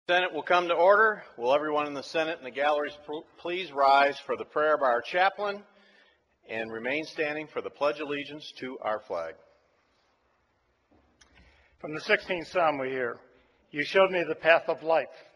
Senate will come to order. Will everyone in the Senate and the galleries please rise for the prayer of our chaplain and remain standing for the Pledge of Allegiance to our flag. From the 16th Psalm we hear, "You showed me the path of life.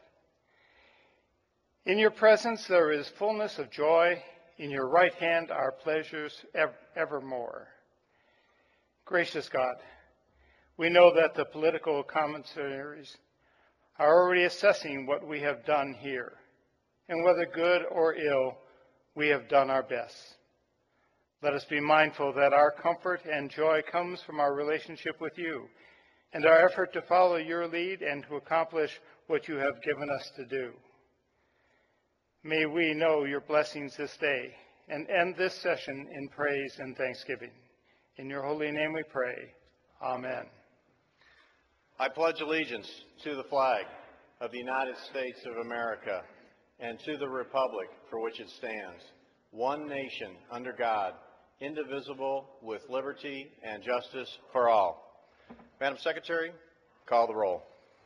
In your presence there is fullness of joy. In your right hand are pleasures evermore." Gracious God, we know that the political commentaries are already assessing what we have done here, and whether good or ill, we have done our best. Let us be mindful that our comfort and joy comes from our relationship with you, and our effort to follow your lead and to accomplish what you have given us to do. May we know your blessings this day and end this session in praise and thanksgiving. In your holy name we pray. Amen. I pledge allegiance to the flag of the United States of America and to the republic for which it stands, one nation under God, indivisible, with liberty and justice for all. Madam Secretary, call the roll.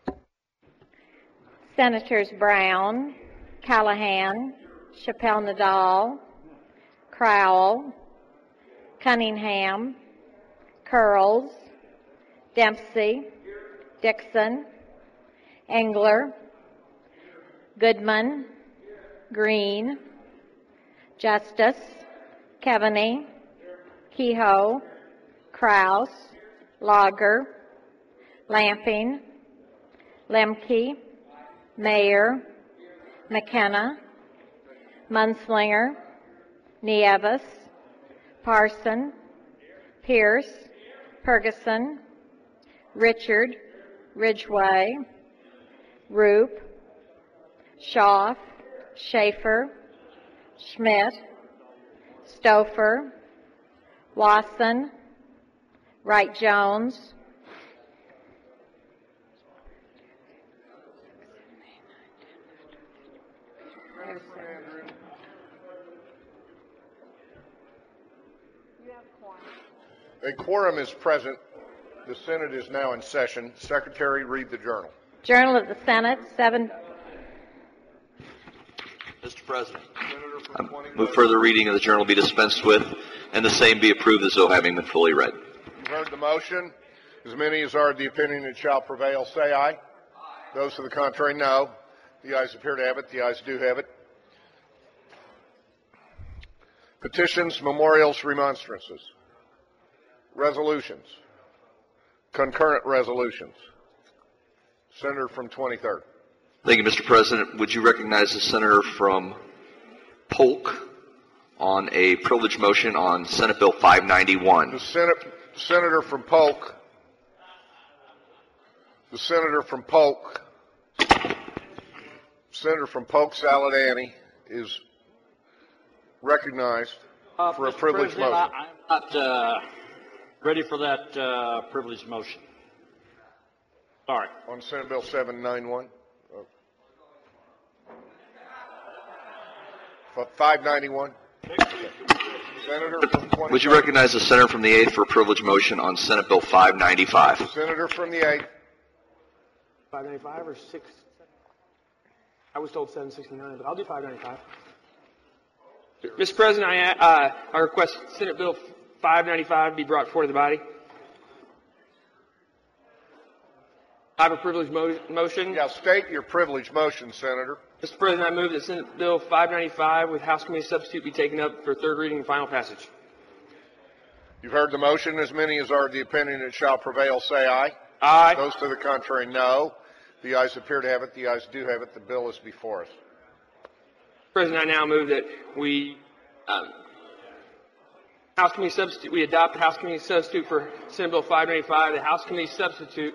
Senators Brown, Callahan, Chappelle-Nadal, Crowell, Cunningham, Curls, Dempsey, Dixon, Engler, Goodman, Green, Justice, Keaveney, Kehoe, Kraus, Lager, Lamping, Lemke, Mayer, McKenna, Munslinger, Nieves, Parson, Pierce, Ferguson, Richard, Ridgway, Roop, Schaaf, Schaefer, Schmidt, Stouffer, Wasson, Wright-Jones, A quorum is present. The Senate is now in session. Secretary, read the journal. Journal of the Senate, 7. Mr. President, I move further reading of the journal be dispensed with, and the same be approved as though having been fully read. You've heard the motion. As many as are the opinion it shall prevail, say aye. Aye. Those to the contrary, no. The ayes appear to have it. The ayes do have it. Petitions, memorials, remonstrances. Resolutions. Concurrent resolutions. Senator from 23rd. Thank you, Mr. President. Would you recognize the senator from Polk on a privilege motion on Senate Bill 591? The senator from Polk. The senator from Polk. Senator from Polk, Saladani, is recognized for a privilege motion. I'm not ready for that privilege motion. Sorry. On Senate Bill 791. 591. Senator from 20. Would you recognize the senator from the 8th for a privilege motion on Senate Bill 595? Senator from the 8th. 595 or 6? I was told 769, but I'll do 595. Mr. President, I request Senate Bill 595 be brought before the body. I have a privilege motion. Yeah, state your privilege motion, Senator. Mr. President, I move that Senate Bill 595 with House Committee substitute be taken up for third reading and final passage. You've heard the motion. As many as are of the opinion it shall prevail, say aye. Aye. Those to the contrary, no. The ayes appear to have it. The ayes do have it. The bill is before us. President, I now move that we House Committee substitute. We adopt the House Committee substitute for Senate Bill 595. The House Committee substitute.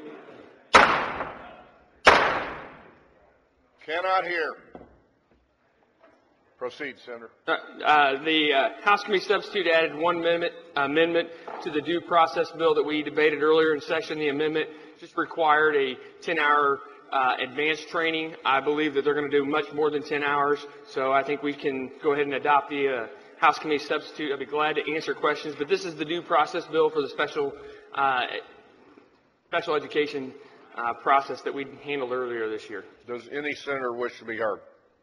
Cannot hear. Proceed, Senator. The House Committee substitute added one amendment to the due process bill that we debated earlier in session. The amendment just required a 10-hour advanced training. I believe that they're going to do much more than 10 hours, so I think we can go ahead and adopt the House Committee substitute. I'd be glad to answer questions, but this is the due process bill for the special education process that we handled earlier this year. Does any senator wish to be heard?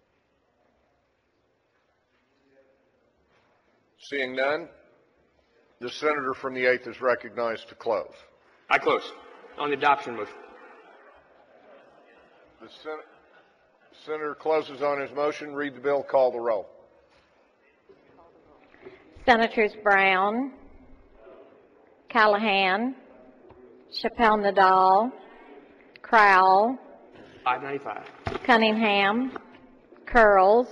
Seeing none, the senator from the 8th is recognized to close. I close on the adoption motion. The senator closes on his motion. Read the bill. Call the roll. Senators Brown, Callahan, Chappelle Nadal, Crowell, 595. Cunningham, Curls,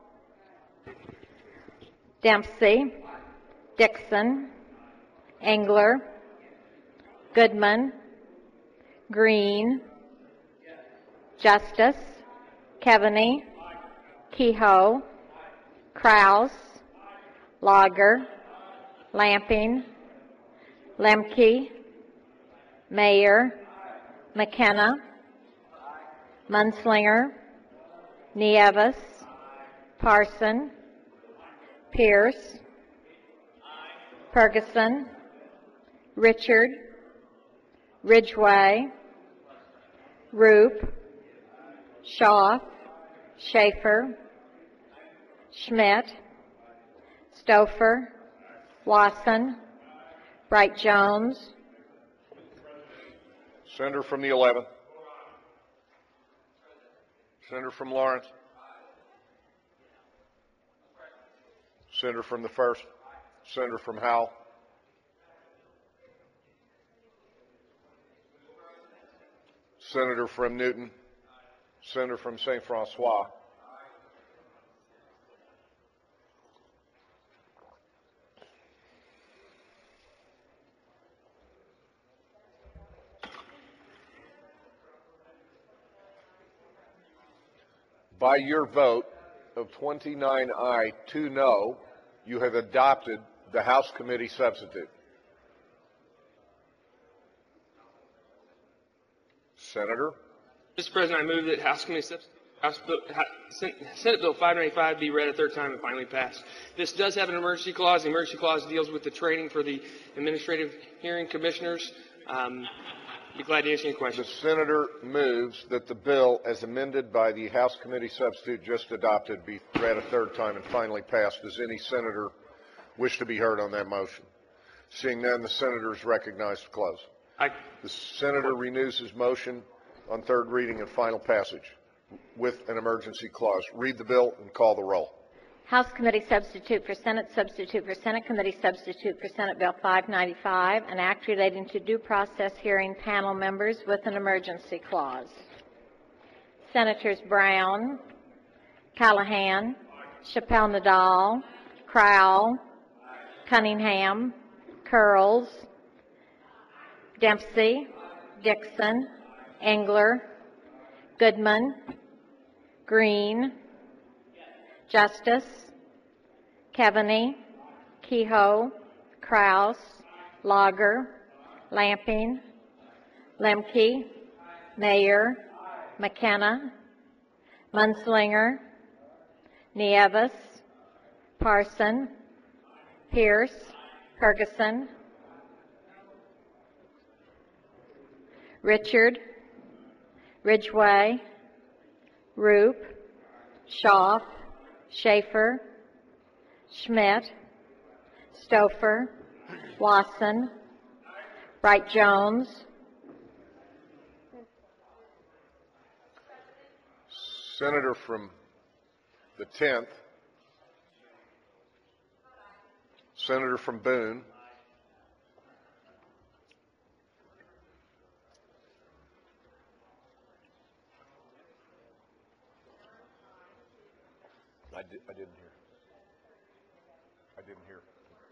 Dempsey, Dixon, Engler, Goodman, Green, Justice, Keaveney, Kehoe, Kraus, Lager, Lamping, Lemke, Mayer, McKenna, Munslinger, Nieves, Parson, Pierce, Ferguson, Richard, Ridgway, Roop, Shaw, Schaefer, Schmidt, Stouffer, Wasson, Bright Jones, Senator from the 11th. Senator from Lawrence. Senator from the 1st. Senator from Howell. Senator from Newton. Senator from St. Francois. By your vote of 29 aye, 2 no, you have adopted the House Committee substitute. Senator? Mr. President, I move that Senate Bill 595 be read a third time and finally passed. This does have an emergency clause. The emergency clause deals with the training for the administrative hearing commissioners. Be glad to answer any The questions. senator moves that the bill, as amended by the House Committee substitute just adopted, be read a third time and finally passed. Does any senator wish to be heard on that motion? Seeing none, the senator is recognized to close. The senator renews his motion on third reading and final passage with an emergency clause. Read the bill and call the roll. House Committee Substitute for Senate Committee Substitute for Senate Bill 595, an act relating to due process hearing panel members with an emergency clause. Senators Brown, Callahan, Chappelle Nadal, Crowell, Cunningham, Curls, Dempsey, Dixon, Engler, Goodman, Green, Justice, Keaveney, Kehoe, Kraus, Lager, Lamping, Lemke, Mayer, McKenna, Munslinger, Nieves, Parson, Pierce, Ferguson, Richard, Ridgway, Roop, Shaw, Schaefer, Schmidt, Stouffer, Wasson, Bright Jones, Senator from the 10th, Senator from Boone, I didn't hear.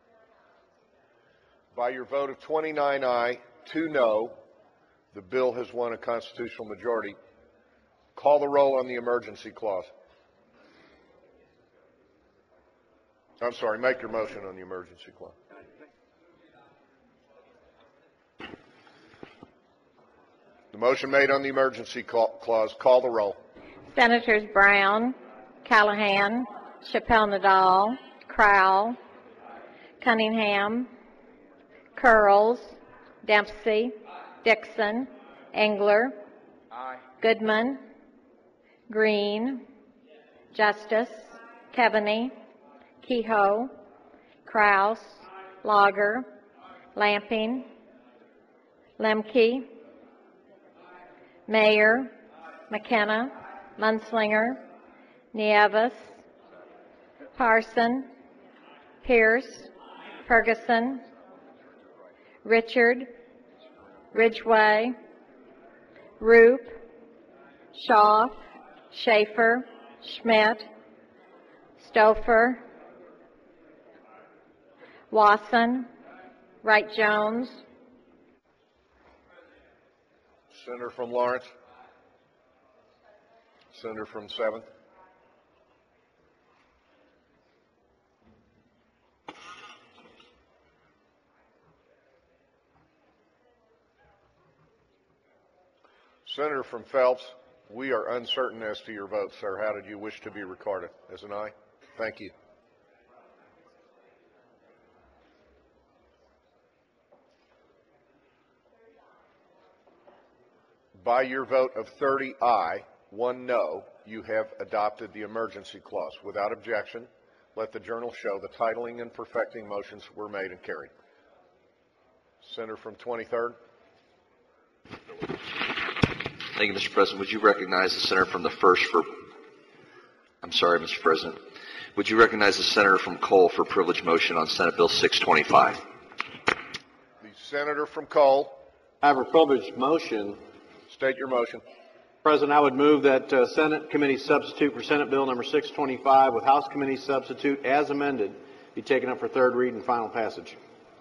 By your vote of 29 aye, 2 no, the bill has won a constitutional majority. Call the roll on the emergency clause. I'm sorry, make your motion on the emergency clause. The motion made on the emergency clause, call the roll. Senators Brown, Callahan, Chappelle Nadal, Crowell, Cunningham, Curls, Dempsey, Dixon, Engler, Goodman. Green. Justice. Keaveney. Kehoe. Kraus. Lager. Lamping. Lemke. Mayer. McKenna. Munslinger. Nieves. Parson. Pierce. Ferguson. Richard. Ridgway. Roop. Shaw. Schaefer. Schmidt. Stouffer. Wasson. Wright Jones. Senator from Lawrence. Senator from 7th. Senator from Phelps, we are uncertain as to your vote, sir. How did you wish to be recorded? As an aye? Thank you. By your vote of 30 aye, 1 no, you have adopted the emergency clause. Without objection, let the journal show the titling and perfecting motions were made and carried. Senator from 23rd. Thank you, Mr. President. Would you recognize the senator from the first for, I'm sorry, Mr. President. Would you recognize the senator from Cole for privilege motion on Senate Bill 625? The senator from Cole. I have a privileged motion. State your motion. President, I would move that Senate Committee Substitute for Senate Bill number 625 with House Committee Substitute as amended be taken up for third read and final passage.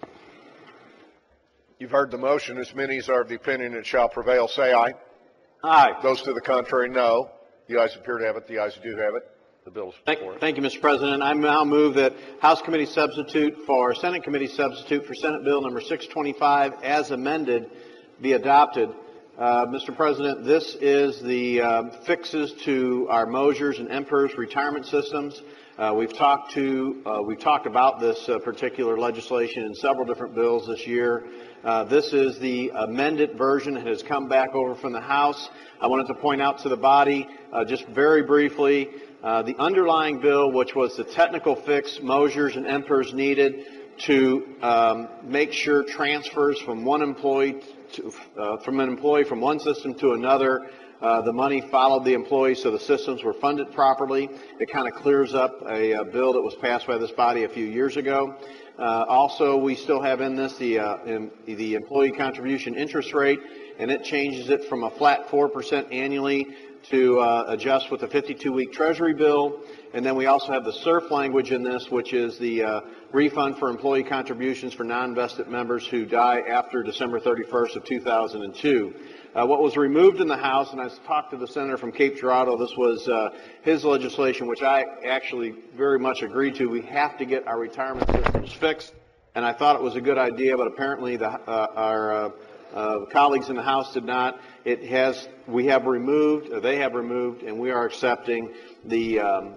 You've heard the motion. As many as are of the opinion it shall prevail, say aye. Aye. Those to the contrary, no. The ayes appear to have it. The ayes do have it. The bill is before us. Thank you, Mr. President. I now move that House Committee Substitute for Senate Committee Substitute for Senate Bill number 625 as amended be adopted. Mr. President, this is the fixes to our Mosers and Emperors retirement systems. We've talked about this particular legislation in several different bills this year. This is the amended version that has come back over from the House. I wanted to point out to the body, just very briefly, the underlying bill, which was the technical fix Mosers and Emperors needed to make sure transfers from one employee from an employee from one system to another, the money followed the employee, so the systems were funded properly. It kind of clears up a bill that was passed by this body a few years ago. Also, we still have in this the employee contribution interest rate, and it changes it from a flat 4% annually to adjust with the 52-week Treasury bill. And then we also have the SURF language in this, which is the refund for employee contributions for non-vested members who die after December 31st of 2002. What was removed in the House, and I talked to the senator from Cape Girardeau, this was his legislation, which I actually very much agreed to. We have to get our retirement systems fixed, and I thought it was a good idea, but apparently our colleagues in the House did not. They have removed, and we are accepting the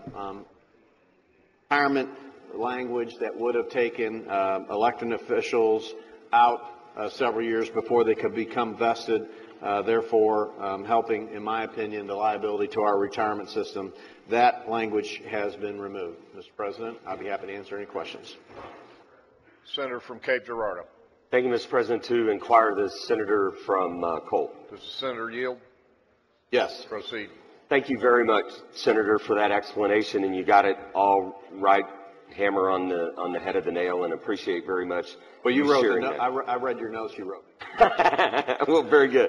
retirement language that would have taken elected officials out several years before they could become vested, therefore helping, in my opinion, the liability to our retirement system. That language has been removed. Mr. President, I'll be happy to answer any questions. Senator from Cape Girardeau. Thank you, Mr. President. To inquire the senator from Cole. Does the senator yield? Yes. Proceed. Thank you very much, Senator, for that explanation, and you got it all right, hammer on the head of the nail, and appreciate very much. Well, you wrote sharing that. I read your notes. You wrote. Well, very good.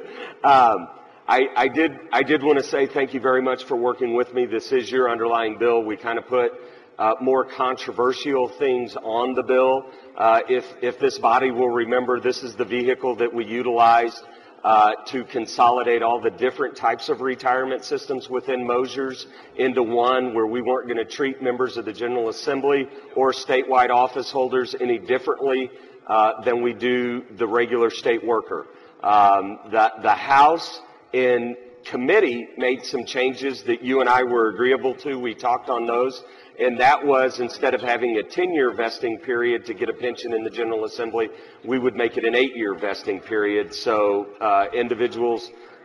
I did want to say thank you very much for working with me. This is your underlying bill. We kind of put more controversial things on the bill. If this body will remember, this is the vehicle that we utilized to consolidate all the different types of retirement systems within Mosers into one, where we weren't going to treat members of the General Assembly or statewide office holders any differently than we do the regular state worker. The House in committee made some changes that you and I were agreeable to. We talked on those. And that was, instead of having a 10-year vesting period to get a pension in the General Assembly, we would make it an 8-year vesting period. So individuals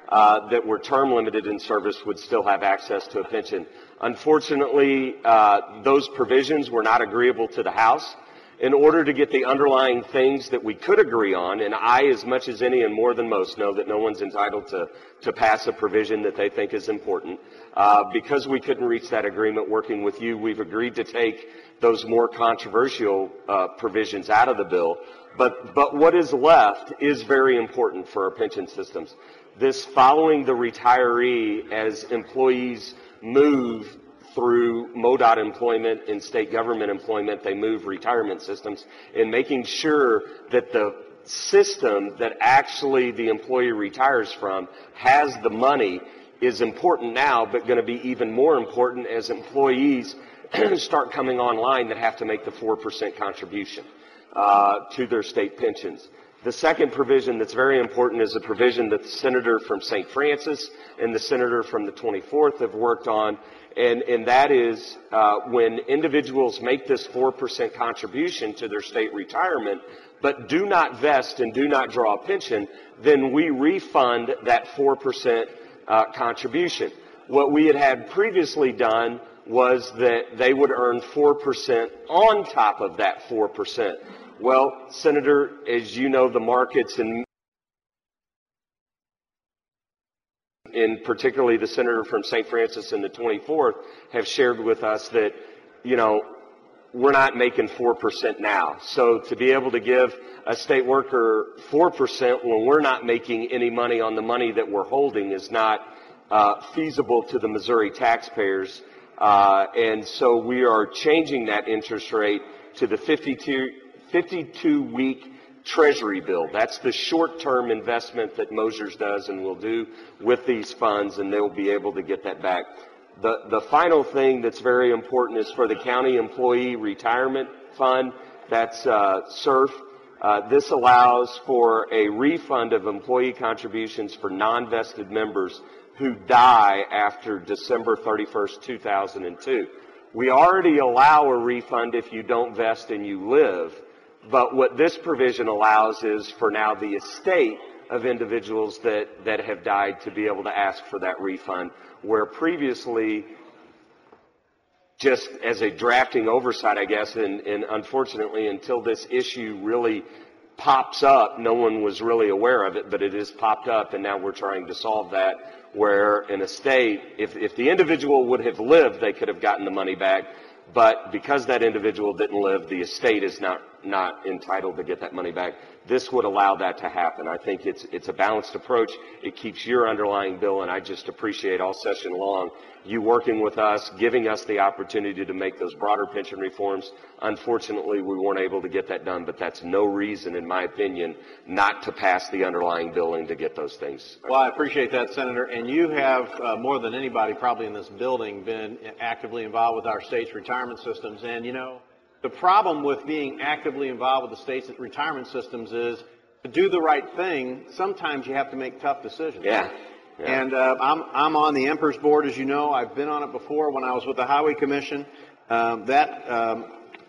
that were term limited in service would still have access to a pension. Unfortunately, those provisions were not agreeable to the House. In order to get the underlying things that we could agree on, and I, as much as any and more than most, know that no one's entitled to pass a provision that they think is important. Because we couldn't reach that agreement working with you, we've agreed to take those more controversial provisions out of the bill. But what is left is very important for our pension systems. This following the retiree as employees move through MoDOT employment and state government employment, they move retirement systems, and making sure that the system that actually the employee retires from has the money is important now, but going to be even more important as employees start coming online that have to make the 4% contribution to their state pensions. The second provision that's very important is a provision that the senator from St. Francis and the senator from the 24th have worked on, and that is when individuals make this 4% contribution to their state retirement, but do not vest and do not draw a pension, then we refund that 4% contribution. What we had previously done was that they would earn 4% on top of that 4%. Well, Senator, as you know, the markets and particularly the senator from St. Francis and the 24th have shared with us that, you know, we're not making 4% now. So to be able to give a state worker 4% when we're not making any money on the money that we're holding is not feasible to the Missouri taxpayers. And so we are changing that interest rate to the 52-week Treasury bill. That's the short-term investment that Mosers does and will do with these funds, and they'll be able to get that back. The final thing that's very important is for the County Employee Retirement Fund. That's SERF. This allows for a refund of employee contributions for non-vested members who die after December 31st, 2002. We already allow a refund if you don't vest and you live. But what this provision allows is for now the estate of individuals that have died to be able to ask for that refund, where previously, just as a drafting oversight, I guess, and unfortunately until this issue really pops up, no one was really aware of it, but it has popped up, and now we're trying to solve that, where an estate, if the individual would have lived, they could have gotten the money back. But because that individual didn't live, the estate is not entitled to get that money back. This would allow that to happen. I think it's a balanced approach. It keeps your underlying bill, and I just appreciate all session long you working with us, giving us the opportunity to make those broader pension reforms. Unfortunately, we weren't able to get that done, but that's no reason, in my opinion, not to pass the underlying bill and to get those things. Well, I appreciate that, Senator. And you have, more than anybody probably in this building, been actively involved with our state's retirement systems. And, you know, the problem with being actively involved with the state's retirement systems is to do the right thing, sometimes you have to make tough decisions. Yeah. And I'm on the Emperor's Board, as you know. I've been on it before when I was with the Highway Commission. That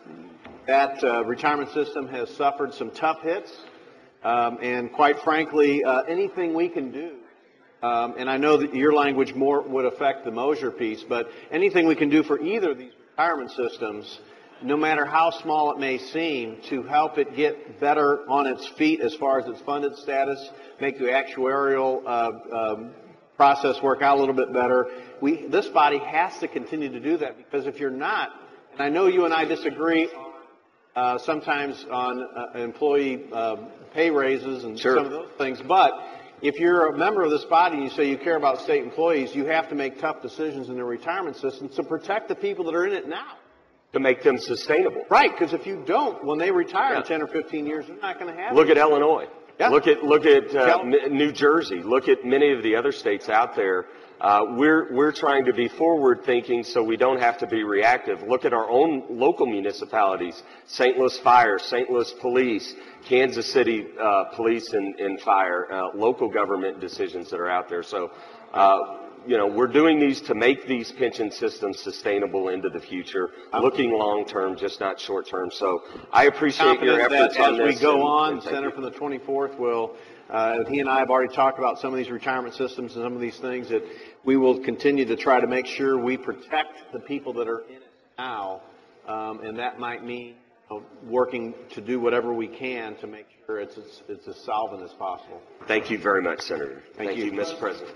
retirement system has suffered some tough hits. And quite frankly, anything we can do, and I know that your language more would affect the Mosier piece, but anything we can do for either of these retirement systems, no matter how small it may seem, to help it get better on its feet as far as its funded status, make the actuarial process work out a little bit better. This body has to continue to do that, because if you're not, and I know you and I disagree sometimes on employee pay raises and Sure. some of those things, but if you're a member of this body and you say you care about state employees, you have to make tough decisions in the retirement system to protect the people that are in it now. To make them sustainable. Right, because if you don't, when they retire in 10 or 15 years, they're not going to have Look it. at Illinois. Yeah. Look at New Jersey. Look at many of the other states out there. We're trying to be forward thinking so we don't have to be reactive. Look at our own local municipalities: St. Louis Fire, St. Louis Police, Kansas City Police and Fire, local government decisions that are out there. So, you know, we're doing these to make these pension systems sustainable into the future, looking long term, just not short term. So I appreciate your efforts on this. As we go on, the Senator from the 24th will He and I have already talked about some of these retirement systems and some of these things that we will continue to try to make sure we protect the people that are in it now, and that might mean working to do whatever we can to make sure it's as solvent as possible. Thank you very much, Senator. Thank you. Mr. President.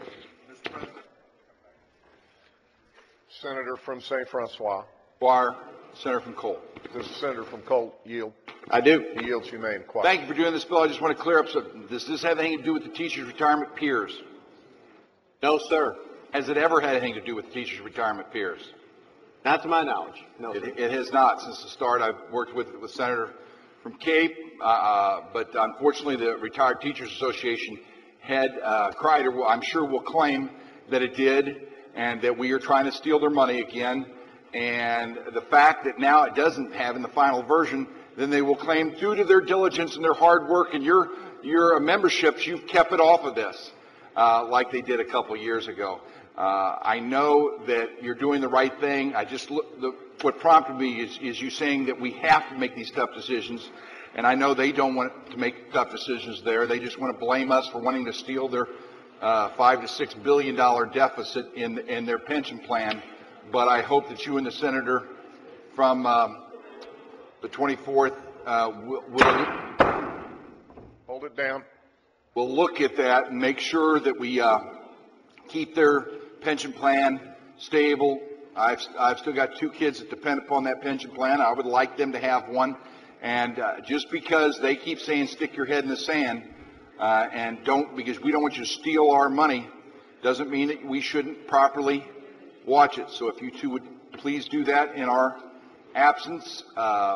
Senator from St. Francois. Dwyer, Senator from Cole. Does the senator from Cole yield? I do. He yields. You may inquire. Thank you for doing this bill. I just want to clear up something. Does this have anything to do with the teachers' retirement peers? No, sir. Has it ever had anything to do with the teachers' retirement peers? Not to my knowledge. No, sir. It has not. Since the start, I've worked with Senator from Cape, but unfortunately the Retired Teachers Association had cried, or I'm sure will claim that it did, and that we are trying to steal their money again. And the fact that now it doesn't have in the final version, then they will claim due to their diligence and their hard work and your memberships, you've kept it off of this, like they did a couple years ago. I know that you're doing the right thing. What prompted me is you saying that we have to make these tough decisions, and I know they don't want to make tough decisions there. They just want to blame us for wanting to steal their $5 to $6 billion deficit in their pension plan. But I hope that you and the senator from the 24th will hold it down. We'll look at that and make sure that we keep their pension plan stable. I've still got 2 kids that depend upon that pension plan. I would like them to have one. And just because they keep saying stick your head in the sand and because we don't want you to steal our money, doesn't mean that we shouldn't properly watch it. So if you two would please do that in our absence,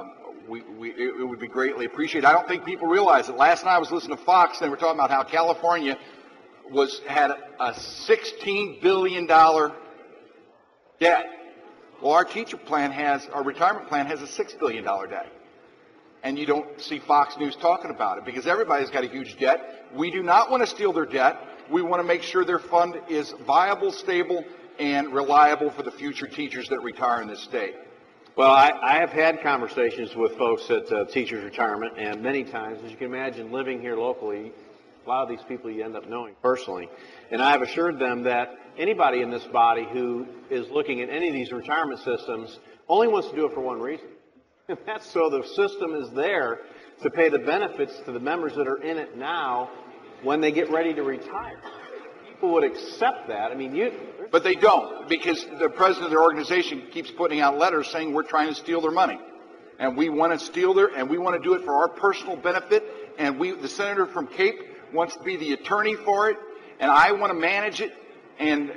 it would be greatly appreciated. I don't think people realize it. Last night I was listening to Fox, and they were talking about how California had a $16 billion debt. Well, our retirement plan has a $6 billion debt. And you don't see Fox News talking about it because everybody's got a huge debt. We do not want to steal their debt. We want to make sure their fund is viable, stable, and reliable for the future teachers that retire in this state. Well, I have had conversations with folks at teachers' retirement, and many times, as you can imagine, living here locally, a lot of these people you end up knowing personally. And I have assured them that anybody in this body who is looking at any of these retirement systems only wants to do it for one reason. And that's so the system is there to pay the benefits to the members that are in it now when they get ready to retire. People would accept that. I mean, but they don't, because the president of their organization keeps putting out letters saying we're trying to steal their money, and we want to steal and we want to do it for our personal benefit. And the senator from Cape wants to be the attorney for it, and I want to manage it. And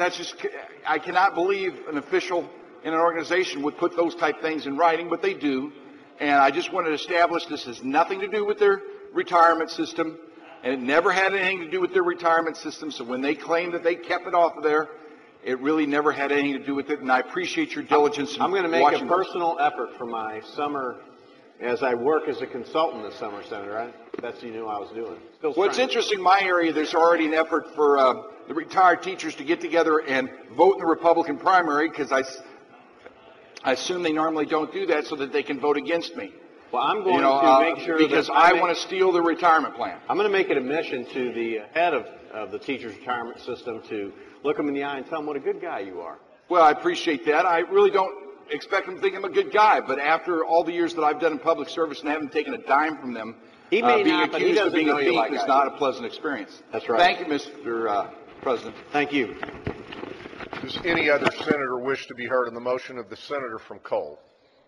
I cannot believe an official in an organization would put those type things in writing, but they do. And I just wanted to establish this has nothing to do with their retirement system. And it never had anything to do with their retirement system. So when they claim that they kept it off of there, it really never had anything to do with it. And I appreciate your diligence. I'm going to make a personal effort for my summer, as I work as a consultant this summer, Senator. That's you knew I was doing. Well, it's interesting. In my area, there's already an effort for the retired teachers to get together and vote in the Republican primary, because I assume they normally don't do that so that they can vote against me. Well, I'm going to make sure because I want to steal the retirement plan. I'm going to make it a mission to the head of the teachers' retirement system to look them in the eye and tell them what a good guy you are. Well, I appreciate that. I really don't expect them to think I'm a good guy, but after all the years that I've done in public service and haven't taken a dime from them, he may being not, accused of being a thief is not a pleasant experience. That's right. Thank you, Mr. President. Thank you. Does any other senator wish to be heard on the motion of the senator from Cole?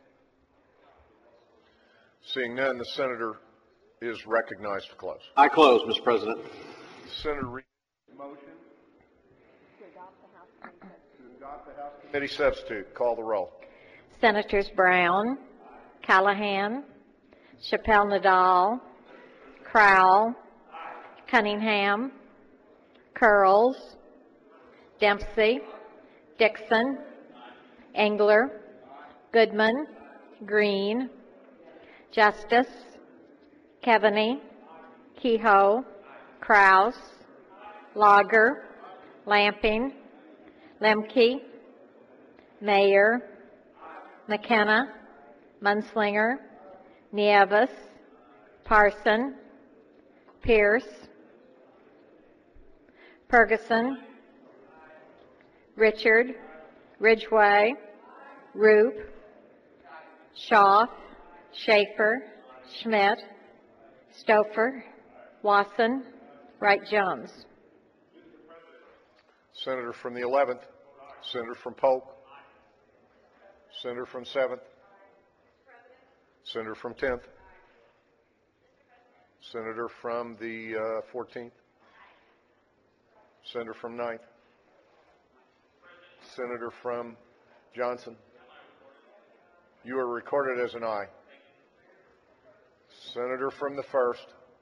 Seeing none, the senator is recognized to close. I close, Mr. President. Senator Reed, motion to adopt the House Committee substitute. Call the roll. Senators Brown, Callahan, Chappelle Nadal, Crowell, Cunningham, Curls, Dempsey, Dixon, Engler, Goodman, Green, Justice, Keaveney, Kehoe, Kraus, Lager, Lamping, Lemke, Mayer, McKenna, Munslinger, Nieves, Parson, Pierce, Ferguson, Richard, Ridgway, Roop, Schaaf, Schaefer, Schmidt, Stouffer, Wasson, Wright-Jones. Senator from the 11th, Senator from Polk, Senator from 7th, Senator from 10th, Senator from the 14th, Senator from 9th, Senator from Johnson. You are recorded as an aye. Senator from the 1st.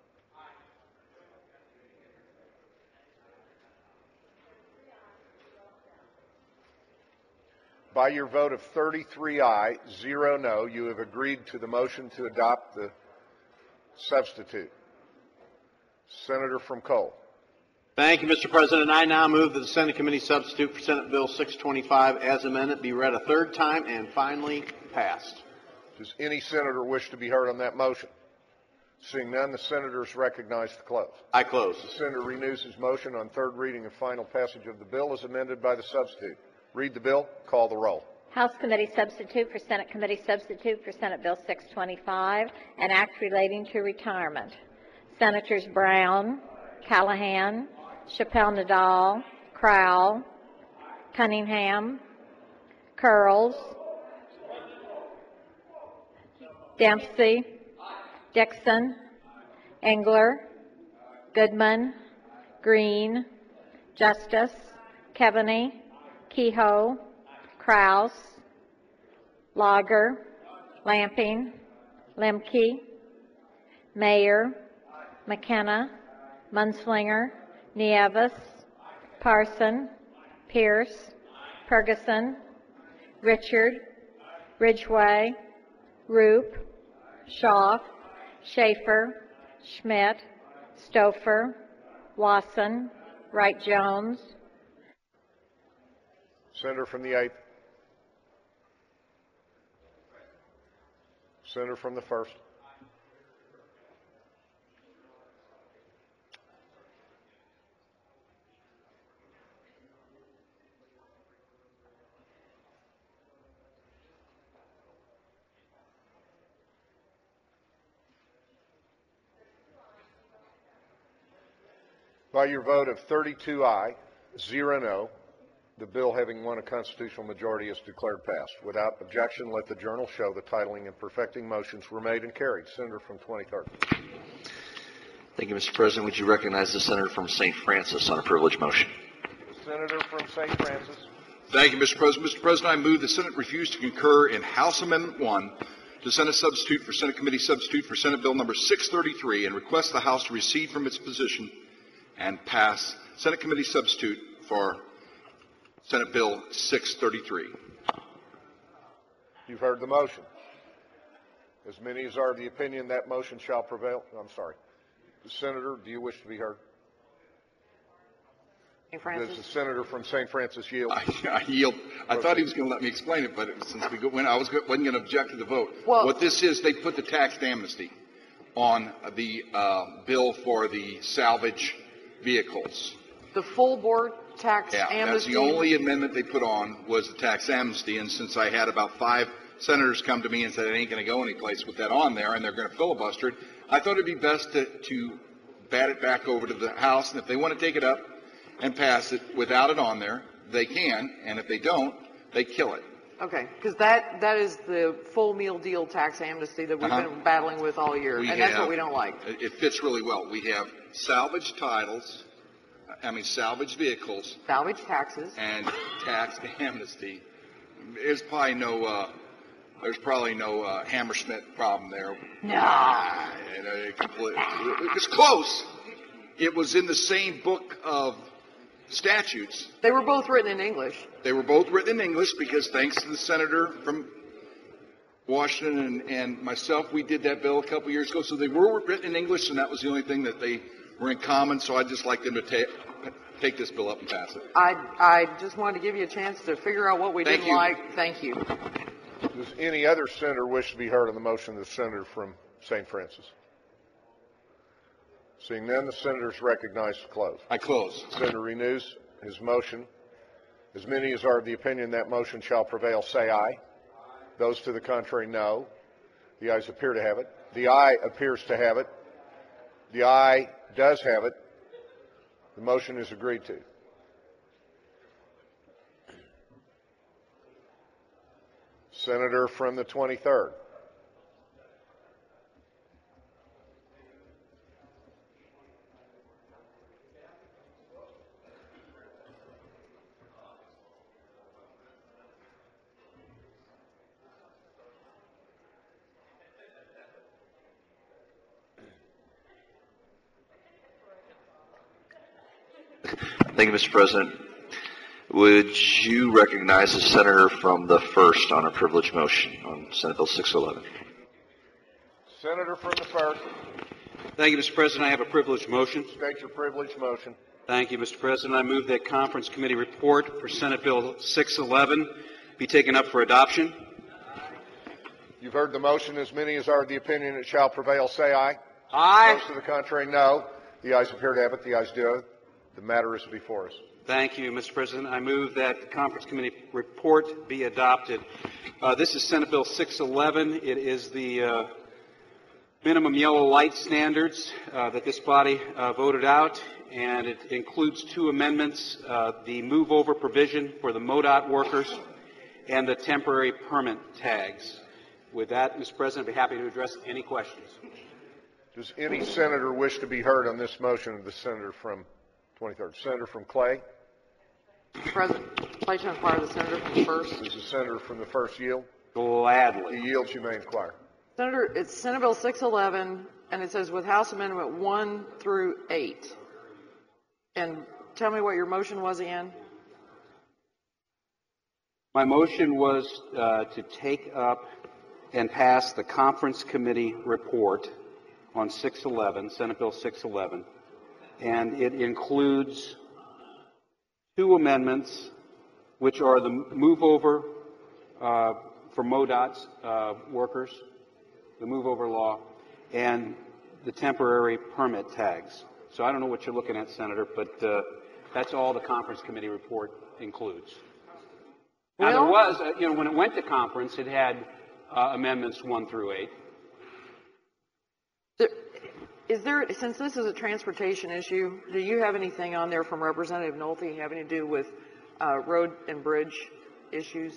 By your vote of 33 aye, 0 no, you have agreed to the motion to adopt the substitute. Senator from Cole. Thank you, Mr. President. I now move that the Senate Committee substitute for Senate Bill 625 as amended be read a third time and finally passed. Does any senator wish to be heard on that motion? Seeing none, the senator is recognized to close. I close. The senator renews his motion on third reading and final passage of the bill as amended by the substitute. Read the bill. Call the roll. House Committee substitute for Senate Committee substitute for Senate Bill 625, an act relating to retirement. Senators Brown, Callahan, Chappelle-Nadal, Crowell, Cunningham, Curls, Dempsey, Dixon, Engler, Goodman, Green, Justice, Keaveney, Kehoe, Kraus, Lager, Lamping, Lemke, Mayer, McKenna, Munslinger, Nieves, Parson, Pierce, Ferguson, Richard, Ridgway, Roop, Schaaf, Schaefer, Schmidt, Stouffer, Wasson, Wright-Jones. Senator from the 8th. Senator from the 1st. By your vote of 32 aye, 0 no, the bill having won a constitutional majority is declared passed. Without objection, let the journal show the titling and perfecting motions were made and carried. Senator from 23rd. Thank you, Mr. President. Would you recognize the senator from St. Francis on a privilege motion? The senator from St. Francis. Thank you, Mr. President. Mr. President, I move the Senate refuse to concur in House Amendment 1 to Senate substitute for Senate Committee substitute for Senate Bill number 633 and request the House to recede from its position and pass Senate Committee substitute for Senate Bill 633. You've heard the motion. As many as are of the opinion that motion shall prevail. I'm sorry. Senator, do you wish to be heard? Does the senator from St. Francis yield? I yield. I thought he was going to let me explain it, but since we went, I wasn't going to object to the vote. Well, what this is, they put the tax amnesty on the bill for the salvage vehicles. the full board tax amnesty? That's the only amendment they put on was the tax amnesty, and since I had about 5 senators come to me and said it ain't going to go anyplace with that on there, and they're going to filibuster it, I thought it'd be best to bat it back over to the House, and if they want to take it up and pass it without it on there, they can, and if they don't, they kill it. Okay, because that is the full meal deal tax amnesty that we've been battling with all year, and that's what we don't like. It fits really well. We have salvage salvage vehicles. Salvage taxes. And tax amnesty. There's probably no Hammersmith problem there. No. It was close. It was in the same book of statutes. They were both written in English. They were both written in English because thanks to the senator from Washington and myself, we did that bill a couple years ago. So they were written in English, and that was the only thing that they were in common. So I'd just like them to take this bill up and pass it. I just wanted to give you a chance to figure out what we didn't like. Thank you. Does any other senator wish to be heard on the motion of the senator from St. Francis? Seeing none, the senator is recognized to close. I close. The senator renews his motion. As many as are of the opinion that motion shall prevail, say aye. Those to the contrary, no. The ayes appear to have it. The aye appears to have it. The aye does have it. The motion is agreed to. Senator from the 23rd. Thank you, Mr. President. Would you recognize the senator from the 1st on a privilege motion on Senate Bill 611? Senator from the 1st. Thank you, Mr. President. I have a privilege motion. State your privilege motion. Thank you, Mr. President. I move that Conference Committee report for Senate Bill 611 be taken up for adoption. You've heard the motion. As many as are of the opinion it shall prevail, say aye. Aye. Those to the contrary, no. The ayes appear to have it. The ayes do have it. The matter is before us. Thank you, Mr. President. I move that the Conference Committee report be adopted. This is Senate Bill 611. It is the minimum yellow light standards that this body voted out, and it includes two amendments, the move-over provision for the MoDOT workers and the temporary permit tags. With that, Mr. President, I'd be happy to address any questions. Does any senator wish to be heard on this motion of the senator from 23rd? Senator from Clay? Mr. President, I'd like to inquire the senator from the 1st. Does the senator from the 1st yield? Gladly. He yields. You may inquire. Senator, it's Senate Bill 611, and it says with House Amendment 1 through 8. And tell me what your motion was again. My motion was to take up and pass the Conference Committee report on 611, Senate Bill 611, and it includes two amendments, which are the move-over for MoDOT's workers, the move-over law, and the temporary permit tags. So I don't know what you're looking at, Senator, but that's all the Conference Committee report includes. Now, there was, when it went to conference, it had amendments 1 through 8. Is there, since this is a transportation issue, do you have anything on there from Representative Nolte having to do with road and bridge issues?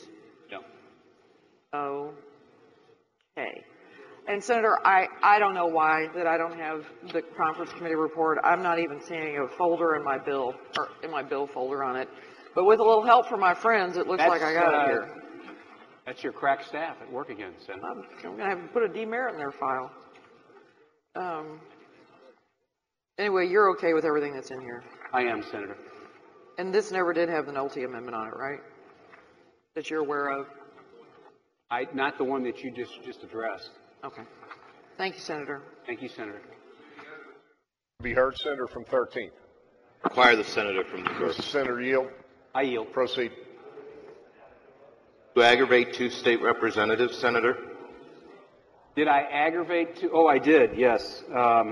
No. Okay. And Senator, I don't know why that I don't have the Conference Committee report. I'm not even seeing a folder in my bill, or in my bill folder on it. But with a little help from my friends, it looks like I got it here. That's your crack staff at work again, Senator. I'm going to have to put a demerit in their file. Anyway, you're okay with everything that's in here? I am, Senator. And this never did have the Nolte amendment on it, right? That you're aware of? Not the one that you just addressed. Okay. Thank you, Senator. Thank you, Senator. Be heard, Senator from 13th. Require the senator from the Does the 1st. senator yield? I yield. Proceed. To aggravate 2 state representatives, Senator? Did I aggravate two? Oh, I did, yes.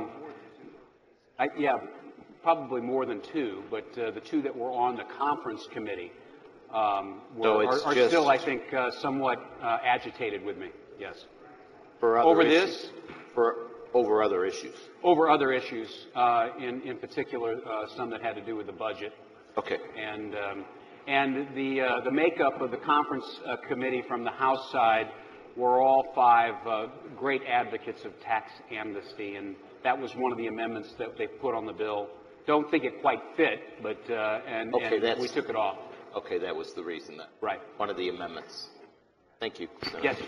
Yeah, probably more than 2, but the 2 that were on the Conference Committee are still, I think, somewhat agitated with me, yes. For other Over issues. this? Over other issues. Over other issues, in particular, some that had to do with the budget. Okay. And the makeup of the Conference Committee from the House side were all 5 great advocates of tax amnesty, and that was one of the amendments that they put on the bill. Don't think it quite fit, but and we took it off. Okay, that was the reason. That right. One of the amendments. Thank you, Senator. Yes.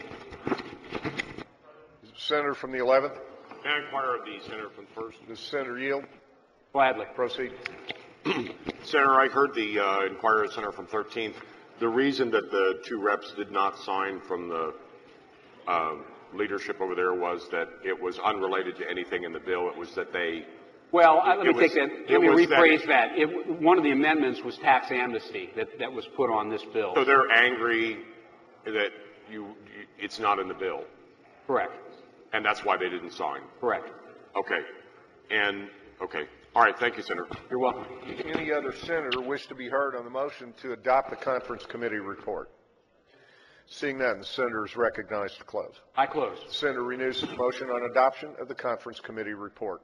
Senator from the 11th. May I inquire of the senator from the 1st? Does the senator yield? Gladly. Proceed. Senator, I heard the inquirer senator from 13th. The reason that the 2 reps did not sign from the leadership over there was that it was unrelated to anything in the bill. It was that they... Well, let me rephrase that. One of the amendments was tax amnesty that was put on this bill. So they're angry that it's not in the bill? Correct. And that's why they didn't sign? Correct. Okay. And Okay. All right. Thank you, Senator. You're welcome. Any other senator wish to be heard on the motion to adopt the conference committee report? Seeing none, the senator is recognized to close. I close. The senator renews his motion on adoption of the conference committee report.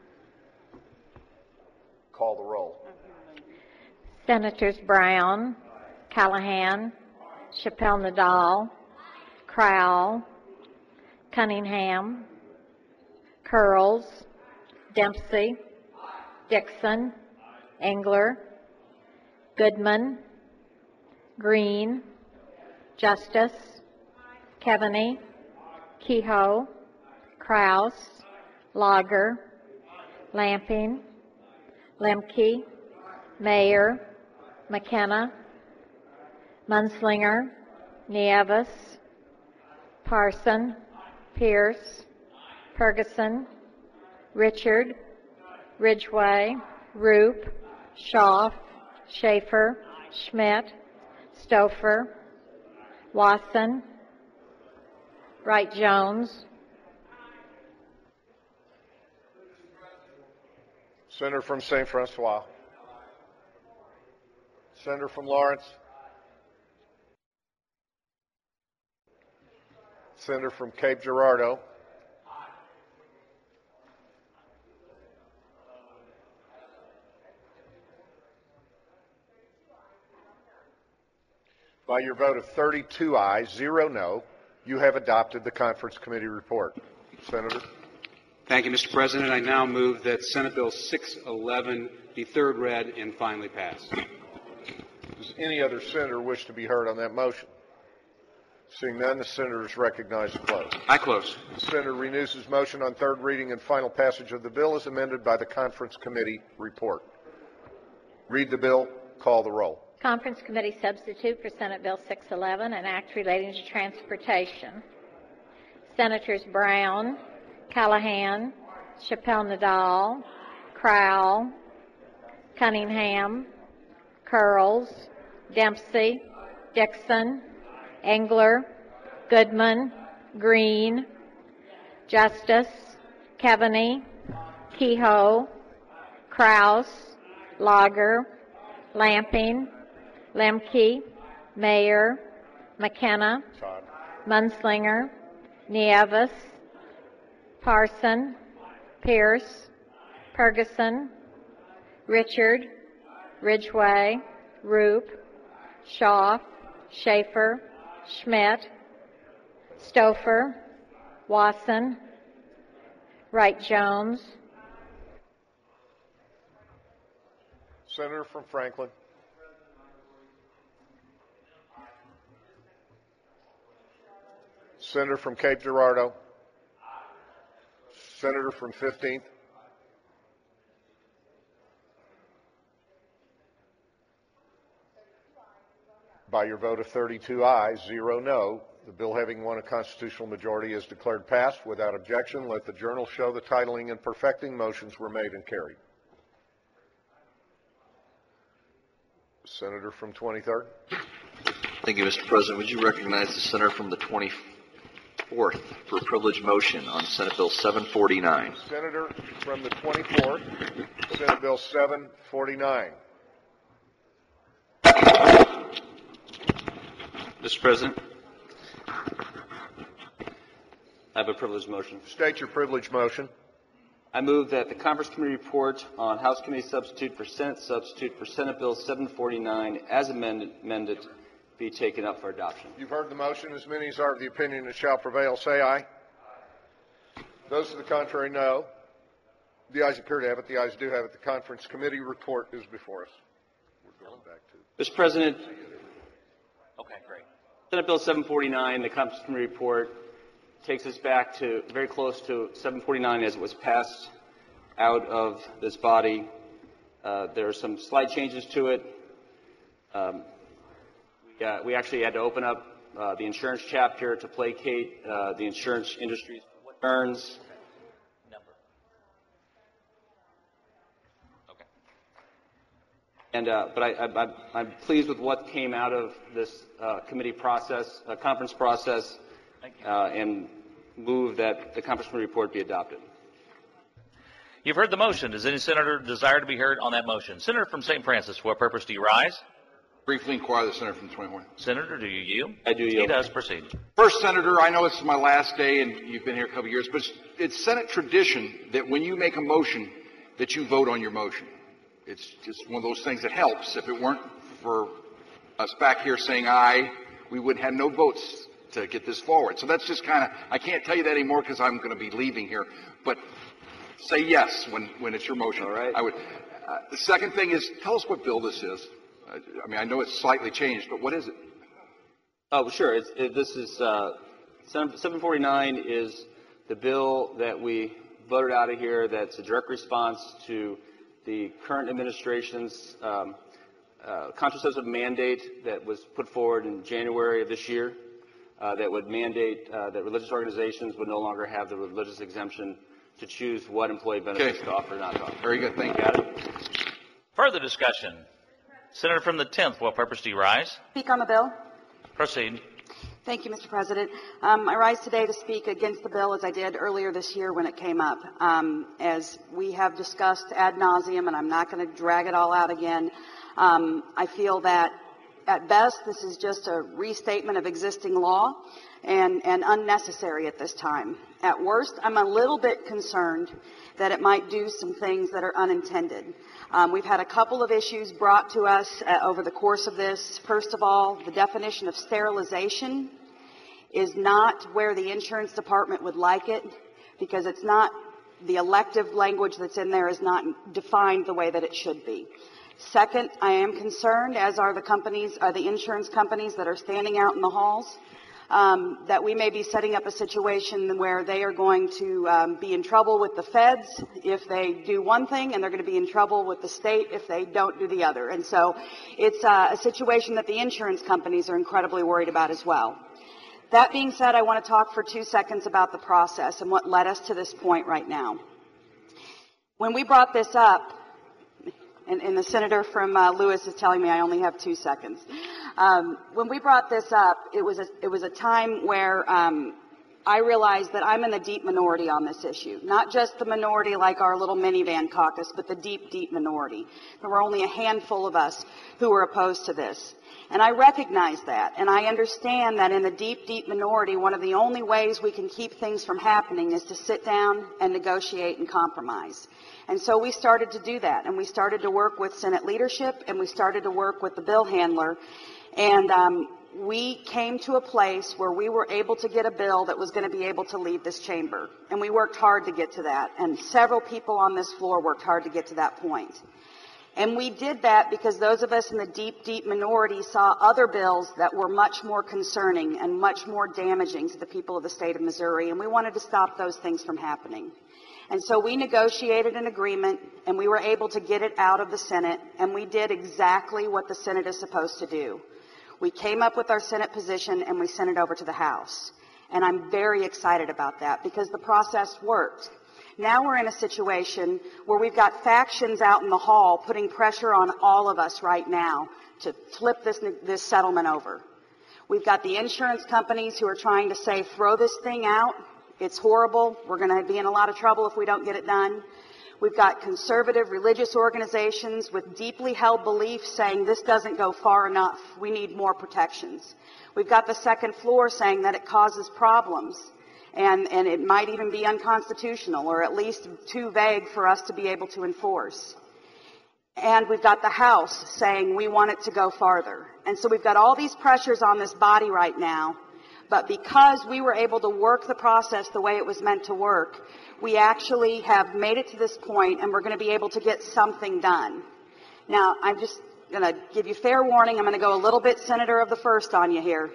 Call the roll. Senators Brown, Callahan, Chappelle Nadal, Crowell, Cunningham, Curls, Dempsey, Dixon, Engler, Goodman, Green, Justice, Keaveney, Kehoe, Kraus, Lager, Lamping, Lemke, Mayer, McKenna, Munslinger, Nieves, Parson, Pierce, Ferguson, Richard, Ridgway, Roop, Schaaf, Schaefer, Schmidt, Stouffer, Watson, Wright Jones, Senator from St. Francois. Senator from Lawrence. Senator from Cape Girardeau. By your vote of 32 ayes, 0 no, you have adopted the conference committee report. Senator. Thank you, Mr. President. I now move that Senate Bill 611 be third read and finally passed. Does any other senator wish to be heard on that motion? Seeing none, the senator is recognized to close. I close. The senator renews his motion on third reading and final passage of the bill as amended by the conference committee report. Read the bill. Call the roll. Conference Committee substitute for Senate Bill 611, an act relating to transportation. Senators Brown, Callahan, Chappelle Nadal, Crowell, Cunningham, Curls, Dempsey, Dixon, Engler, Goodman, Green, Justice, Keaveney, Kehoe, Kraus, Lager, Lamping, Lemke, Mayer, McKenna, Munslinger, Nieves, Parson, Pierce, Ferguson, Richard, Ridgway, Roop, Schaaf, Schaefer, Schmidt, Stouffer, Watson, Wright Jones, Senator from Franklin. Senator from Cape Girardeau. Senator from 15th. By your vote of 32 ayes, 0 no, the bill having won a constitutional majority is declared passed. Without objection, let the journal show the titling and perfecting motions were made and carried. Senator from 23rd. Thank you, Mr. President. Would you recognize the senator from the 24th for a privilege motion on Senate Bill 749? Senator from the 24th, Senate Bill 749. Mr. President, I have a privilege motion. State your privilege motion. I move that the Conference Committee report on House Committee substitute for Senate Bill 749 as amended be taken up for adoption. You've heard the motion. As many as are of the opinion it shall prevail, say aye. Those to the contrary, no. The ayes appear to have it. The ayes do have it. The Conference Committee report is before us. We're going back to Mr. President. Okay, great. Senate Bill 749, the Conference Committee report, takes us back to very close to 749 as it was passed out of this body. There are some slight changes to it. We actually had to open up the insurance chapter to placate the insurance industry's concerns. Okay. And but I'm pleased with what came out of this committee process, conference process, and move that the conference committee report be adopted. You've heard the motion. Does any senator desire to be heard on that motion? Senator from St. Francis, for what purpose do you rise? Briefly inquire the senator from 21. Senator, do you yield? I do yield. He does. Proceed. First, Senator, I know this is my last day, and you've been here a couple of years, but it's Senate tradition that when you make a motion, that you vote on your motion. It's just one of those things that helps. If it weren't for us back here saying aye, we would have no votes to get this forward. So that's just kind of, I can't tell you that anymore because I'm going to be leaving here. But say yes when it's your motion. All right. I would. The second thing is, tell us what bill this is. I mean, I know it's slightly changed, but what is it? Oh, sure. This is 749 is the bill that we voted out of here. That's a direct response to the current administration's contraceptive mandate that was put forward in January of this year. That would mandate that religious organizations would no longer have the religious exemption to choose what employee benefits to offer or not to offer. Very good. Thank you. Got it? Further discussion. Senator from the 10th, for what purpose do you rise? Speak on the bill. Proceed. Thank you, Mr. President. I rise today to speak against the bill as I did earlier this year when it came up. As we have discussed ad nauseum, and I'm not going to drag it all out again, I feel that at best this is just a restatement of existing law and unnecessary at this time. At worst, I'm a little bit concerned that it might do some things that are unintended. We've had a couple of issues brought to us over the course of this. First of all, the definition of sterilization is not where the insurance department would like it because it's not, the elective language that's in there is not defined the way that it should be. Second, I am concerned, as are the insurance companies that are standing out in the halls, that we may be setting up a situation where they are going to be in trouble with the feds if they do one thing, and they're going to be in trouble with the state if they don't do the other. And so it's a situation that the insurance companies are incredibly worried about as well. That being said, I want to talk for 2 seconds about the process and what led us to this point right now. When we brought this up, and the senator from Lewis is telling me I only have 2 seconds. When we brought this up, it was a time where I realized that I'm in the deep minority on this issue. Not just the minority like our little minivan caucus, but the deep, deep minority. There were only a handful of us who were opposed to this. And I recognize that, and I understand that in the deep, deep minority, one of the only ways we can keep things from happening is to sit down and negotiate and compromise. And so we started to do that, and we started to work with Senate leadership, and we started to work with the bill handler, and we came to a place where we were able to get a bill that was going to be able to leave this chamber. And we worked hard to get to that, and several people on this floor worked hard to get to that point. And we did that because those of us in the deep, deep minority saw other bills that were much more concerning and much more damaging to the people of the state of Missouri, and we wanted to stop those things from happening. And so we negotiated an agreement, and we were able to get it out of the Senate, and we did exactly what the Senate is supposed to do. We came up with our Senate position, and we sent it over to the House. And I'm very excited about that because the process worked. Now we're in a situation where we've got factions out in the hall putting pressure on all of us right now to flip this settlement over. We've got the insurance companies who are trying to say, throw this thing out. It's horrible. We're going to be in a lot of trouble if we don't get it done. We've got conservative religious organizations with deeply held beliefs saying this doesn't go far enough. We need more protections. We've got the second floor saying that it causes problems. And it might even be unconstitutional or at least too vague for us to be able to enforce. And we've got the House saying we want it to go farther. And so we've got all these pressures on this body right now, but because we were able to work the process the way it was meant to work, we actually have made it to this point, and we're going to be able to get something done. Now, I'm just going to give you fair warning. I'm going to go a little bit senator of the first on you here.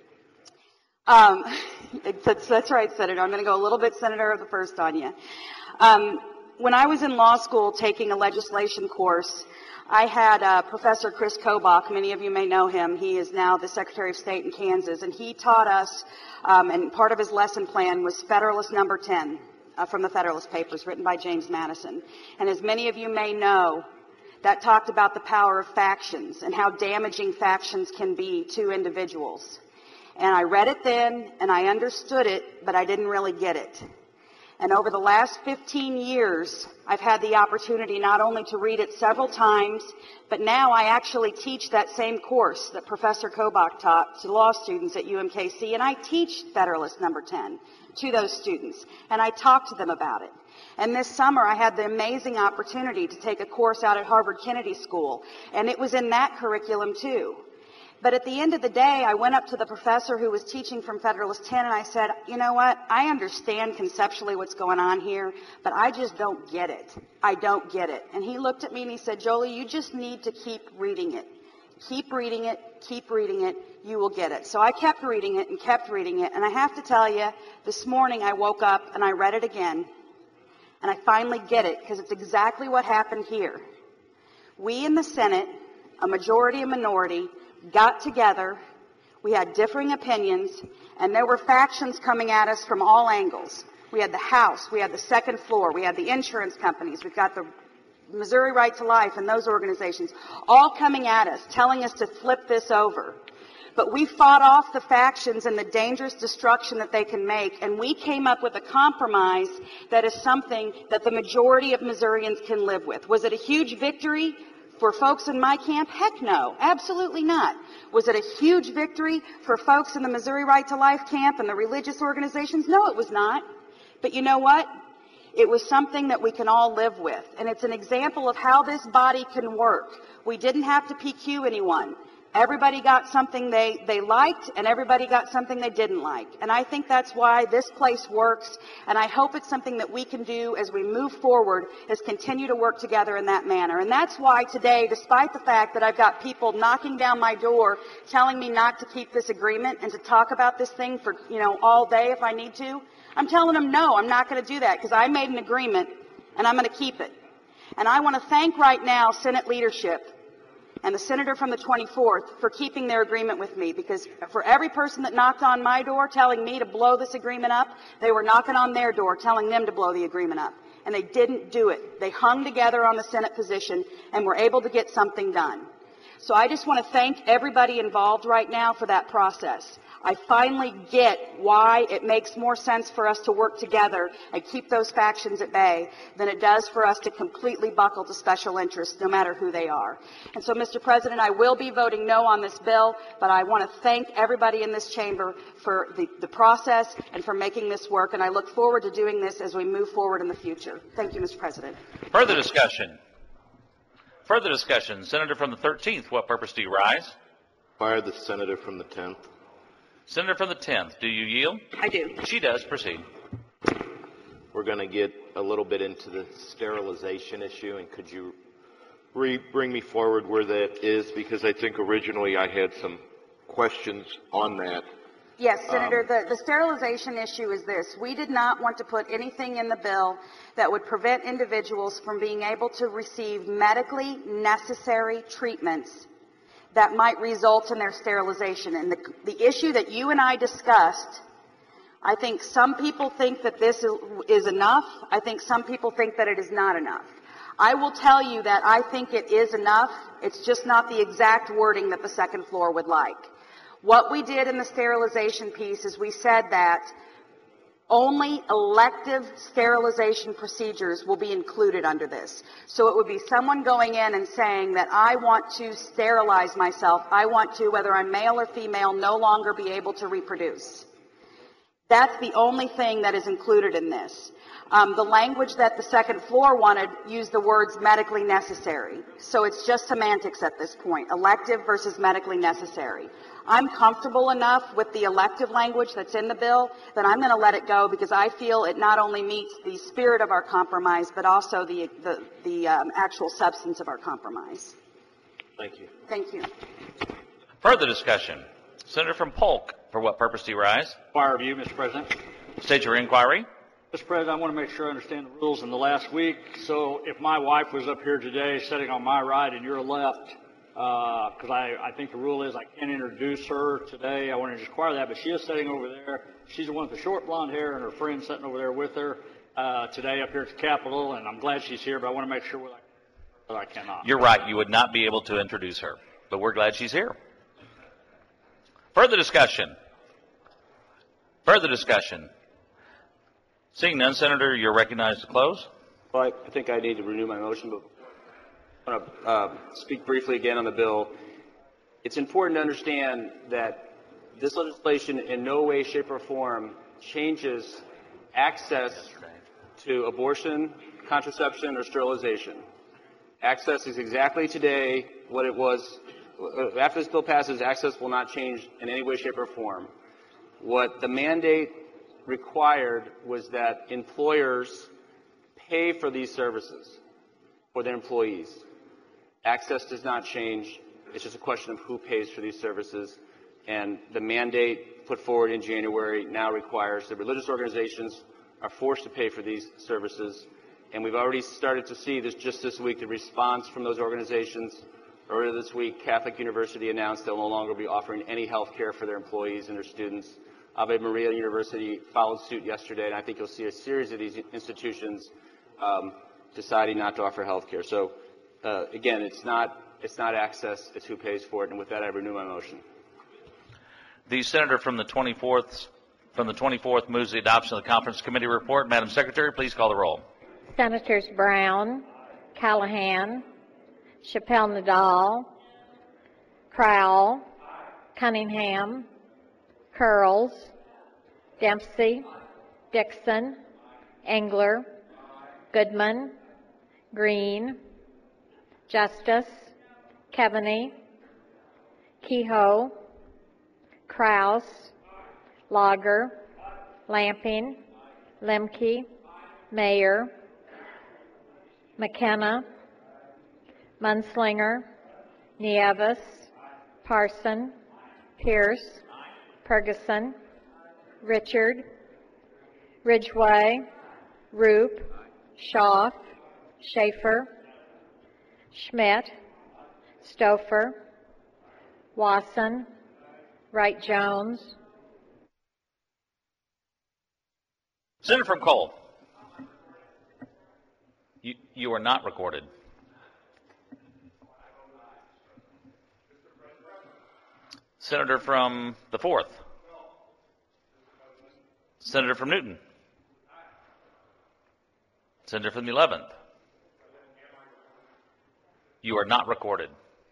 That's right, Senator. I'm going to go a little bit senator of the first on you. When I was in law school taking a legislation course, I had Professor Chris Kobach. Many of you may know him. He is now the Secretary of State in Kansas, and he taught us, and part of his lesson plan was Federalist Number 10 from the Federalist Papers, written by James Madison. And as many of you may know, that talked about the power of factions and how damaging factions can be to individuals. And I read it then, and I understood it, but I didn't really get it. And over the last 15 years, I've had the opportunity not only to read it several times, but now I actually teach that same course that Professor Kobach taught to law students at UMKC, and I teach Federalist Number 10 to those students, and I talk to them about it. And this summer, I had the amazing opportunity to take a course out at Harvard Kennedy School, and it was in that curriculum too. But at the end of the day, I went up to the professor who was teaching from Federalist 10 and I said, you know what, I understand conceptually what's going on here, but I just don't get it. I don't get it. And he looked at me and he said, Jolie, you just need to keep reading it. Keep reading it, keep reading it, you will get it. So I kept reading it and kept reading it, and I have to tell you, this morning I woke up and I read it again, and I finally get it, because it's exactly what happened here. We in the Senate, a majority and minority, got together, we had differing opinions, and there were factions coming at us from all angles. We had the House, we had the second floor, we had the insurance companies, we've got the Missouri Right to Life and those organizations, all coming at us, telling us to flip this over. But we fought off the factions and the dangerous destruction that they can make, and we came up with a compromise that is something that the majority of Missourians can live with. Was it a huge victory for folks in my camp? Heck no, absolutely not. Was it a huge victory for folks in the Missouri Right to Life camp and the religious organizations? No, it was not. But you know what? It was something that we can all live with. And it's an example of how this body can work. We didn't have to PQ anyone. Everybody got something they liked, and everybody got something they didn't like. And I think that's why this place works, and I hope it's something that we can do as we move forward, is continue to work together in that manner. And that's why today, despite the fact that I've got people knocking down my door telling me not to keep this agreement and to talk about this thing for, all day if I need to, I'm telling them, no, I'm not going to do that, because I made an agreement, and I'm going to keep it. And I want to thank right now Senate leadership and the senator from the 24th for keeping their agreement with me, because for every person that knocked on my door telling me to blow this agreement up, they were knocking on their door telling them to blow the agreement up. And they didn't do it. They hung together on the Senate position and were able to get something done. So I just want to thank everybody involved right now for that process. I finally get why it makes more sense for us to work together and keep those factions at bay than it does for us to completely buckle to special interests, no matter who they are. And so, Mr. President, I will be voting no on this bill, but I want to thank everybody in this chamber for the process and for making this work, and I look forward to doing this as we move forward in the future. Thank you, Mr. President. Further discussion. Further discussion. Senator from the 13th, what purpose do you rise? Fire the senator from the 10th. Senator from the 10th, do you yield? I do. She does. Proceed. We're going to get a little bit into the sterilization issue, and could you bring me forward where that is? Because I think originally I had some questions on that. Yes, Senator, the sterilization issue is this. We did not want to put anything in the bill that would prevent individuals from being able to receive medically necessary treatments that might result in their sterilization. And the issue that you and I discussed, I think some people think that this is enough. I think some people think that it is not enough. I will tell you that I think it is enough. It's just not the exact wording that the second floor would like. What we did in the sterilization piece is we said that only elective sterilization procedures will be included under this. So it would be someone going in and saying that I want to sterilize myself. I want to, whether I'm male or female, no longer be able to reproduce. That's the only thing that is included in this. The language that the second floor wanted used the words medically necessary. So it's just semantics at this point, elective versus medically necessary. I'm comfortable enough with the elective language that's in the bill that I'm going to let it go, because I feel it not only meets the spirit of our compromise, but also the actual substance of our compromise. Thank you. Thank you. Further discussion. Senator from Polk, for what purpose do you rise? Inquire of you, Mr. President. State your inquiry. Mr. President, I want to make sure I understand the rules in the last week. So if my wife was up here today sitting on my right and your left, because I think the rule is I can't introduce her today. I want to inquire that, but she is sitting over there. She's the one with the short blonde hair, and her friend sitting over there with her today up here at the Capitol, and I'm glad she's here, but I want to make sure that I cannot. You're right. You would not be able to introduce her, but we're glad she's here. Further discussion. Further discussion. Seeing none, Senator, you're recognized to close. Well, I think I need to renew my motion, but I want to speak briefly again on the bill. It's important to understand that this legislation in no way, shape, or form changes access to abortion, contraception, or sterilization. Access is exactly today what it was. After this bill passes, access will not change in any way, shape, or form. What the mandate required was that employers pay for these services for their employees. Access does not change. It's just a question of who pays for these services. And the mandate put forward in January now requires that religious organizations are forced to pay for these services. And we've already started to see this just this week, the response from those organizations. Earlier this week, Catholic University announced they'll no longer be offering any health care for their employees and their students. Ave Maria University followed suit yesterday, and I think you'll see a series of these institutions deciding not to offer health care. So, again, it's not access, it's who pays for it. And with that, I renew my motion. The senator from the 24th moves the adoption of the conference committee report. Madam Secretary, please call the roll. Senators Brown, Callahan, Chappelle Nadal, Crowell, Cunningham, Curls, Dempsey, Dixon, Engler, Goodman, Green, Justice, Keaveney, Kehoe, Kraus, Lager, Lamping, Lemke, Mayer, McKenna, Munslinger, Nieves, Parson, Pierce, Ferguson, Richard, Ridgway, Roop, Schaaf, Schaefer, Schmidt, Stouffer, Wasson, Wright-Jones. Senator from Cole, you are not recorded. Senator from the 4th. Senator from Newton. Senator from the 11th. You are not recorded.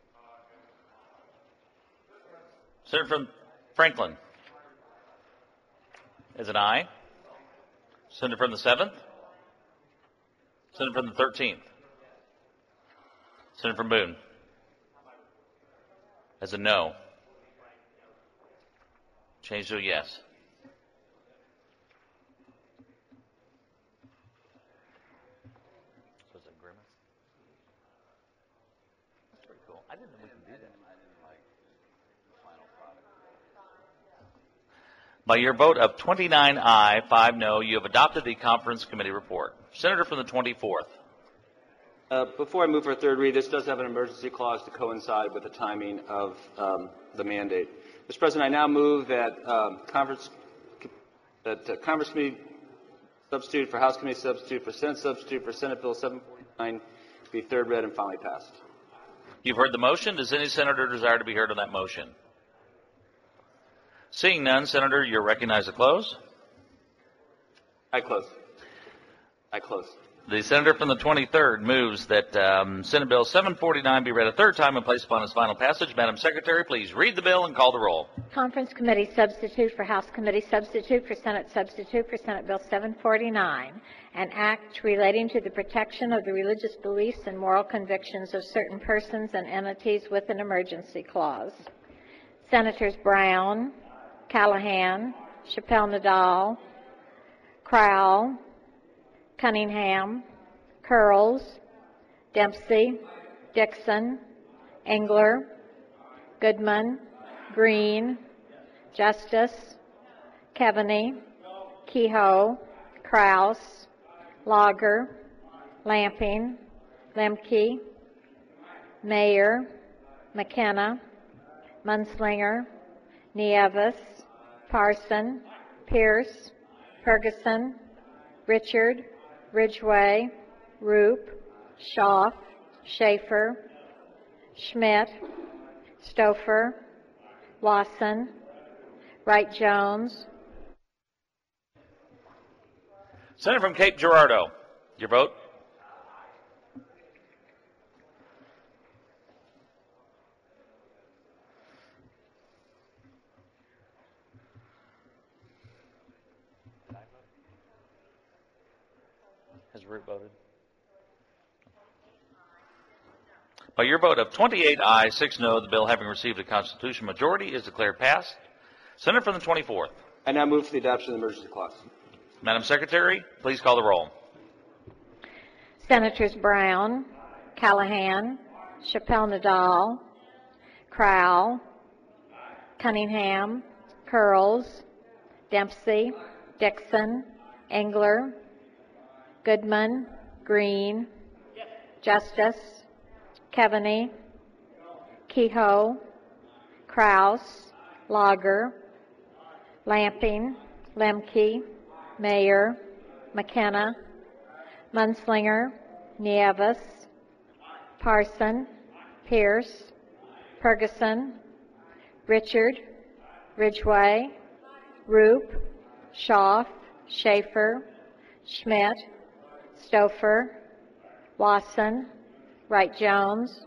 Senator from Franklin. As an aye. Senator from the 7th. Senator from the 13th. Senator from Boone. As a no. Change to a yes. So it's a grimace? That's pretty cool. I didn't know we could do that. By your vote of 29 aye, 5 no, you have adopted the conference committee report. Senator from the 24th. Before I move for a third read, this does have an emergency clause to coincide with the timing of the mandate. Mr. President, I now move that conference committee substitute for House committee substitute for Senate substitute for Senate Bill 749 be third read and finally passed. You've heard the motion. Does any senator desire to be heard on that motion? Seeing none, Senator, you're recognized to close. I close. I close. The senator from the 23rd moves that Senate Bill 749 be read a third time and placed upon its final passage. Madam Secretary, please read the bill and call the roll. Conference committee substitute for House committee substitute for Senate Bill 749, an act relating to the protection of the religious beliefs and moral convictions of certain persons and entities with an emergency clause. Senators Brown, Callahan, Chappelle Nadal, Crowell, Cunningham, Curls, Dempsey, Dixon, Engler, Goodman, Green, Justice, Keaveney, Kehoe, Kraus, Lager, Lamping, Lemke, Mayer, McKenna, Munslinger, Nieves, Parson, Pierce, Ferguson, Richard, Ridgway, Roop, Schaaf, Schaefer, Schmidt, Stouffer, Wasson, Wright-Jones. Senator from Cape Girardeau, your vote. Has Root voted? By your vote of 28 ayes, 6 no, the bill having received a constitutional majority is declared passed. Senator from the 24th. I now move for the adoption of the emergency clause. Madam Secretary, please call the roll. Senators Brown, Callahan, Chappelle Nadal, Crowell, Cunningham, Curls, Dempsey, Dixon, Engler, Goodman, Green, Justice, Keaveney, Kehoe, Kraus, Lager, Lamping, Lemke, Mayer, McKenna, Munslinger, Nieves, Parson, Pierce, Ferguson, Richard, Ridgway, Roop, Schaaf, Schaefer, Schmidt, Stouffer, Wasson, Wright-Jones,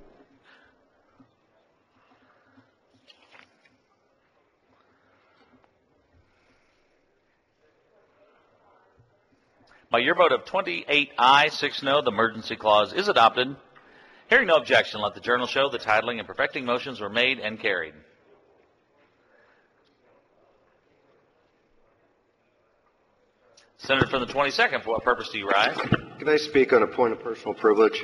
By your vote of 28 ayes, 6 no, the emergency clause is adopted. Hearing no objection, let the journal show the titling and perfecting motions were made and carried. Senator from the 22nd, for what purpose do you rise? Can I speak on a point of personal privilege?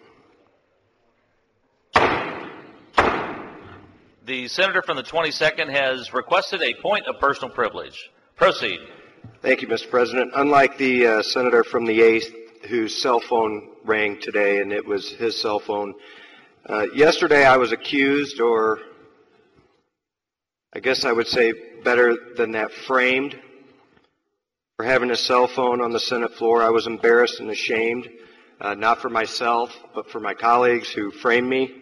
The senator from the 22nd has requested a point of personal privilege. Proceed. Thank you, Mr. President. Unlike the senator from the 8th whose cell phone rang today, and it was his cell phone, yesterday I was accused, or I guess I would say better than that, framed for having a cell phone on the Senate floor. I was embarrassed and ashamed, not for myself, but for my colleagues who framed me.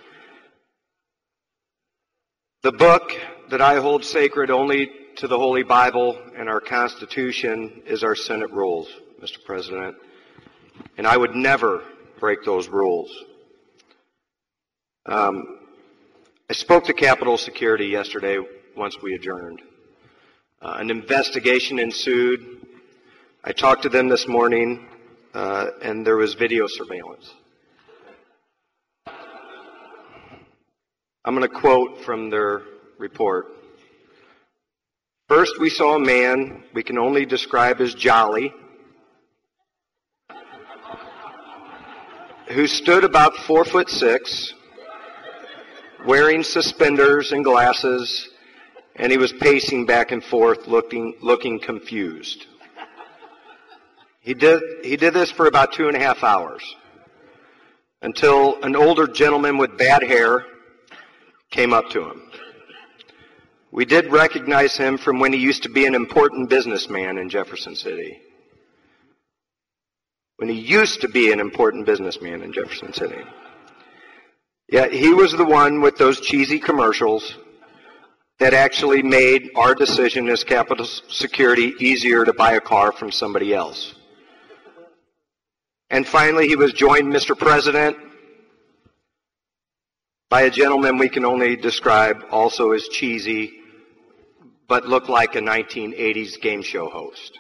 The book that I hold sacred only to the Holy Bible and our Constitution is our Senate rules, Mr. President. And I would never break those rules. I spoke to Capitol Security yesterday once we adjourned. An investigation ensued. I talked to them this morning, and there was video surveillance. I'm going to quote from their report. First, we saw a man we can only describe as jolly, who stood about 4'6", wearing suspenders and glasses, and he was pacing back and forth, looking confused. He did this for about 2.5 hours, until an older gentleman with bad hair came up to him. We did recognize him from when he used to be an important businessman in Jefferson City. When he used to be an important businessman in Jefferson City. Yeah, he was the one with those cheesy commercials that actually made our decision as Capitol Security easier to buy a car from somebody else. And finally, he was joined, Mr. President, by a gentleman we can only describe also as cheesy, but looked like a 1980s game show host.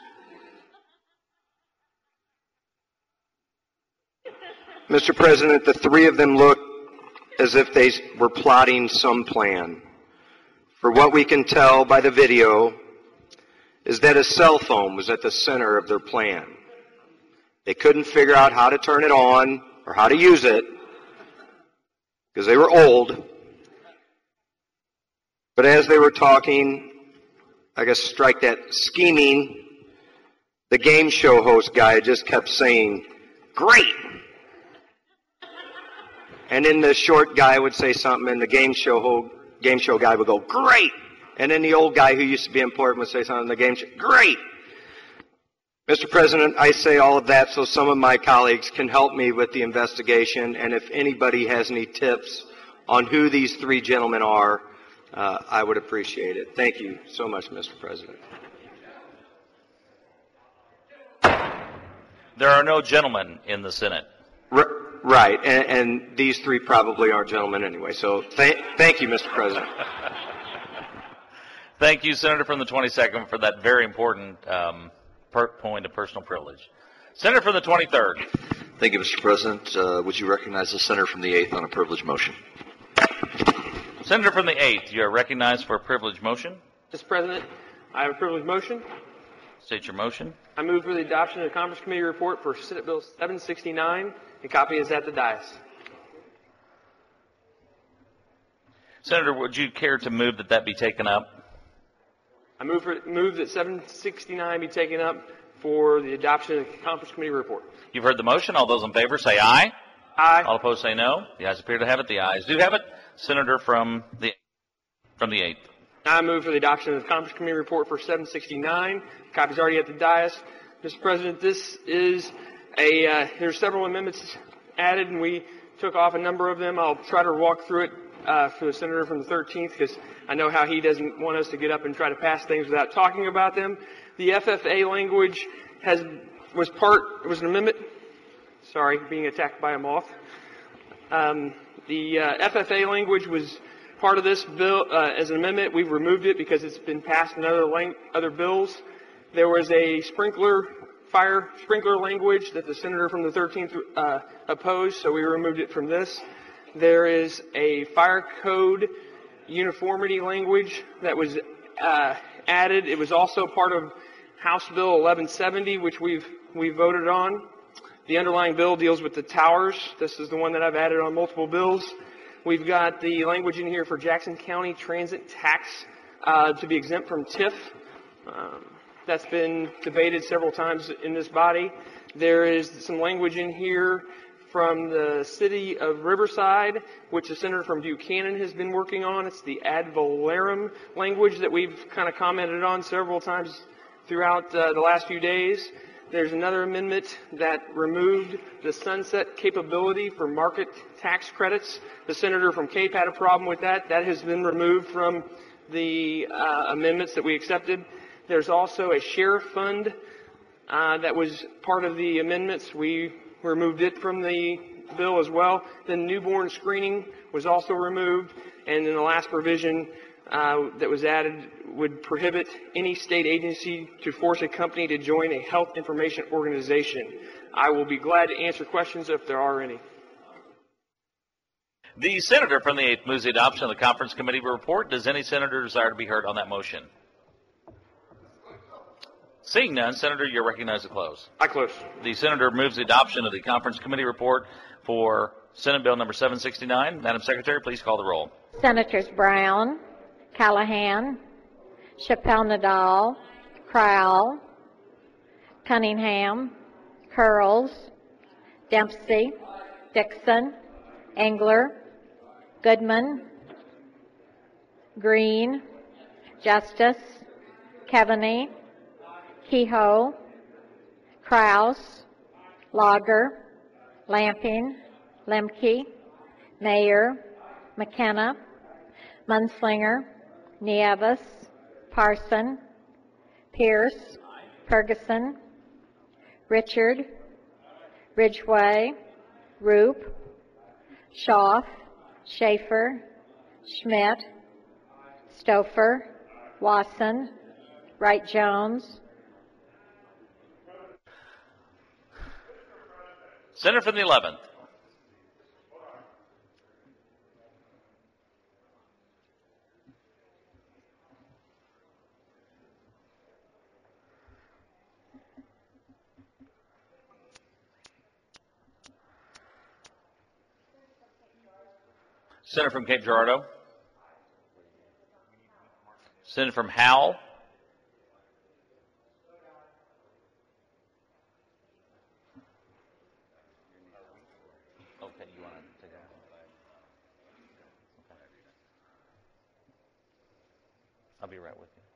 Mr. President, the three of them looked as if they were plotting some plan. For what we can tell by the video is that a cell phone was at the center of their plan. They couldn't figure out how to turn it on or how to use it because they were old. But as they were talking, I guess strike that scheming, the game show host guy just kept saying, "Great!" And then the short guy would say something, and the game show guy would go, "Great!" And then the old guy who used to be important would say something, and the game show, "Great!" Mr. President, I say all of that so some of my colleagues can help me with the investigation, and if anybody has any tips on who these three gentlemen are, I would appreciate it. Thank you so much, Mr. President. There are no gentlemen in the Senate. Right, and these three probably are gentlemen anyway. So thank you, Mr. President. Thank you, Senator from the 22nd, for that very important point of personal privilege. Senator from the 23rd. Thank you, Mr. President. Would you recognize the senator from the 8th on a privilege motion? Senator from the 8th, you are recognized for a privilege motion. Mr. President, I have a privilege motion. State your motion. I move for the adoption of the Conference Committee report for Senate Bill 769. A copy is at the dais. Senator, would you care to move that be taken up? I move that 769 be taken up for the adoption of the Conference Committee report. You've heard the motion. All those in favor say aye. Aye. All opposed say no. The ayes appear to have it. The ayes do have it. Senator from the 8th. I move for the adoption of the Conference Committee report for 769. The copy's already at the dais. Mr. President, this is there's several amendments added, and we took off a number of them. I'll try to walk through it for the senator from the 13th, because I know how he doesn't want us to get up and try to pass things without talking about them. The FFA language was an amendment. Sorry, being attacked by a moth. The FFA language was part of this bill as an amendment. We've removed it because it's been passed in other bills. There was a fire sprinkler language that the senator from the 13th opposed, so we removed it from this. There is a fire code uniformity language that was added. It was also part of House Bill 1170, which we voted on. The underlying bill deals with the towers. This is the one that I've added on multiple bills. We've got the language in here for Jackson County transit tax to be exempt from TIF. That's been debated several times in this body. There is some language in here from the city of Riverside, which the senator from Buchanan has been working on. It's the ad valorem language that we've kind of commented on several times throughout the last few days. There's another amendment that removed the sunset capability for market tax credits. The senator from Cape had a problem with that. That has been removed from the amendments that we accepted. There's also a sheriff fund that was part of the amendments. We removed it from the bill as well. Then newborn screening was also removed. And then the last provision that was added would prohibit any state agency to force a company to join a health information organization. I will be glad to answer questions if there are any. The senator from the 8th moves the adoption of the Conference Committee report. Does any senator desire to be heard on that motion? Seeing none, Senator, you're recognized to close. I close. The senator moves the adoption of the Conference Committee report for Senate Bill number 769. Madam Secretary, please call the roll. Senators Brown, Callahan, Chappelle-Nadal, Crowell, Cunningham, Curls, Dempsey, Dixon, Engler, Goodman, Green, Justice, Keaveney, Kehoe, Kraus, Lager, Lamping, Lemke, Mayer, McKenna, Munslinger, Nieves, Parson, Pierce, Ferguson, Richard, Ridgway, Roop, Schaaf, Schaefer, Schmidt, Stouffer, Wasson, Wright-Jones. Senator from the 11th. Senator from Cape Girardeau. Senator from Howell. Okay, you want to take it out? Okay. I'll be right with you.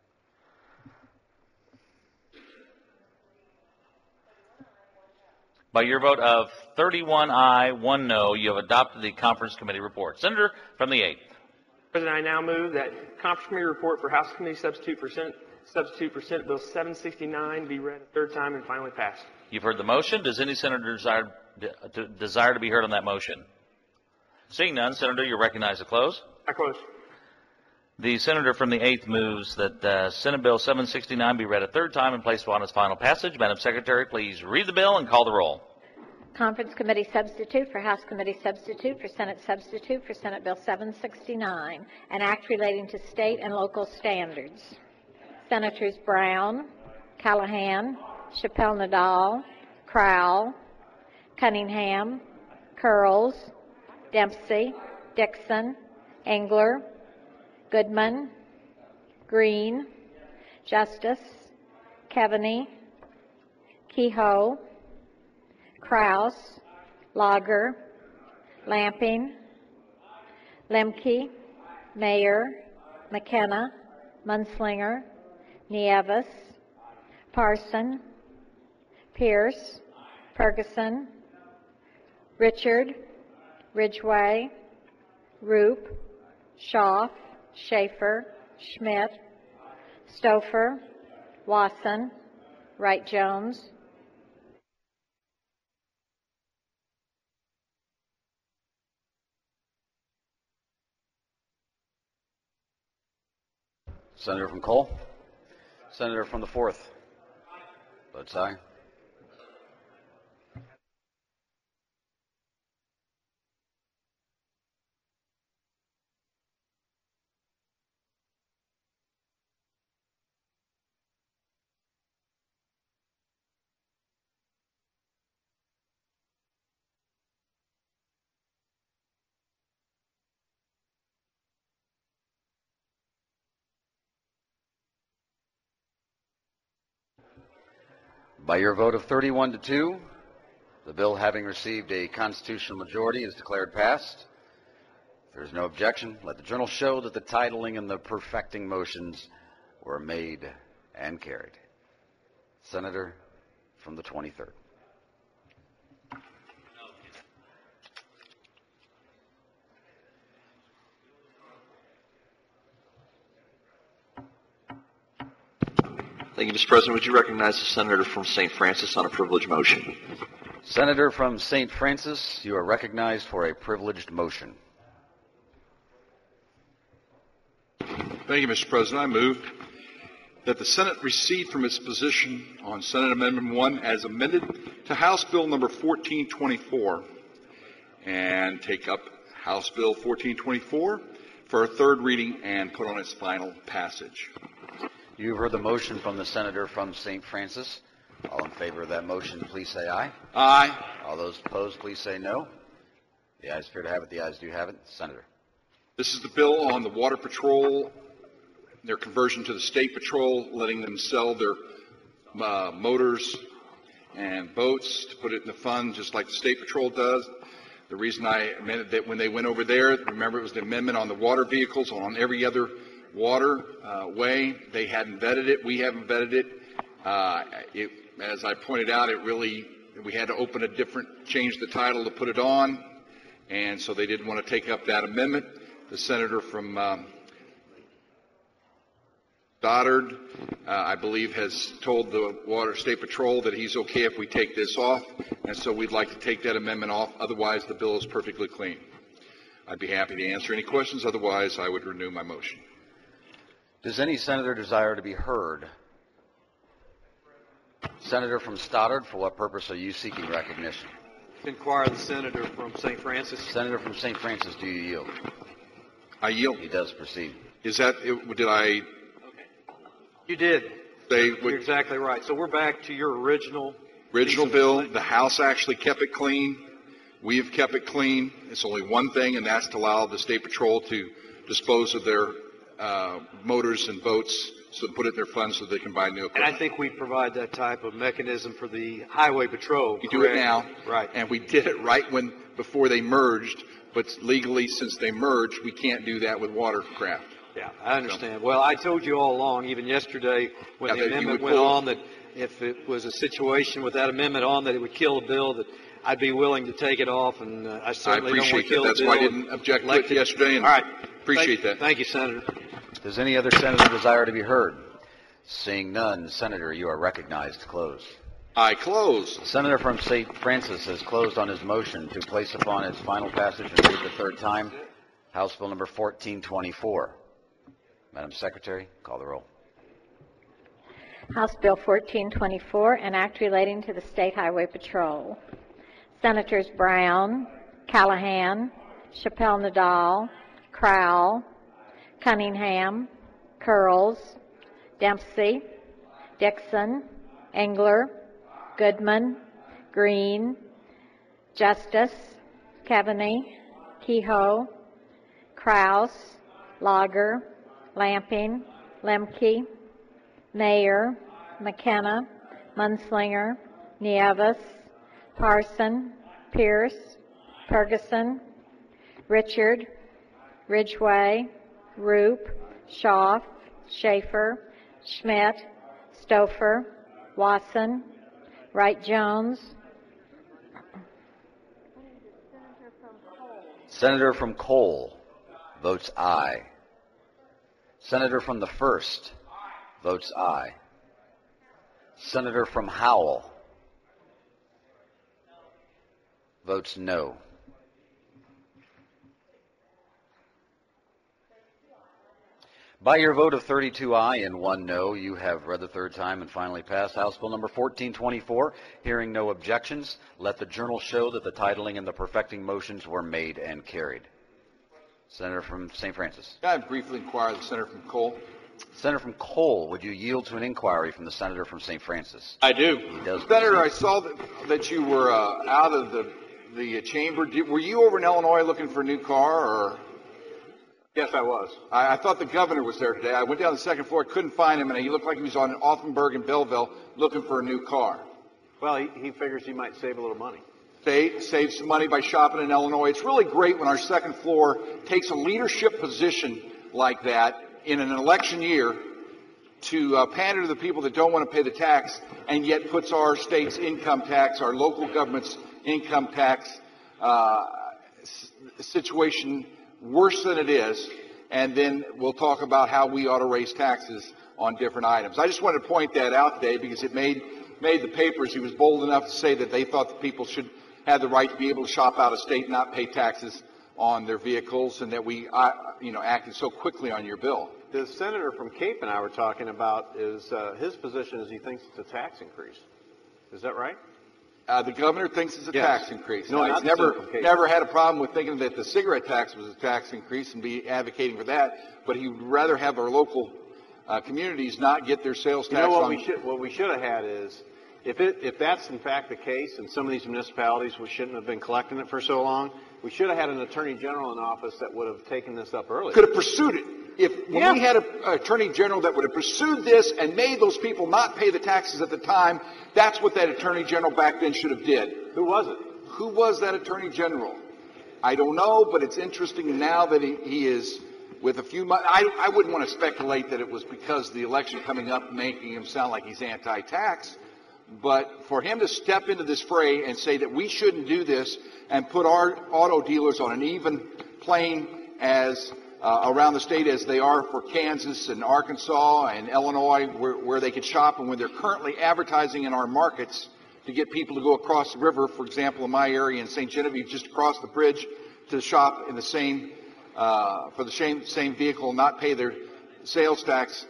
By your vote of 31 aye, 1 no, you have adopted the Conference Committee report. Senator from the 8th. President, I now move that Conference Committee report for House Committee Substitute for Senate Bill 769 be read a third time and finally passed. You've heard the motion. Does any senator desire to be heard on that motion? Seeing none, Senator, you're recognized to close. I close. The senator from the 8th moves that Senate Bill 769 be read a third time and placed upon its final passage. Madam Secretary, please read the bill and call the roll. Conference Committee Substitute for House Committee Substitute for Senate Bill 769, an act relating to state and local standards. Senators Brown, Callahan, Chappelle-Nadal, Crowell, Cunningham, Curls, Dempsey, Dixon, Engler, Goodman, Green, Justice, Keaveney, Kehoe, Kraus, Lager, Lamping, Lemke, Mayer, McKenna, Munslinger, Nieves, Parson, Pierce, Ferguson, Richard, Ridgway, Roop, Schaaf, Schaefer, Schmidt, Stouffer, Wasson, Wright-Jones, Senator from Cole. Senator from the 4th. Votes aye. By your vote of 31-2, the bill, having received a constitutional majority, is declared passed. If there is no objection, let the journal show that the titling and the perfecting motions were made and carried. Senator from the 23rd. Thank you, Mr. President. Would you recognize the senator from St. Francis on a privileged motion? Senator from St. Francis, you are recognized for a privileged motion. Thank you, Mr. President. I move that the Senate recede from its position on Senate Amendment 1 as amended to House Bill number 1424 and take up House Bill 1424 for a third reading and put on its final passage. You've heard the motion from the senator from St. Francis. All in favor of that motion, please say aye. Aye. All those opposed, please say no. The ayes appear to have it. The ayes do have it. Senator. This is the bill on the Water Patrol, their conversion to the State Patrol, letting them sell their motors and boats to put it in the fund just like the State Patrol does. The reason I amended that when they went over there, remember it was the amendment on the water vehicles, on every other water way. They hadn't vetted it. We haven't vetted it. As I pointed out, we had to open a different, change the title to put it on, and so they didn't want to take up that amendment. The senator from Stoddard, I believe, has told the Water State Patrol that he's okay if we take this off, and so we'd like to take that amendment off. Otherwise, the bill is perfectly clean. I'd be happy to answer any questions. Otherwise, I would renew my motion. Does any senator desire to be heard? Senator from Stoddard, for what purpose are you seeking recognition? Inquire the senator from St. Francis. Senator from St. Francis, do you yield? I yield. He does. Proceed. Is that, did I? You did. You're exactly right. So we're back to your original bill. The House actually kept it clean. We have kept it clean. It's only one thing, and that's to allow the State Patrol to dispose of their motors and boats, so put it in their funds so they can buy new equipment. And I think we provide that type of mechanism for the Highway Patrol. We do it now, right? And we did it right before they merged. But legally, since they merged, we can't do that with watercraft. Yeah, I understand. Well, I told you all along, even yesterday when the amendment went on, that if it was a situation with that amendment on, that it would kill a bill, that I'd be willing to take it off, and I certainly don't want to appreciate kill that. the That's bill. why I didn't object to it yesterday, and All right. appreciate that. Thank you, Senator. Does any other senator desire to be heard? Seeing none, Senator, you are recognized to close. I close. The senator from St. Francis has closed on his motion to place upon its final passage and read the third time House Bill number 1424. Madam Secretary, call the roll. House Bill 1424, an act relating to the State Highway Patrol. Senators Brown, Callahan, Chappelle Nadal, Crowell, Cunningham, Curls, Dempsey, Dixon, Engler, Goodman, Green, Justice, Keaveney, Kehoe, Kraus, Lager, Lamping, Lemke, Mayer, McKenna, Munslinger, Nieves, Parson, Pierce, Ferguson, Richard, Ridgway, Roop, Schaaf, Schaefer, Schmidt, Stouffer, Watson, Wright-Jones. Senator from Cole votes aye. Senator from the 1st votes aye. Senator from Howell votes no. By your vote of 32 aye and 1 no, you have read the third time and finally passed House Bill number 1424. Hearing no objections, let the journal show that the titling and the perfecting motions were made and carried. Senator from St. Francis. Can I briefly inquire the senator from Cole? Senator from Cole, would you yield to an inquiry from the senator from St. Francis? I do. He does. Senator, I saw that you were out of the chamber. Were you over in Illinois looking for a new car, or? Yes, I was. I thought the governor was there today. I went down the second floor, couldn't find him, and he looked like he was on Offenburg and Belleville looking for a new car. Well, he figures he might save a little money. Save some money by shopping in Illinois. It's really great when our second floor takes a leadership position like that in an election year to pander to the people that don't want to pay the tax, and yet puts our state's income tax, our local government's income tax situation worse than it is, and then we'll talk about how we ought to raise taxes on different items. I just wanted to point that out today because it made the papers. He was bold enough to say that they thought that people should have the right to be able to shop out of state and not pay taxes on their vehicles, and that we acted so quickly on your bill. The senator from Cape and I were talking about is his position is he thinks it's a tax increase. Is that right? The governor thinks it's a tax increase. No, he's never had a problem with thinking that the cigarette tax was a tax increase and be advocating for that, but he would rather have our local communities not get their sales tax. What we should have had is, if that's in fact the case, and some of these municipalities shouldn't have been collecting it for so long, we should have had an attorney general in office that would have taken this up earlier. Could have pursued it. When we had an attorney general that would have pursued this and made those people not pay the taxes at the time, that's what that attorney general back then should have did. Who was it? Who was that attorney general? I don't know, but it's interesting now that he is with a few months. I wouldn't want to speculate that it was because the election coming up making him sound like he's anti-tax, but for him to step into this fray and say that we shouldn't do this and put our auto dealers on an even plane as around the state as they are for Kansas and Arkansas and Illinois, where they could shop, and when they're currently advertising in our markets to get people to go across the river, for example, in my area in St. Genevieve, just across the bridge to shop in the same for the same vehicle and not pay their sales tax.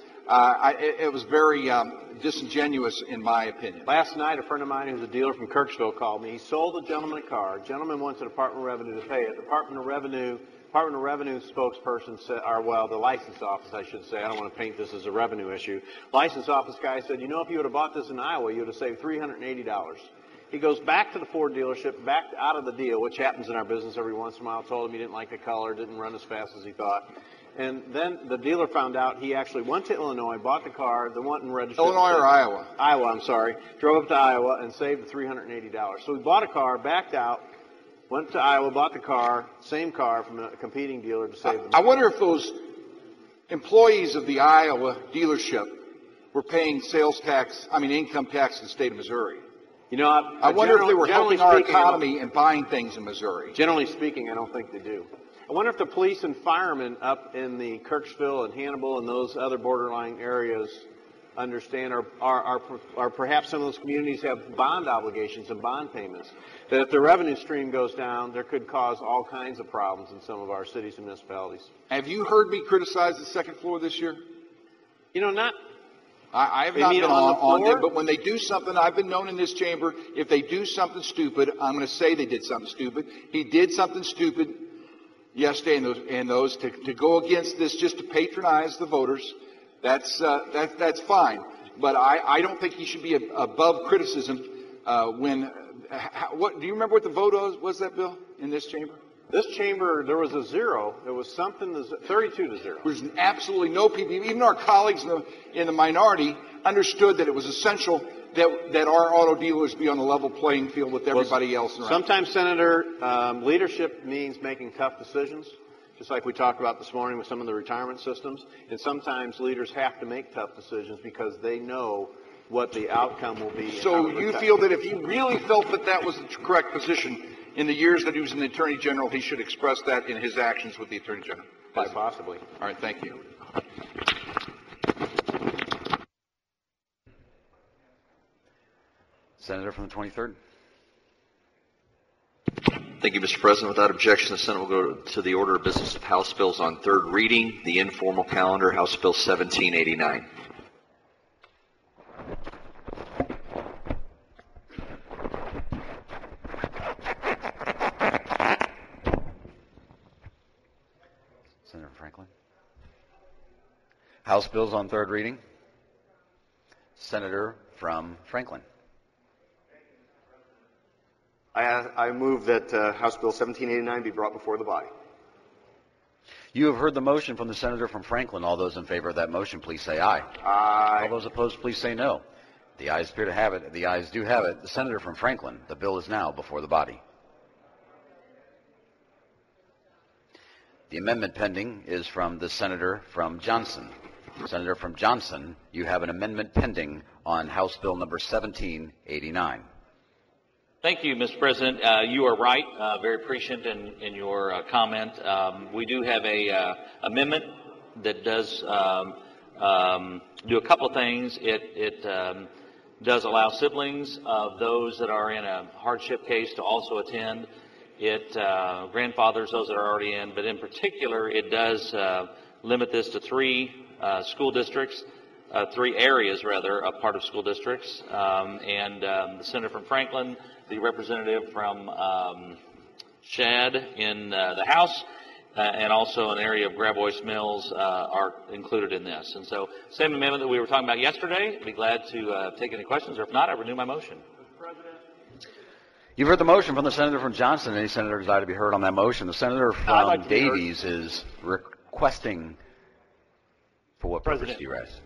It was very disingenuous, in my opinion. Last night, a friend of mine who's a dealer from Kirksville called me. He sold a gentleman a car. Gentleman went to the Department of Revenue to pay it. Department of Revenue spokesperson said, the license office, I should say. I don't want to paint this as a revenue issue. License office guy said, if you would have bought this in Iowa, you would have saved $380. He goes back to the Ford dealership, back out of the deal, which happens in our business every once in a while. Told him he didn't like the color, didn't run as fast as he thought. And then the dealer found out he actually went to Illinois, bought the car, then went and registered. Illinois or Iowa? Iowa, I'm sorry. Drove up to Iowa and saved $380. So he bought a car, backed out, went to Iowa, bought the car, same car from a competing dealer to save the money. I wonder if those employees of the Iowa dealership were paying income tax in the state of Missouri. I wonder if they were helping our economy and buying things in Missouri. Generally speaking, I don't think they do. I wonder if the police and firemen up in the Kirksville and Hannibal and those other borderline areas understand, or perhaps some of those communities have bond obligations and bond payments, that if the revenue stream goes down, there could cause all kinds of problems in some of our cities and municipalities. Have you heard me criticize the second floor this year? Not. I have not been on it, but when they do something, I've been known in this chamber, if they do something stupid, I'm going to say they did something stupid. He did something stupid yesterday in those to go against this just to patronize the voters. That's fine, but I don't think he should be above criticism. What do you remember what the vote was that, Bill, in this chamber? This chamber, there was a 0. It was something 32 to 0. There was absolutely no people. Even our colleagues in the minority understood that it was essential that our auto dealers be on the level playing field with everybody else. Sometimes, Senator, leadership means making tough decisions, just like we talked about this morning with some of the retirement systems. And sometimes leaders have to make tough decisions because they know what the outcome will be. So you feel that if he really felt that was the correct position in the years that he was an Attorney General, he should express that in his actions with the Attorney General? Quite possibly. All right, thank you. Senator from the 23rd. Thank you, Mr. President. Without objection, the Senate will go to the order of business of House bills on third reading. The informal calendar, House Bill 1789. Senator Franklin. House bills on third reading. Senator from Franklin. I move that House Bill 1789 be brought before the body. You have heard the motion from the Senator from Franklin. All those in favor of that motion, please say aye. Aye. All those opposed, please say no. The ayes appear to have it. The ayes do have it. The Senator from Franklin. The bill is now before the body. The amendment pending is from the Senator from Johnson. Senator from Johnson, you have an amendment pending on House Bill number 1789. Thank you, Mr. President. You are right. Very appreciative in your comment. We do have a amendment that does do a couple of things. It does allow siblings of those that are in a hardship case to also attend. It grandfathers those that are already in, but in particular, it does limit this to 3 school districts. 3 areas, rather, a part of school districts, and the Senator from Franklin, the representative from Shad in the House, and also an area of Grabois Mills are included in this. And so, same amendment that we were talking about yesterday. I'd be glad to take any questions, or if not, I renew my motion. You've heard the motion from the Senator from Johnson. Any senator desire to be heard on that motion? The Senator from Davies is requesting for what purpose do you raise?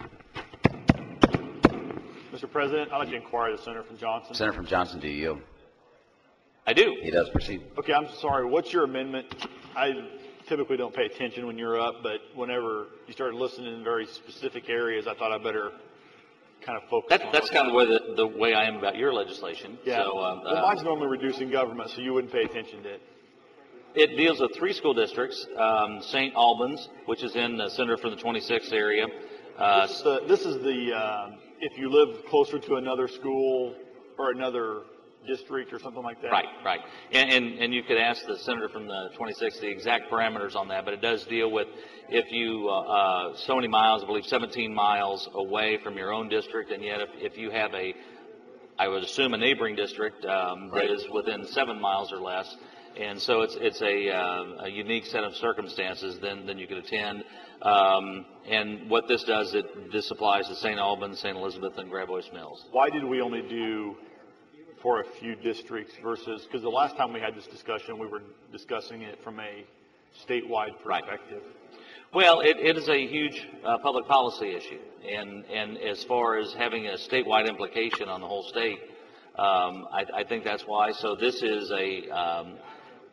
Mr. President, I'd like to inquire the Senator from Johnson. Senator from Johnson, do you? I do. He does. Proceed. Okay, I'm sorry. What's your amendment? I typically don't pay attention when you're up, but whenever you started listening in very specific areas, I thought I better kind of focus on that's kind of the way I am about your legislation. Yeah. So, well, mine's normally reducing government, so you wouldn't pay attention to it. It deals with 3 school districts. St. Albans, which is in the Senator from the 26th area. This is if you live closer to another school or another district or something like that. Right. And you could ask the Senator from the 26th the exact parameters on that, but it does deal with if you so many miles, I believe 17 miles away from your own district, and yet if you have I would assume a neighboring district that is within 7 miles or less, and so it's a unique set of circumstances then you could attend. And what this does, this applies to St. Albans, St. Elizabeth, and Grabois Mills. Why did we only do for a few districts versus, because the last time we had this discussion, we were discussing it from a statewide perspective. Right. Well, it is a huge public policy issue, and as far as having a statewide implication on the whole state, I think that's why. So this is a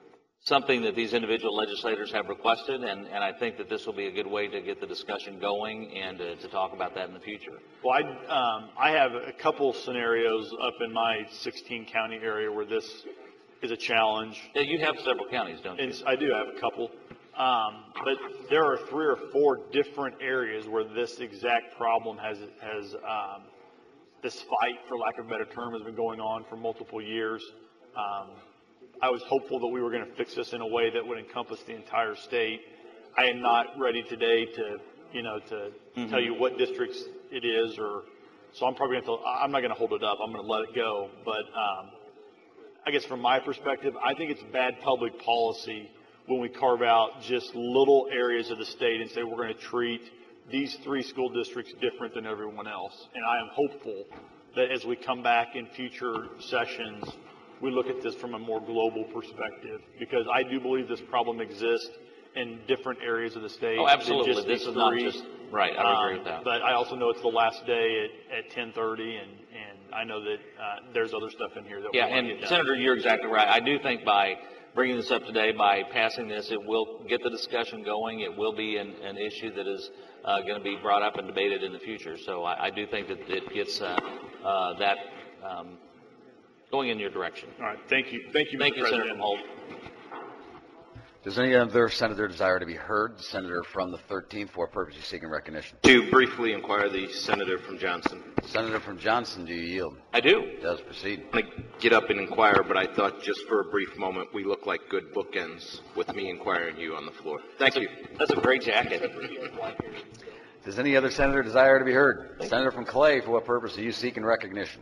something that these individual legislators have requested, and I think that this will be a good way to get the discussion going and to talk about that in the future. Well, I have a couple scenarios up in my 16 county area where this is a challenge. Yeah, you have several counties, don't you? I do have a couple. But there are 3 or 4 different areas where this exact problem has this fight, for lack of a better term, has been going on for multiple years. I was hopeful that we were going to fix this in a way that would encompass the entire state. I am not ready today to tell you what districts it is, so I'm probably I'm not going to hold it up. I'm going to let it go. But I guess from my perspective, I think it's bad public policy when we carve out just little areas of the state and say we're going to treat these 3 school districts different than everyone else. And I am hopeful that as we come back in future sessions, we look at this from a more global perspective, because I do believe this problem exists in different areas of the state. Oh, absolutely. This is not just, right, I would agree with that. But I also know it's the last day at 10:30, and I know that there's other stuff in here that we want to get done. Senator, you're exactly right. I do think by bringing this up today, by passing this, it will get the discussion going. It will be an issue that is going to be brought up and debated in the future. So I do think that it gets that going in your direction. All right. Thank you. Thank you, Mr. Thank you, President. Senator from Holt. Does any other senator desire to be heard? The senator from the 13th, for what purpose is seeking recognition? To briefly inquire the senator from Johnson. Senator from Johnson, do you yield? I do. Does proceed. I'm going to get up and inquire, but I thought just for a brief moment we look like good bookends with me inquiring you on the floor. Thank you. That's a great jacket. Does any other senator desire to be heard? Senator from Clay, for what purpose are you seeking recognition?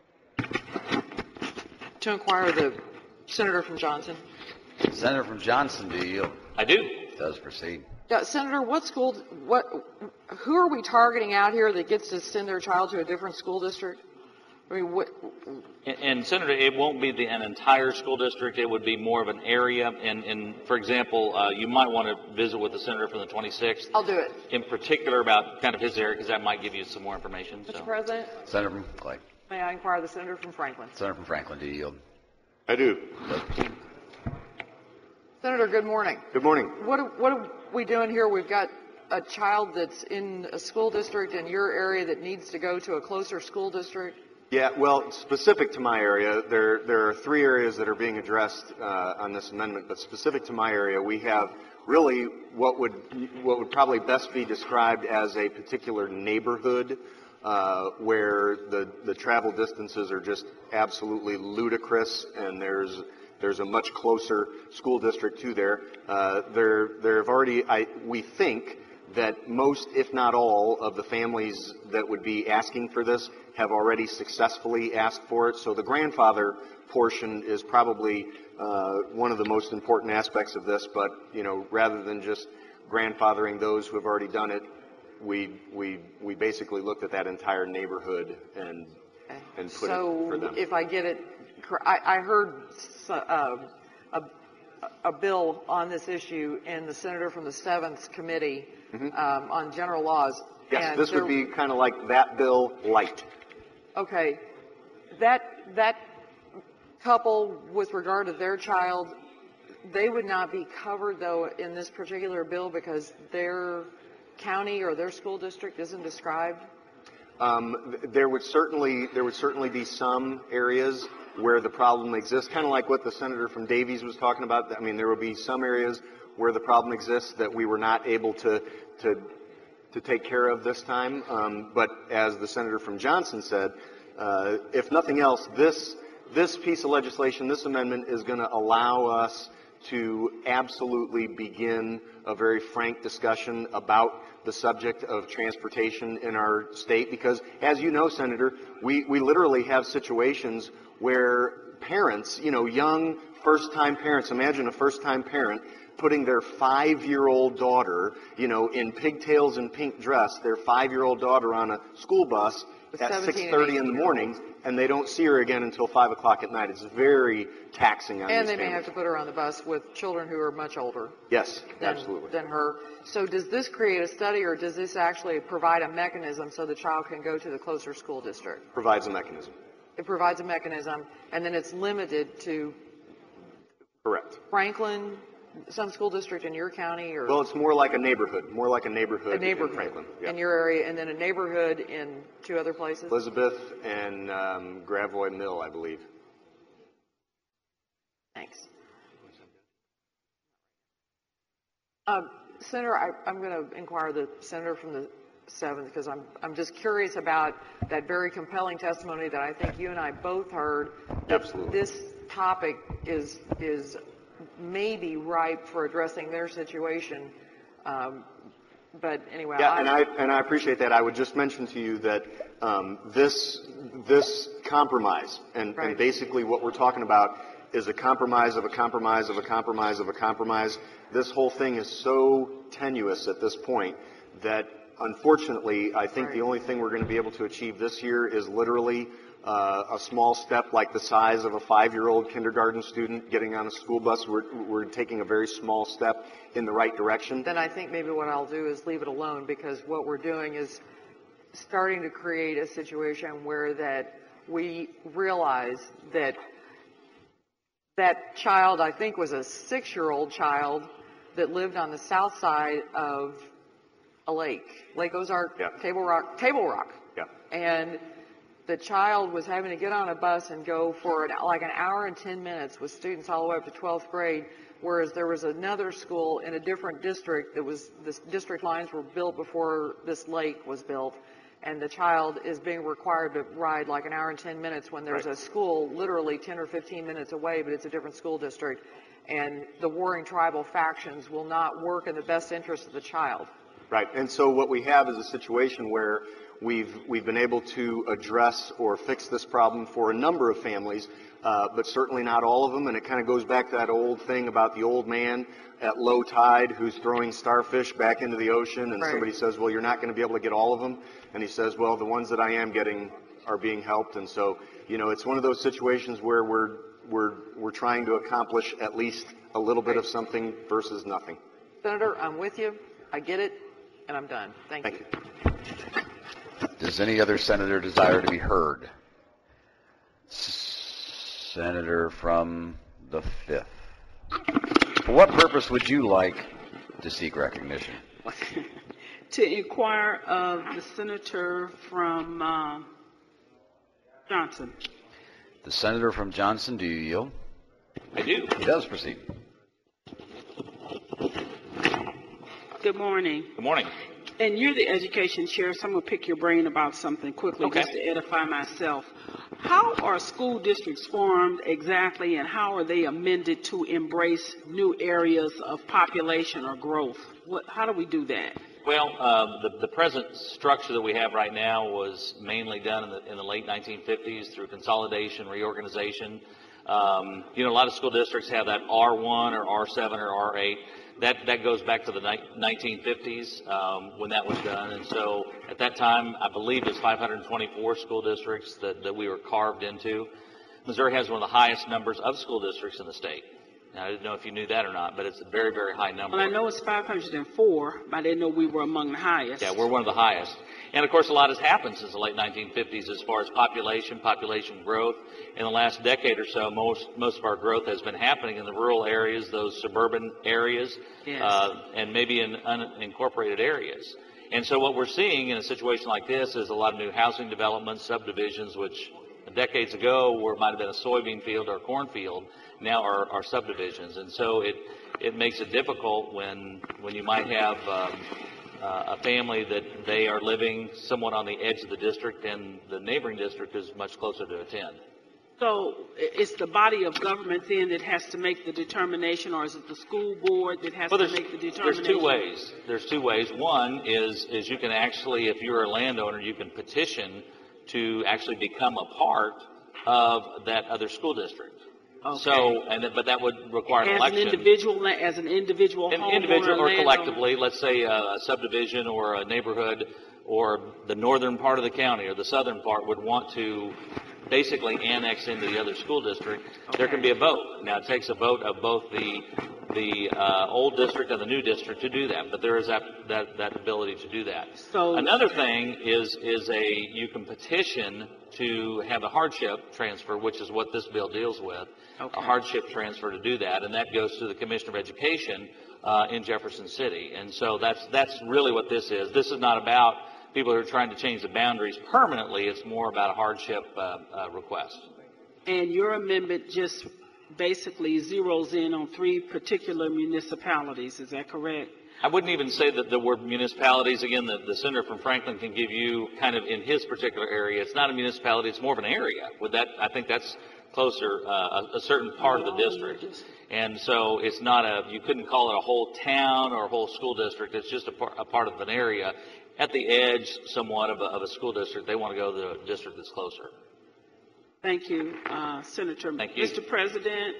To inquire the senator from Johnson. Senator from Johnson, do you yield? I do. Does proceed. Yeah, Senator, who are we targeting out here that gets to send their child to a different school district? I mean, And Senator, it won't be an entire school district. It would be more of an area. And for example, you might want to visit with the senator from the 26th. I'll do it. In particular about kind of his area, because that might give you some more information. Mr. President? Senator from Clay. May I inquire the senator from Franklin? Senator from Franklin, do you yield? I do. Senator, good morning. Good morning. What are we doing here? We've got a child that's in a school district in your area that needs to go to a closer school district. Yeah, well, specific to my area, there are 3 areas that are being addressed on this amendment, but specific to my area, we have really what would probably best be described as a particular neighborhood where the travel distances are just absolutely ludicrous, and there's a much closer school district to there. There have already, we think that most, if not all, of the families that would be asking for this have already successfully asked for it. So the grandfather portion is probably one of the most important aspects of this. But rather than just grandfathering those who have already done it, we basically looked at that entire neighborhood and put it for them. So if I get it, I heard a bill on this issue in the senator from the 7th committee on general laws. Yes, and this would be kind of like that bill light. Okay, that couple, with regard to their child, they would not be covered though in this particular bill because their county or their school district isn't described. There would certainly be some areas where the problem exists, kind of like what the senator from Davies was talking about. I mean, there will be some areas where the problem exists that we were not able to take care of this time. But as the senator from Johnson said, if nothing else, this piece of legislation, this amendment, is going to allow us to absolutely begin a very frank discussion about the subject of transportation in our state. Because, as you know, Senator, we literally have situations where parents, young first-time parents, imagine a first-time parent putting their 5-year-old daughter, in pigtails and pink dress, their 5-year-old daughter on a school bus at 6:30 in the morning, and they don't see her again until 5 o'clock at night. It's very taxing on And these they may families. have to put her on the bus with children who are much older Yes, than, absolutely. than her. So does this create a study, or does this actually provide a mechanism so the child can go to the closer school district? Provides a mechanism. It provides a mechanism, and then it's limited to Correct. Franklin, some school district in your county, or? Well, it's more like a neighborhood A neighborhood in Franklin. Yeah. in your area, and then a neighborhood in 2 other places? Elizabeth and Gravois Mill, I believe. Thanks. Senator, I'm going to inquire the senator from the 7th, because I'm just curious about that very compelling testimony that I think you and I both heard. Absolutely. This topic is maybe ripe for addressing their situation. But anyway. Yeah, and I appreciate that. I would just mention to you that this compromise, and basically what we're talking about is a compromise of a compromise of a compromise of a compromise. This whole thing is so tenuous at this point that, unfortunately, I think the only thing we're going to be able to achieve this year is literally a small step like the size of a 5-year-old kindergarten student getting on a school bus. We're taking a very small step in the right direction. Then I think maybe what I'll do is leave it alone, because what we're doing is starting to create a situation where that we realize that that child, I think, was a 6-year-old child that lived on the south side of a lake, Lake Ozark, Table Rock. Yeah. And the child was having to get on a bus and go for like an hour and 10 minutes with students all the way up to 12th grade, whereas there was another school in a different district that was, the district lines were built before this lake was built, and the child is being required to ride like an hour and 10 minutes when there's a school literally 10 or 15 minutes away, but it's a different school district. And the warring tribal factions will not work in the best interest of the child. Right, and so what we have is a situation where we've been able to address or fix this problem for a number of families, but certainly not all of them. And it kind of goes back to that old thing about the old man at low tide who's throwing starfish back into the ocean, and somebody says, well, you're not going to be able to get all of them. And he says, well, the ones that I am getting are being helped. And so, you know, it's one of those situations where we're trying to accomplish at least a little bit of something versus nothing. Senator, I'm with you. I get it, and I'm done. Thank you. Does any other senator desire to be heard? Senator from the 5th. For what purpose would you like to seek recognition? To inquire of the senator from Johnson. The senator from Johnson, do you yield? I do. He does. Proceed. Good morning. Good morning. And you're the education chair, so I'm going to pick your brain about something quickly just to edify myself. How are school districts formed exactly, and how are they amended to embrace new areas of population or growth? How do we do that? Well, the present structure that we have right now was mainly done in the late 1950s through consolidation, reorganization. You know, a lot of school districts have that R1 or R7 or R8. That goes back to the 1950s when that was done. And so at that time, I believe it's 524 school districts that we were carved into. Missouri has one of the highest numbers of school districts in the state. Now, I didn't know if you knew that or not, but it's a very, very high number. Well, I know it's 504, but I didn't know we were among the highest. Yeah, we're one of the highest. And, of course, a lot has happened since the late 1950s as far as population growth. In the last decade or so, most of our growth has been happening in the rural areas, those suburban areas, and maybe in unincorporated areas. And so what we're seeing in a situation like this is a lot of new housing developments, subdivisions, which decades ago where it might have been a soybean field or a cornfield, now are subdivisions. And so it makes it difficult when you might have a family that they are living somewhat on the edge of the district and the neighboring district is much closer to a 10. So it's the body of government then that has to make the determination, or is it the school board that has to make the determination? There's two ways. One is you can actually, if you're a landowner, you can petition to actually become a part of that other school district. Okay. So, but that would require an election. As an individual homeowner or collectively, let's say a subdivision or a neighborhood or the northern part of the county or the southern part would want to basically annex into the other school district. Okay. There can be a vote. Now, it takes a vote of both the the old district and the new district to do that, but there is that ability to do that. So another thing is you can petition to have a hardship transfer, which is what this bill deals with, Okay. a hardship transfer to do that, and that goes to the Commissioner of Education in Jefferson City. And so that's really what this is. This is not about people who are trying to change the boundaries permanently. It's more about a hardship request. And your amendment just basically zeroes in on 3 particular municipalities, is that correct? I wouldn't even say that the word municipalities. Again, the senator from Franklin can give you kind of in his particular area. It's not a municipality. It's more of an area. With that, I think that's closer, a certain part of the district. And so it's not you couldn't call it a whole town or a whole school district. It's just a part of an area at the edge somewhat of a school district. They want to go to the district that's closer. Thank you, Senator. Thank you. Mr. President,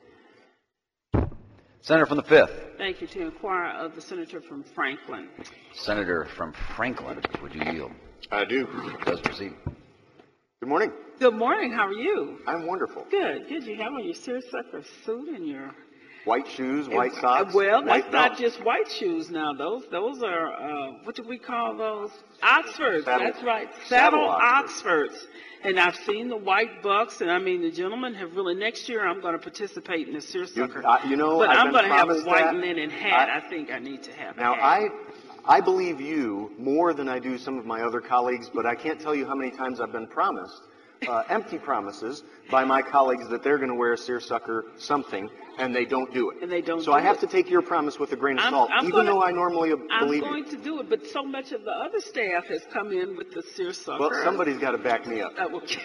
Senator from the 5th. thank you. To inquire of the Senator from Franklin. Senator from Franklin, would you yield? I do. Does proceed. Good morning. Good morning. How are you? I'm wonderful. Good. Good. You have on your seersucker suit and your White shoes, white socks. Well, that's white not belt. just white shoes now. Those are what do we call those? Oxfords. Saddle- That's right. saddle Saddle Oxfords. Oxfords. And I've seen the white bucks, and I mean the gentlemen have really. Next year, I'm going to participate in the seersucker. You know, but I've I'm been going to have a promised white that. linen hat. I think I need to have. Now, a hat. I believe you more than I do some of my other colleagues, but I can't tell you how many times I've been promised, empty promises, by my colleagues that they're going to wear a seersucker something, and they don't do it. And they don't. So do I have it. to take your promise with a grain of I'm- salt, I'm even gonna- though I normally I'm believe going you. to do it, but so much of the other staff has come in with the seersucker. Well, somebody's got to back me up. Okay.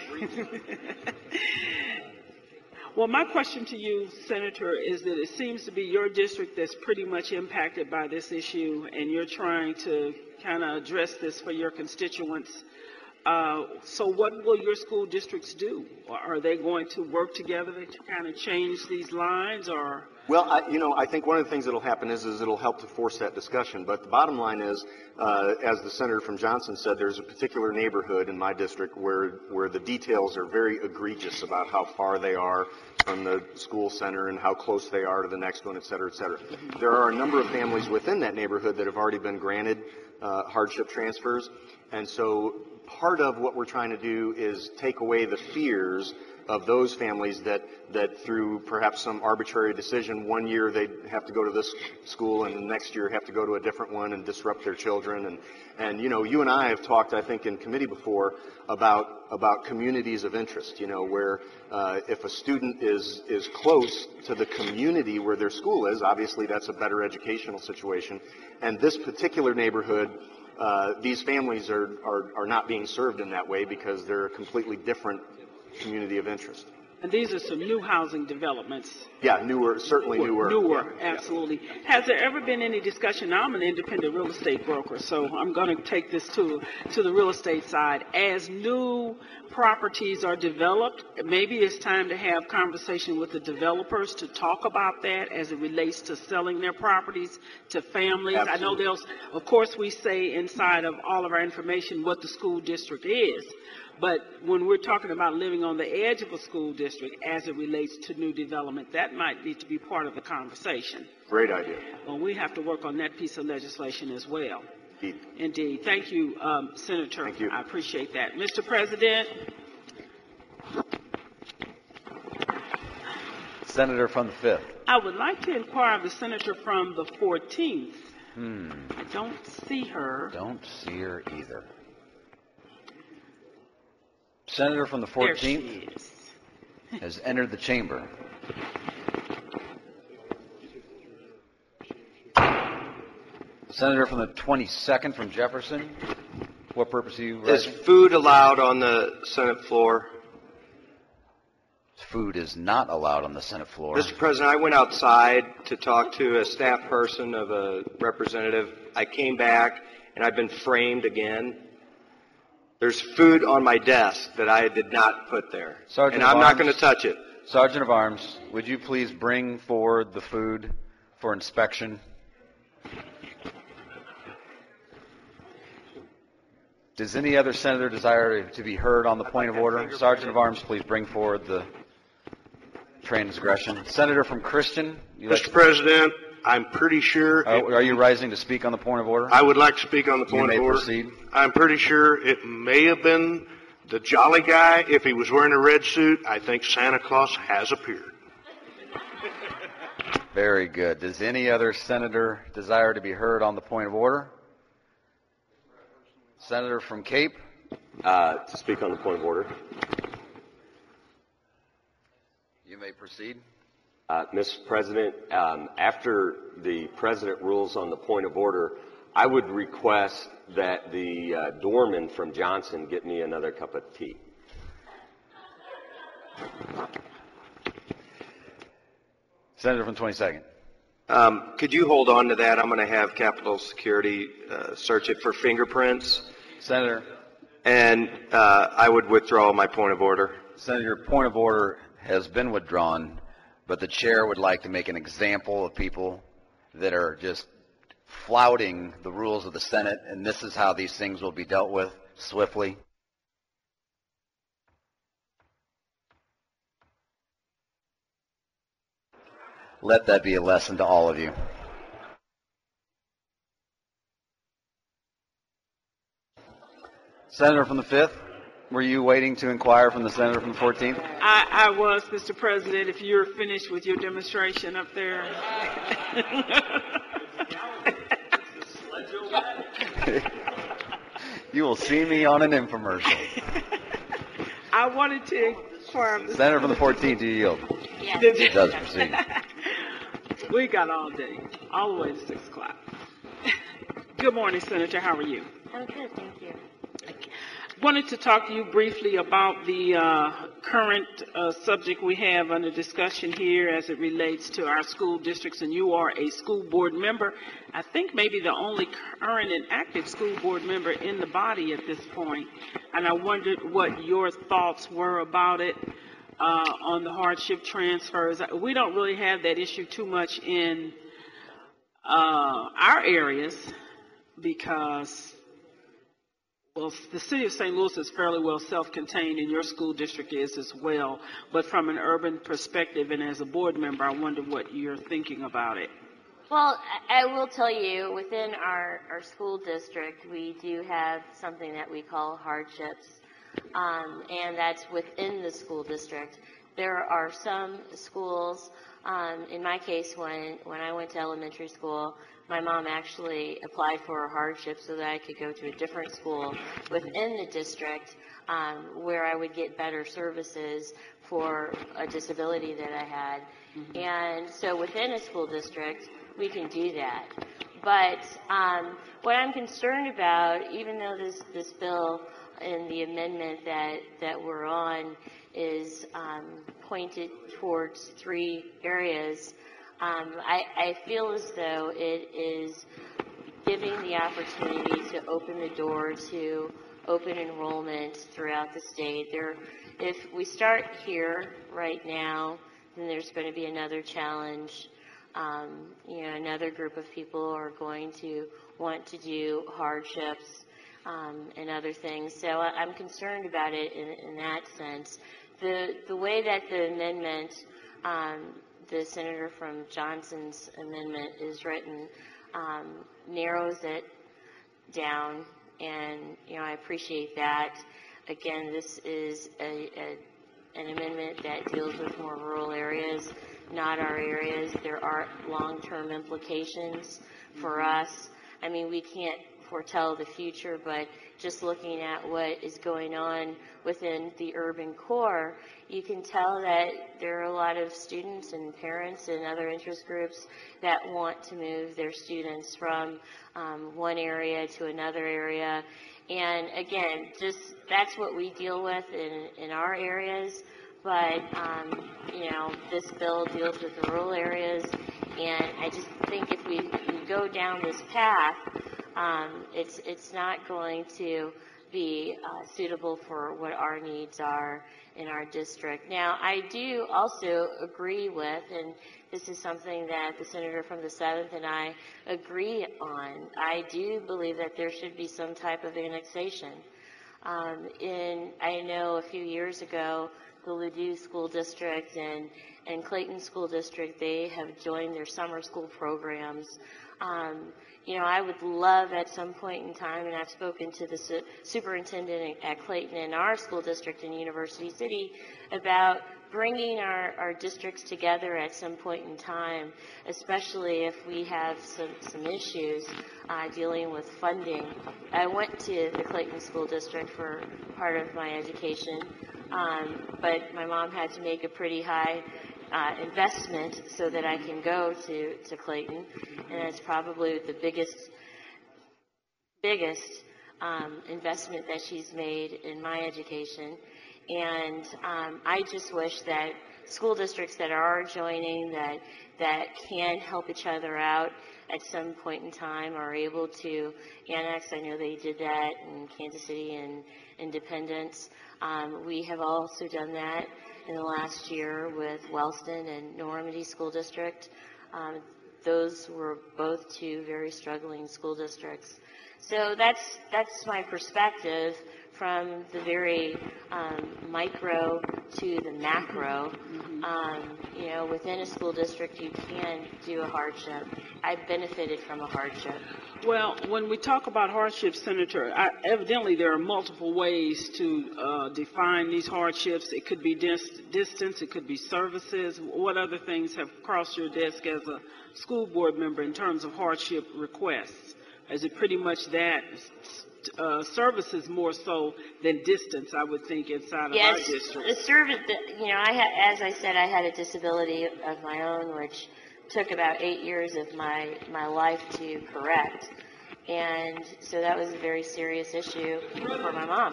Well, my question to you, Senator, is that it seems to be your district that's pretty much impacted by this issue, and you're trying to kind of address this for your constituents. So what will your school districts do? Are they going to work together to kind of change these lines, or? Well, I think one of the things that'll happen is it'll help to force that discussion. But the bottom line is, as the senator from Johnson said, there's a particular neighborhood in my district where the details are very egregious about how far they are from the school center and how close they are to the next one, et cetera, et cetera. There are a number of families within that neighborhood that have already been granted hardship transfers, and so part of what we're trying to do is take away the fears of those families that through perhaps some arbitrary decision, one year they have to go to this school and the next year have to go to a different one and disrupt their children. And you and I have talked, I think, in committee before about communities of interest, where if a student is close to the community where their school is, obviously that's a better educational situation. And this particular neighborhood, these families are not being served in that way because they're a completely different community of interest. And these are some new housing developments. Yeah, certainly newer. Newer, absolutely. Has there ever been any discussion? Now, I'm an independent real estate broker, so I'm going to take this to the real estate side. As new properties are developed, maybe it's time to have conversation with the developers to talk about that as it relates to selling their properties to families. Absolutely. I know of course, we say inside of all of our information what the school district is. But when we're talking about living on the edge of a school district as it relates to new development, that might need to be part of the conversation. Great idea. Well, we have to work on that piece of legislation as well. Indeed. Indeed. Thank you, Senator. Thank you. I appreciate that. Mr. President. Senator from the 5th. I would like to inquire of the Senator from the 14th. I don't see her. Don't see her either. Senator from the There she 14th is. has entered the chamber. Senator from the 22nd from Jefferson. What purpose are you Is raising? food allowed on the Senate floor? Food is not allowed on the Senate floor. Mr. President, I went outside to talk to a staff person of a representative. I came back and I've been framed again. There's food on my desk that I did not put there. Sergeant And I'm of not Arms. going to touch it. Sergeant of Arms, would you please bring forward the food for inspection? Does any other senator desire to be heard on the point of order? Sergeant of Arms, please bring forward the transgression. Senator from Christian. Mr. President, I'm pretty sure. Are you rising to speak on the point of order? I would like to speak on the point of You may order. proceed. I'm pretty sure it may have been the jolly guy. If he was wearing a red suit, I think Santa Claus has appeared. Very good. Does any other senator desire to be heard on the point of order? Senator from Cape. To speak on the point of order. You may proceed. Mr. President, after the President rules on the point of order, I would request that the doorman from Johnson get me another cup of tea. Senator from 22nd. Could you hold on to that? I'm going to have Capitol Security search it for fingerprints. Senator. And I would withdraw my point of order. Senator, point of order has been withdrawn, but the chair would like to make an example of people that are just flouting the rules of the Senate, and this is how these things will be dealt with swiftly. Let that be a lesson to all of you. Senator from the 5th, were you waiting to inquire from the senator from the 14th? I was, Mr. President, if you're finished with your demonstration up there. You will see me on an infomercial. I wanted to inquire. Senator from the 14th, do you yield? Yes. It does proceed. We got all day, all the way to 6 o'clock. Good morning, Senator. How are you? I'm good, thank you. Wanted to talk to you briefly about the current subject we have under discussion here as it relates to our school districts, and you are a school board member. I think maybe the only current and active school board member in the body at this point, and I wondered what your thoughts were about it on the hardship transfers. We don't really have that issue too much in our areas because, well, the city of St. Louis is fairly well self-contained, and your school district is as well. But from an urban perspective and as a board member, I wonder what you're thinking about it. Well, I will tell you, within our school district, we do have something that we call hardships, and that's within the school district. There are some schools, in my case, when I went to elementary school, my mom actually applied for a hardship so that I could go to a different school within the district where I would get better services for a disability that I had. Mm-hmm. And so within a school district, we can do that. But what I'm concerned about, even though this bill and the amendment that we're on is pointed towards 3 areas, I feel as though it is giving the opportunity to open the door to open enrollment throughout the state. If we start here right now, then there's going to be another challenge. Another group of people are going to want to do hardships and other things. So I'm concerned about it in that sense. The way that the amendment, the senator from Johnson's amendment is written, narrows it down, and I appreciate that. Again, this is an amendment that deals with more rural areas, not our areas. There are long-term implications for us. I mean, we can't foretell the future, but just looking at what is going on within the urban core, you can tell that there are a lot of students and parents and other interest groups that want to move their students from one area to another area. And again, just that's what we deal with in our areas. But, this bill deals with the rural areas, and I just think if we go down this path, it's not going to be suitable for what our needs are in our district. Now, I do also agree with, and this is something that the senator from the 7th and I agree on, I do believe that there should be some type of annexation. I know a few years ago, the Ladue School District and Clayton School District, they have joined their summer school programs. I would love at some point in time, and I've spoken to the superintendent at Clayton and our school district in University City about bringing our districts together at some point in time, especially if we have some issues dealing with funding. I went to the Clayton School District for part of my education, but my mom had to make a pretty high investment so that I can go to Clayton, and it's probably the biggest investment that she's made in my education. And I just wish that school districts that are joining, that can help each other out at some point in time, are able to annex. I know they did that in Kansas City and Independence. We have also done that in the last year with Wellston and Normandy School District. Those were both two very struggling school districts. So that's my perspective from the very micro to the macro. Within a school district, you can do a hardship. I benefited from a hardship. Well, when we talk about hardship, Senator, evidently there are multiple ways to define these hardships. It could be distance, it could be services. What other things have crossed your desk as a school board member in terms of hardship requests? Is it pretty much that? Services more so than distance, I would think, inside of our district. Yes, the service, as I said, I had a disability of my own, which took about 8 years of my life to correct. And so that was a very serious issue for my mom.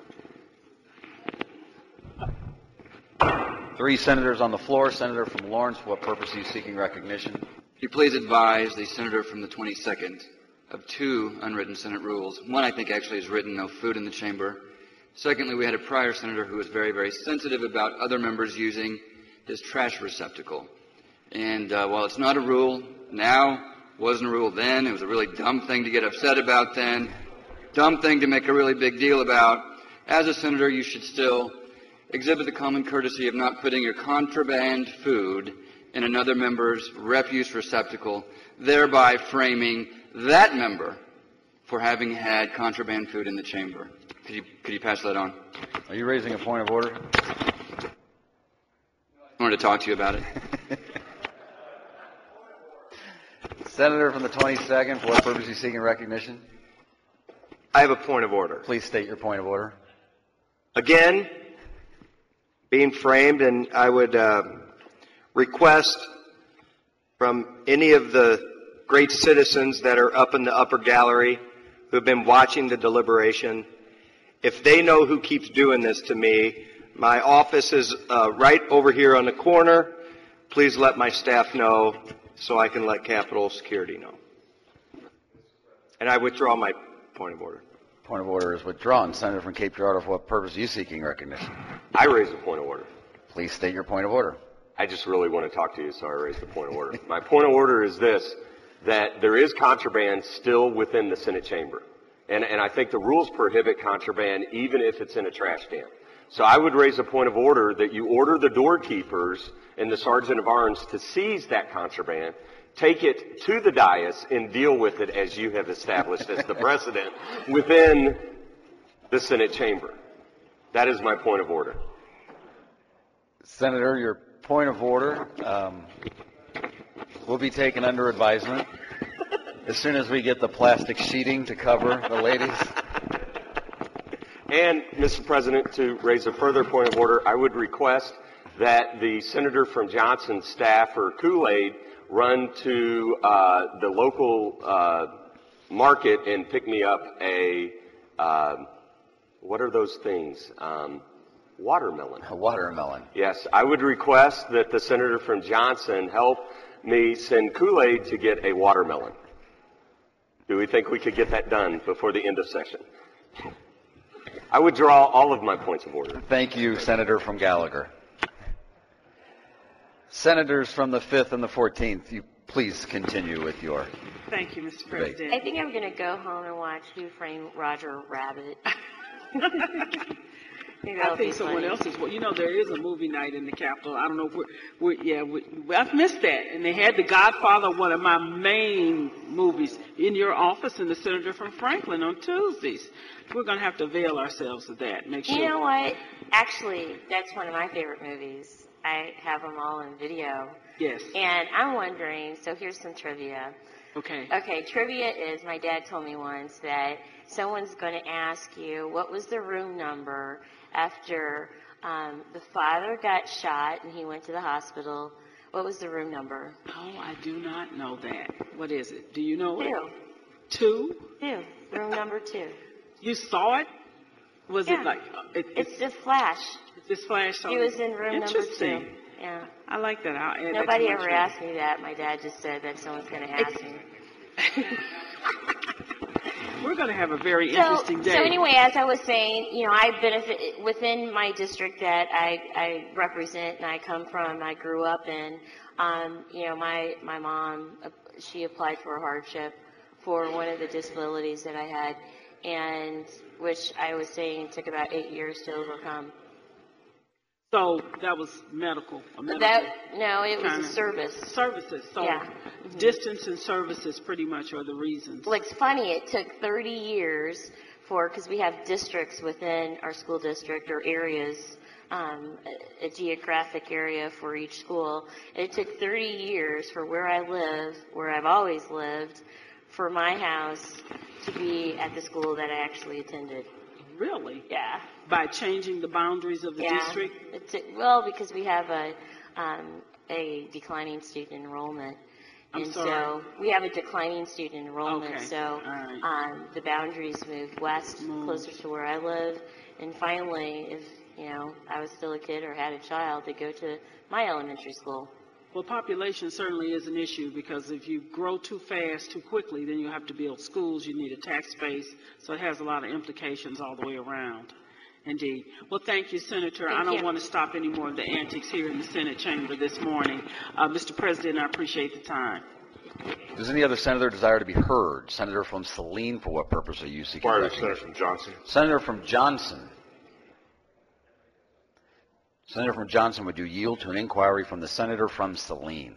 3 senators on the floor. Senator from Lawrence, for what purpose are you seeking recognition? Could you please advise the senator from the 22nd of 2 unwritten Senate rules? One, I think, actually is written, no food in the chamber. Secondly, we had a prior senator who was very, very sensitive about other members using his trash receptacle. And while it's not a rule now, wasn't a rule then, it was a really dumb thing to get upset about then, dumb thing to make a really big deal about. As a senator, you should still exhibit the common courtesy of not putting your contraband food in another member's refuse receptacle, thereby framing that member for having had contraband food in the chamber. Could you pass that on? Are you raising a point of order? I wanted to talk to you about it. Senator from the 22nd, for what purpose are you seeking recognition? I have a point of order. Please state your point of order. Again, being framed, and I would request from any of the great citizens that are up in the upper gallery who have been watching the deliberation, if they know who keeps doing this to me, my office is right over here on the corner. Please let my staff know so I can let Capitol Security know. And I withdraw my point of order. Point of order is withdrawn. Senator from Cape Girardeau, for what purpose are you seeking recognition? I raise a point of order. Please state your point of order. I just really want to talk to you, so I raised the point of order. My point of order is this, that there is contraband still within the Senate chamber. And I think the rules prohibit contraband even if it's in a trash can. So I would raise a point of order that you order the doorkeepers and the sergeant of arms to seize that contraband, take it to the dais, and deal with it as you have established as the precedent within the Senate chamber. That is my point of order. Senator, your point of order will be taken under advisement as soon as we get the plastic sheeting to cover the ladies. And, Mr. President, to raise a further point of order, I would request that the senator from Johnson's staff or Kool-Aid run to the local market and pick me up a, what are those things? Watermelon. A watermelon. Yes, I would request that the senator from Johnson help me send Kool-Aid to get a watermelon. Do we think we could get that done before the end of session? I would draw all of my points of order. Thank you, Senator from Gallagher. Senators from the 5th and the 14th, you please continue with your Thank you, Mr. President. I think I'm going to go home and watch Who Framed Roger Rabbit. I think someone else is. Well, you know, there is a movie night in the Capitol. I don't know if I've missed that. And they had The Godfather, one of my main movies, in your office, and the senator from Franklin on Tuesdays. We're going to have to avail ourselves of that. Make sure. You know what? Actually, that's one of my favorite movies. I have them all in video. Yes. And I'm wondering, so here's some trivia. Okay. Okay, trivia is, my dad told me once that someone's going to ask you what was the room number after the father got shot and he went to the hospital. What was the room number? Oh, I do not know that. What is it? Do you know it? 2. 2? 2. Room number 2. You saw it? Was Yeah. it like... It's just flash. It just flashed on He was in room number 2. Interesting. Yeah. I like that. I'll add Nobody that to my ever trivia. asked me that. My dad just said that someone's going to ask me. We're going to have a very interesting day. So anyway, as I was saying, you know, I benefit within my district that I represent and I come from, I grew up in. You know, my mom, she applied for a hardship for one of the disabilities that I had, and which I was saying took about 8 years to overcome. So that was medical. No, it was a service. Services. So Yeah. distance and services pretty much are the reasons. Well, it's funny, it took 30 years because we have districts within our school district or areas, a geographic area for each school. It took 30 years for where I live, where I've always lived, for my house to be at the school that I actually attended. Really? Yeah. By changing the boundaries of the district? Well, because we have a declining student enrollment. I'm And sorry. so we have a declining student enrollment, Okay. so All right. the boundaries moved west, closer to where I live. And finally, if, you know, I was still a kid or had a child, to go to my elementary school. Well, population certainly is an issue because if you grow too fast, too quickly, then you have to build schools, you need a tax base, so it has a lot of implications all the way around. Indeed. Well, thank you, Senator. I don't want to stop any more of the antics here in the Senate chamber this morning. Mr. President, I appreciate the time. Does any other senator desire to be heard? Senator from Saline, for what purpose are you seeking Inquiry, recognition? Senator from Johnson. Senator from Johnson. Senator from Johnson, would you yield to an inquiry from the senator from Saline?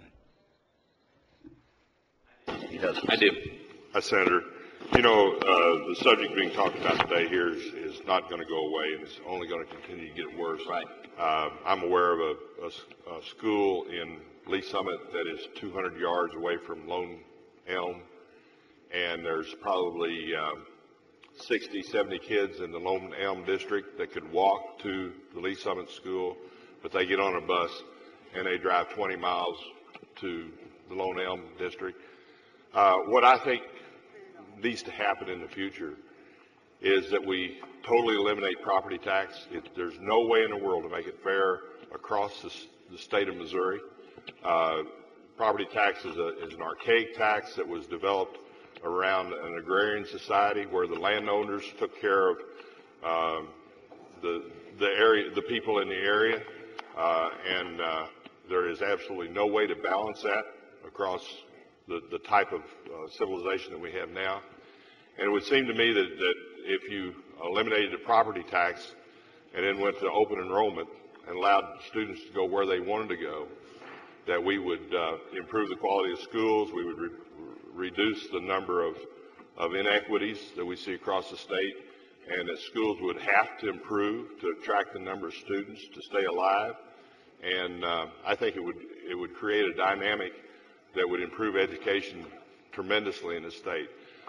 He does. I do. Senator, you know, the subject being talked about today here is not going to go away, and it's only going to continue to get worse. Right. I'm aware of a school in Lee Summit that is 200 yards away from Lone Elm, and there's probably 60, 70 kids in the Lone Elm district that could walk to the Lee Summit school, but they get on a bus and they drive 20 miles to the Lone Elm district. What I think needs to happen in the future is that we totally eliminate property tax. There's no way in the world to make it fair across the state of Missouri. Property tax is an archaic tax that was developed around an agrarian society where the landowners took care of the people in the area, and there is absolutely no way to balance that across the type of civilization that we have now. And it would seem to me that if you eliminated the property tax and then went to open enrollment and allowed students to go where they wanted to go, that we would improve the quality of schools, we would reduce the number of inequities that we see across the state, and that schools would have to improve to attract the number of students to stay alive. And I think it would create a dynamic that would improve education tremendously in the state.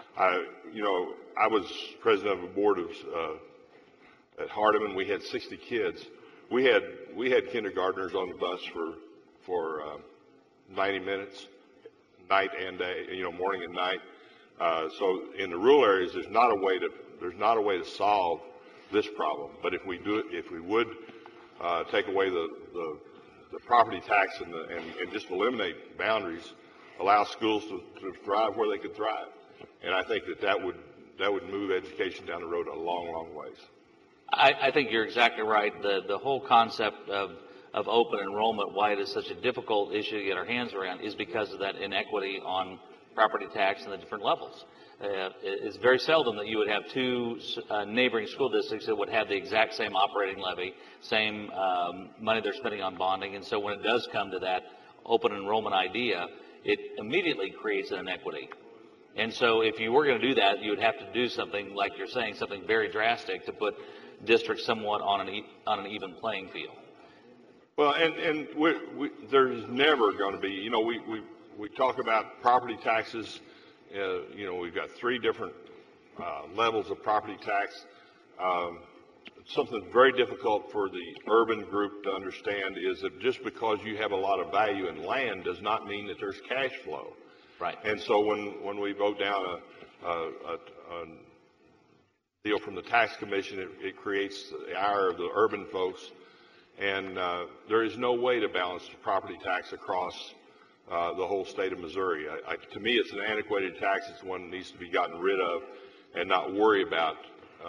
I was president of a board at Hardeman. We had 60 kids. We had kindergartners on the bus for 90 minutes, night and day, morning and night. So in the rural areas, there's not a way to solve this problem. But if we would take away the property tax and just eliminate boundaries, allow schools to thrive where they could thrive. And I think that would move education down the road a long, long ways. I think you're exactly right. The whole concept of open enrollment, why it is such a difficult issue to get our hands around, is because of that inequity on property tax and the different levels. it's very seldom that you would have two neighboring school districts that would have the exact same operating levy, same money they're spending on bonding. And so when it does come to that open enrollment idea, it immediately creates an inequity. And so if you were going to do that, you would have to do something, like you're saying, something very drastic to put districts somewhat on an even playing field. Well, and there's never going to be, you know, we talk about property taxes. You know, we've got three different levels of property tax. Something very difficult for the urban group to understand is that just because you have a lot of value in land does not mean that there's cash flow. Right. And so when we vote down a deal from the tax commission, it creates the ire of the urban folks. And there is no way to balance the property tax across the whole state of Missouri. To me, it's an antiquated tax. It's one that needs to be gotten rid of and not worry about.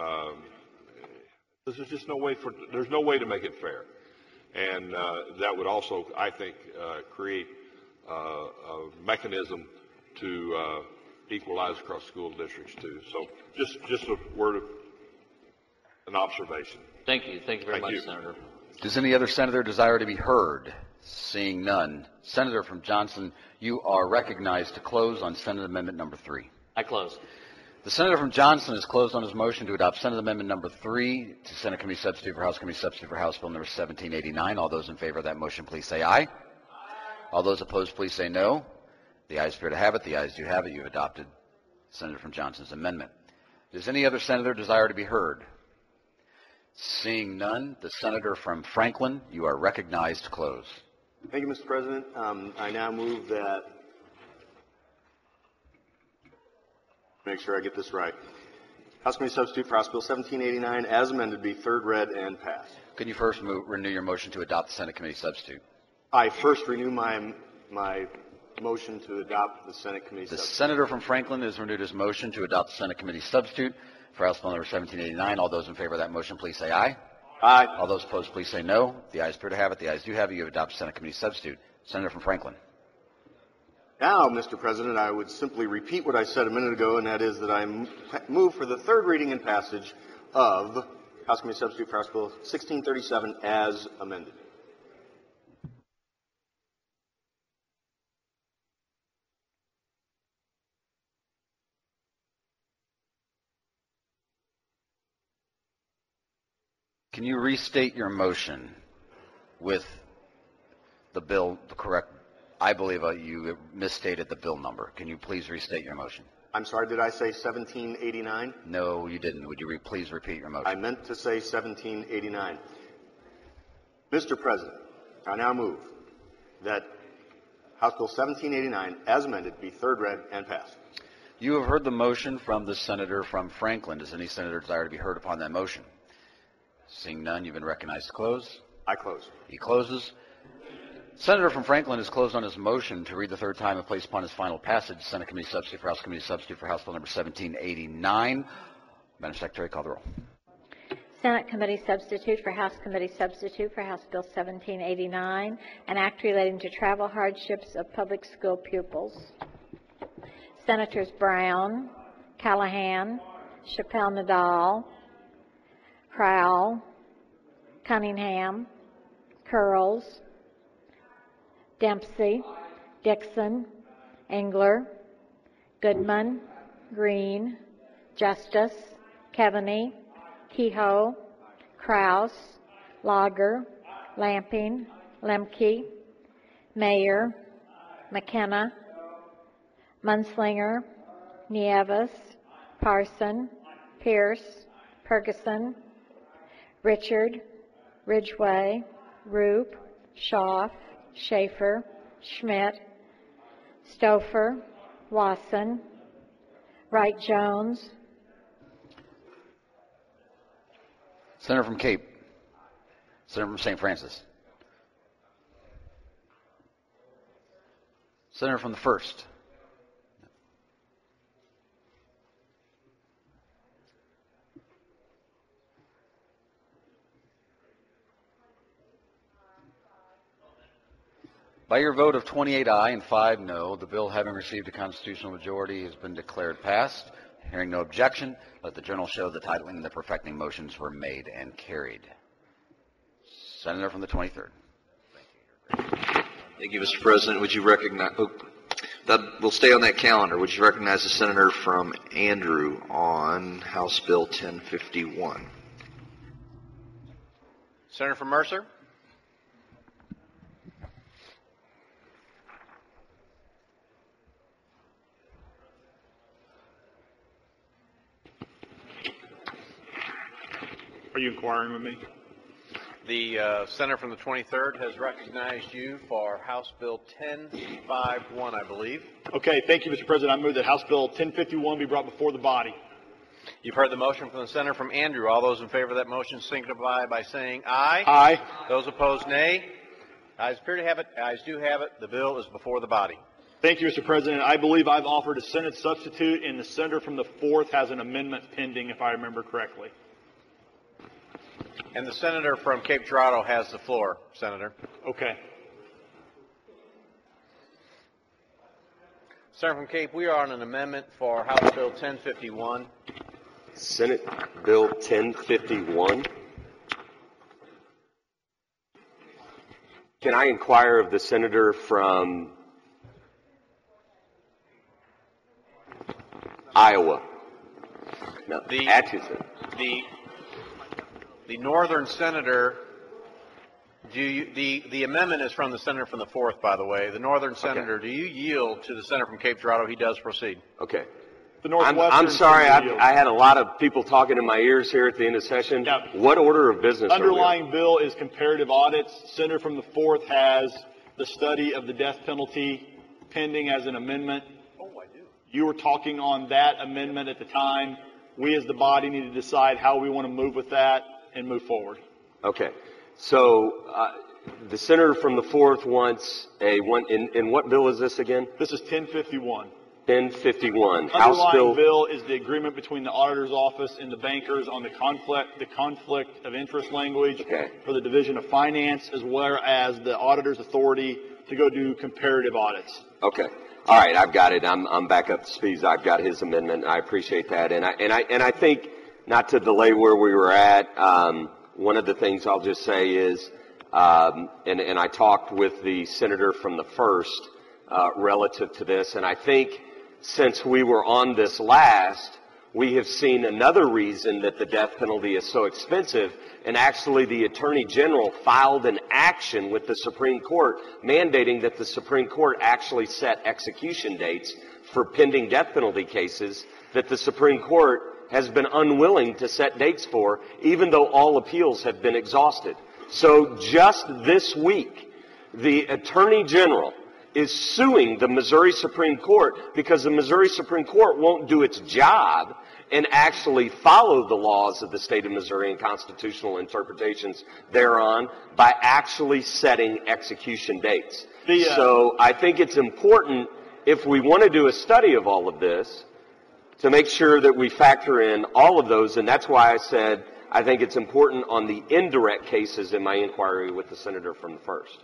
There's just no way there's no way to make it fair. And that would also, I think, create a mechanism to equalize across school districts too. So just a word of an observation. Thank you. Thank you very much, Senator. Does any other senator desire to be heard? Seeing none. Senator from Johnson, you are recognized to close on Senate Amendment number 3. I close. The senator from Johnson has closed on his motion to adopt Senate Amendment number 3 to Senate Committee Substitute for House Committee Substitute for House Bill number 1789. All those in favor of that motion, please say aye. All those opposed, please say no. The ayes appear to have it. The ayes do have it. You've adopted Senator from Johnson's amendment. Does any other senator desire to be heard? Seeing none, the senator from Franklin, you are recognized to close. Thank you, Mr. President. I now move that, make sure I get this right, House Committee Substitute for House Bill 1789 as amended be third read and passed. Can you first renew your motion to adopt the Senate Committee Substitute? I first renew my motion to adopt the Senate Committee Substitute. The senator from Franklin has renewed his motion to adopt the Senate Committee Substitute for House Bill number 1789. All those in favor of that motion, please say aye. Aye. All those opposed, please say no. The ayes appear to have it. The ayes do have it. You have adopted Senate Committee Substitute. Senator from Franklin. Now, Mr. President, I would simply repeat what I said a minute ago, and that is that I move for the third reading and passage of House Committee Substitute for House Bill 1637 as amended. Can you restate your motion with the bill, the correct, I believe you misstated the bill number. Can you please restate your motion? I'm sorry, did I say 1789? No, you didn't. Would you please repeat your motion? I meant to say 1789. Mr. President, I now move that House Bill 1789, as amended, be third read and passed. You have heard the motion from the senator from Franklin. Does any senator desire to be heard upon that motion? Seeing none, you've been recognized to close. I close. He closes. Senator from Franklin has closed on his motion to read the third time and place upon his final passage Senate Committee Substitute for House Committee Substitute for House Bill number 1789. Madam Secretary, call the roll. Senate Committee Substitute for House Committee Substitute for House Bill 1789, an act relating to travel hardships of public school pupils. Senators Brown, Callahan, Chappelle Nadal, Crowell, Cunningham, Curls, Dempsey, Dixon, Engler, Goodman, Green, Justice, Keaveney, Kehoe, Kraus, Lager, Lamping, Lemke, Mayer, McKenna, Munslinger, Nieves, Parson, Pierce, Ferguson, Richard, Ridgway, Roop, Schaaf, Schaefer, Schmidt, Stouffer, Wasson, Wright-Jones. Senator from Cape. Senator from St. Francis. Senator from the 1st. By your vote of 28 aye and 5 no, the bill having received a constitutional majority has been declared passed. Hearing no objection, let the journal show the titling and the perfecting motions were made and carried. Senator from the 23rd. Thank you, Mr. President. Would you recognize, we'll stay on that calendar. Would you recognize the senator from Andrew on House Bill 1051? Senator from Mercer. Are you inquiring with me? The senator from the 23rd has recognized you for House Bill 1051, I believe. Okay, thank you, Mr. President. I move that House Bill 1051 be brought before the body. You've heard the motion from the senator from Andrew. All those in favor of that motion signify by saying aye. Aye. Those opposed, nay. Ayes appear to have it. Ayes do have it. The bill is before the body. Thank you, Mr. President. I believe I've offered a Senate substitute, and the senator from the 4th has an amendment pending, if I remember correctly. And the senator from Cape Girardeau has the floor, Senator. Okay. Senator from Cape, we are on an amendment for House Bill 1051. Senate Bill 1051. Can I inquire of the senator from Iowa? No, Atchison. The northern senator, the amendment is from the senator from the 4th, by the way. The northern senator, do you yield to the senator from Cape Girardeau? He does proceed. Okay. The I'm sorry, I had a lot of people talking in my ears here at the end of session. Yeah. What order of business Underlying bill is comparative audits. Senator from the 4th has the study of the death penalty pending as an amendment. Oh, I do. You were talking on that amendment at the time. We as the body need to decide how we want to move with that and move forward. Okay. So the senator from the 4th wants in what bill is this again? This is 1051. 1051. Underlying bill is the agreement between the auditor's office and the bankers on the conflict of interest language for the Division of Finance, as well as the auditor's authority to go do comparative audits. Okay. All right, I've got it. I'm back up to speed. I've got his amendment. I appreciate that. And I think, not to delay where we were at, one of the things I'll just say is, and I talked with the senator from the 1st relative to this, and I think since we were on this last, we have seen another reason that the death penalty is so expensive, and actually the Attorney General filed an action with the Supreme Court mandating that the Supreme Court actually set execution dates for pending death penalty cases that the Supreme Court has been unwilling to set dates for, even though all appeals have been exhausted. So just this week, the Attorney General is suing the Missouri Supreme Court because the Missouri Supreme Court won't do its job and actually follow the laws of the state of Missouri and constitutional interpretations thereon by actually setting execution dates. So I think it's important, if we want to do a study of all of this, to make sure that we factor in all of those, and that's why I said I think it's important on the indirect cases in my inquiry with the senator from the 1st.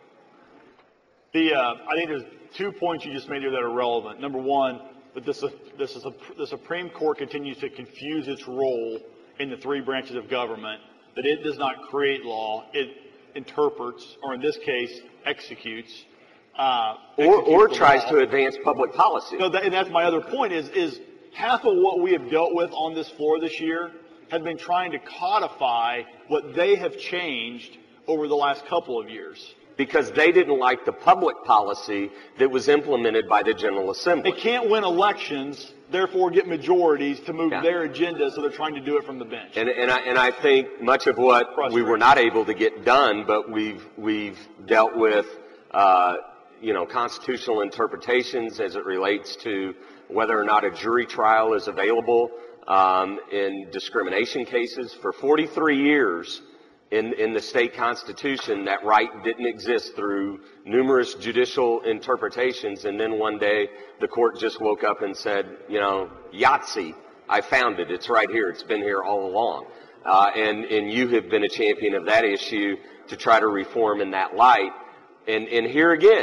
I think there's 2 points you just made here that are relevant. Number one, that the Supreme Court continues to confuse its role in the 3 branches of government, that it does not create law, it interprets, or in this case, executes. Or tries to advance public policy. No, and that's my other point is half of what we have dealt with on this floor this year have been trying to codify what they have changed over the last couple of years. Because they didn't like the public policy that was implemented by the General Assembly. They can't win elections, therefore get majorities to move their agenda, so they're trying to do it from the bench. And I think much of what we were not able to get done, but we've dealt with, constitutional interpretations as it relates to whether or not a jury trial is available in discrimination cases. For 43 years, in the state constitution, that right didn't exist through numerous judicial interpretations, and then one day the court just woke up and said, Yahtzee, I found it. It's right here. It's been here all along. And you have been a champion of that issue to try to reform in that light. And here again,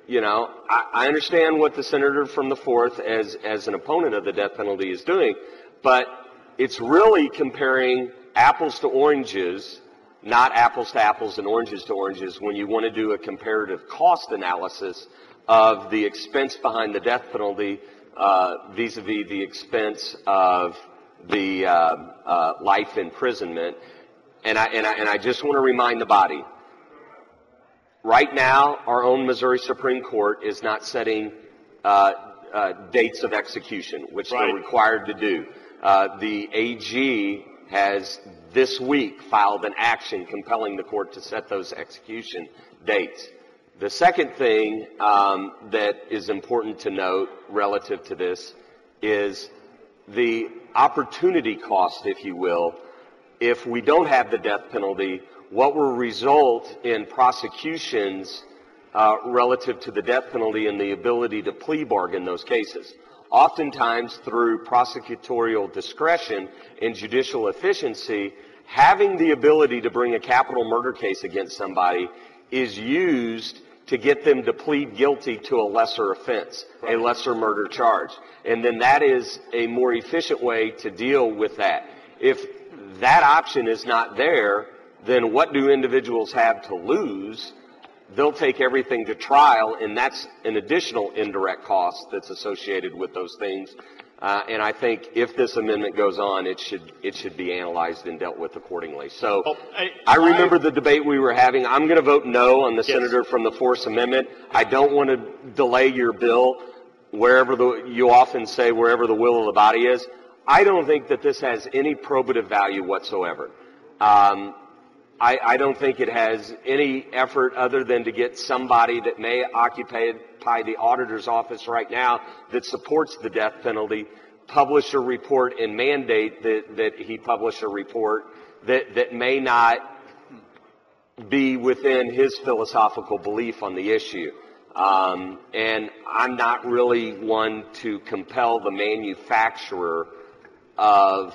You know, I understand what the senator from the 4th as an opponent of the death penalty is doing, but it's really comparing apples to oranges, not apples to apples and oranges to oranges, when you want to do a comparative cost analysis of the expense behind the death penalty vis-a-vis the expense of the life imprisonment. And I just want to remind the body, right now, our own Missouri Supreme Court is not setting dates of execution, which they're required to do. The AG has this week filed an action compelling the court to set those execution dates. The second thing that is important to note relative to this is the opportunity cost, if you will. If we don't have the death penalty, what will result in prosecutions relative to the death penalty and the ability to plea bargain those cases. Oftentimes, through prosecutorial discretion and judicial efficiency, having the ability to bring a capital murder case against somebody is used to get them to plead guilty to a lesser offense, a lesser murder charge. And then that is a more efficient way to deal with that. If that option is not there, then what do individuals have to lose? They'll take everything to trial, and that's an additional indirect cost that's associated with those things. And I think if this amendment goes on, it should be analyzed and dealt with accordingly. So I remember the debate we were having. I'm going to vote no on the senator from the Fourth Amendment. I don't want to delay your bill you often say wherever the will of the body is. I don't think that this has any probative value whatsoever. I don't think it has any effort other than to get somebody that may occupy the auditor's office right now that supports the death penalty, publish a report and mandate that he publish a report that may not be within his philosophical belief on the issue. And I'm not really one to compel the manufacturer of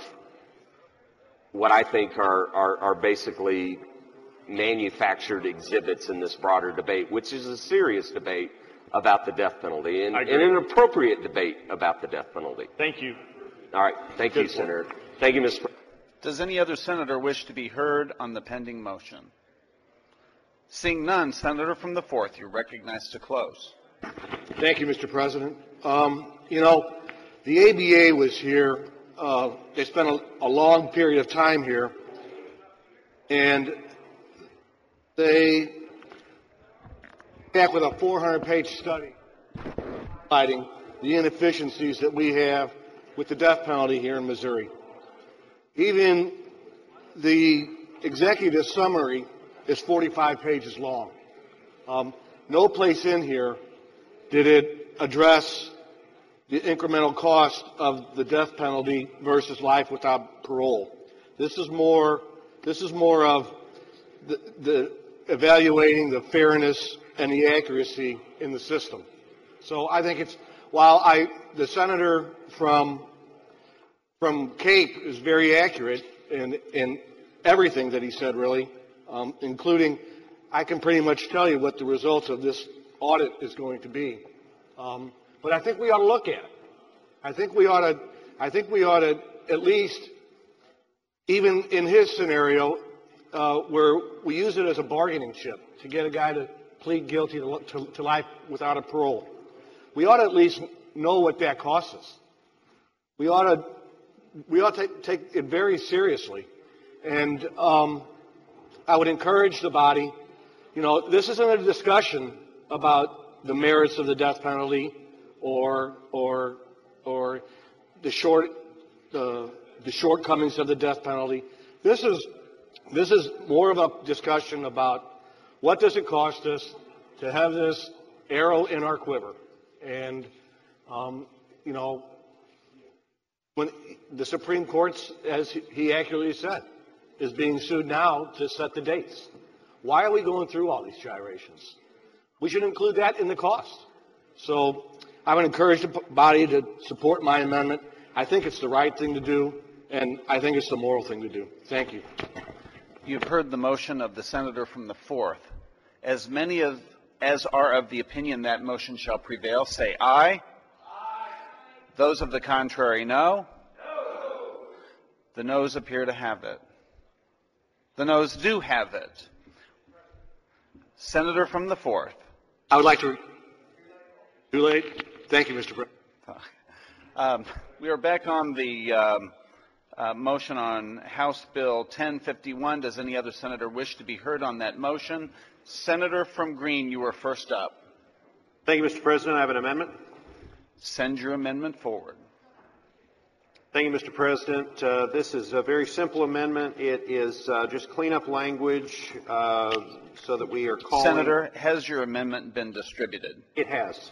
what I think are basically manufactured exhibits in this broader debate, which is a serious debate about the death penalty and an appropriate debate about the death penalty. Thank you. All right. Thank you, Senator. Thank you, Mr. President. Does any other senator wish to be heard on the pending motion? Seeing none, Senator from the 4th, you're recognized to close. Thank you, Mr. President. You know, the ABA was here. They spent a long period of time here, and they back with a 400-page study highlighting the inefficiencies that we have with the death penalty here in Missouri. Even the executive summary is 45 pages long. No place in here did it address the incremental cost of the death penalty versus life without parole. This is more of the evaluating the fairness and the accuracy in the system. So I think the senator from Cape is very accurate in everything that he said, really, including I can pretty much tell you what the results of this audit is going to be. But I think we ought to look at it. I think we ought to at least, even in his scenario, where we use it as a bargaining chip to get a guy to plead guilty to life without a parole. We ought to at least know what that costs us. We ought to take it very seriously. And I would encourage the body, you know, this isn't a discussion about the merits of the death penalty or the shortcomings of the death penalty. This is more of a discussion about what does it cost us to have this arrow in our quiver. And, you know, when the Supreme Court, as he accurately said, is being sued now to set the dates. Why are we going through all these gyrations? We should include that in the cost. So I would encourage the body to support my amendment. I think it's the right thing to do, and I think it's the moral thing to do. Thank you. You've heard the motion of the senator from the 4th. As many of as are of the opinion that motion shall prevail, say aye. Aye. Those of the contrary, no. No. The noes appear to have it. The noes do have it. Senator from the 4th. I would like to... Too late? Thank you, Mr. President. We are back on the motion on House Bill 1051. Does any other senator wish to be heard on that motion? Senator from Green, you are first up. Thank you, Mr. President. I have an amendment. Send your amendment forward. Thank you, Mr. President. This is a very simple amendment. It is just cleanup language so that we are calling... Senator, has your amendment been distributed? It has.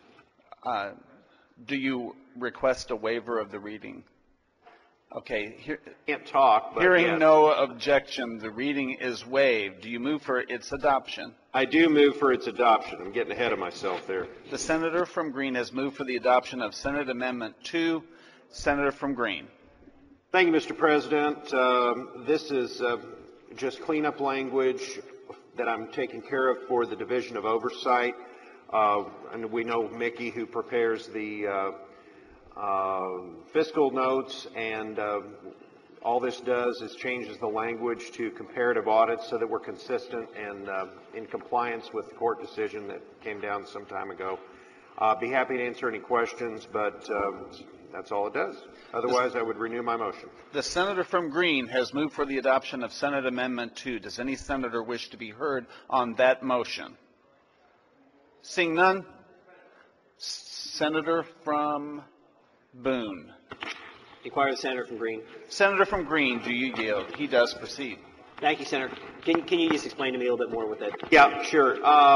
Do you request a waiver of the reading? Okay. Can't talk, but hearing yes. no objection, the reading is waived. Do you move for its adoption? I do move for its adoption. I'm getting ahead of myself there. The senator from Green has moved for the adoption of Senate Amendment 2. Senator from Green. Thank you, Mr. President. This is just cleanup language that I'm taking care of for the Division of Oversight. And we know Mickey, who prepares the fiscal notes, and all this does is changes the language to comparative audits so that we're consistent and in compliance with the court decision that came down some time ago. Be happy to answer any questions, but that's all it does. Otherwise, I would renew my motion. The senator from Green has moved for the adoption of Senate Amendment 2. Does any senator wish to be heard on that motion? Seeing none, Senator from Boone. Inquire the senator from Green. Senator from Green, do you yield? He does proceed. Thank you, Senator. Can you just explain to me a little bit more with that? Yeah, sure.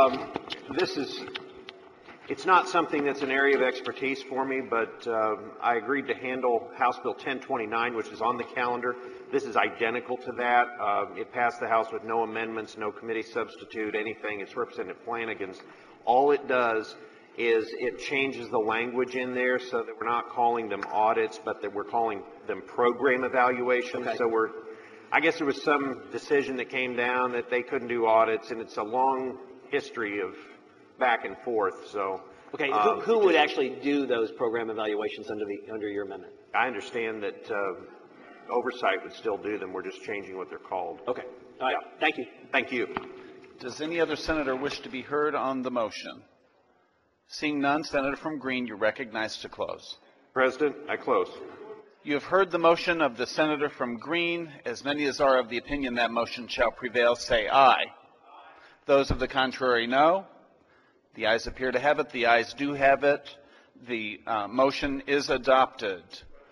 It's not something that's an area of expertise for me, but I agreed to handle House Bill 1029, which is on the calendar. This is identical to that. It passed the House with no amendments, no committee substitute, anything. It's Representative Flanagan's. All it does is it changes the language in there so that we're not calling them audits, but that we're calling them program evaluations. Okay. So I guess there was some decision that came down that they couldn't do audits, and it's a long history of back and forth. So okay, who would actually do those program evaluations under your amendment? I understand that oversight would still do them. We're just changing what they're called. Okay. All right. Yeah. Thank you. Thank you. Does any other senator wish to be heard on the motion? Seeing none, Senator from Green, you're recognized to close. President, I close. You have heard the motion of the senator from Green. As many as are of the opinion that motion shall prevail, say aye. Those of the contrary, no. The ayes appear to have it. The ayes do have it. The motion is adopted.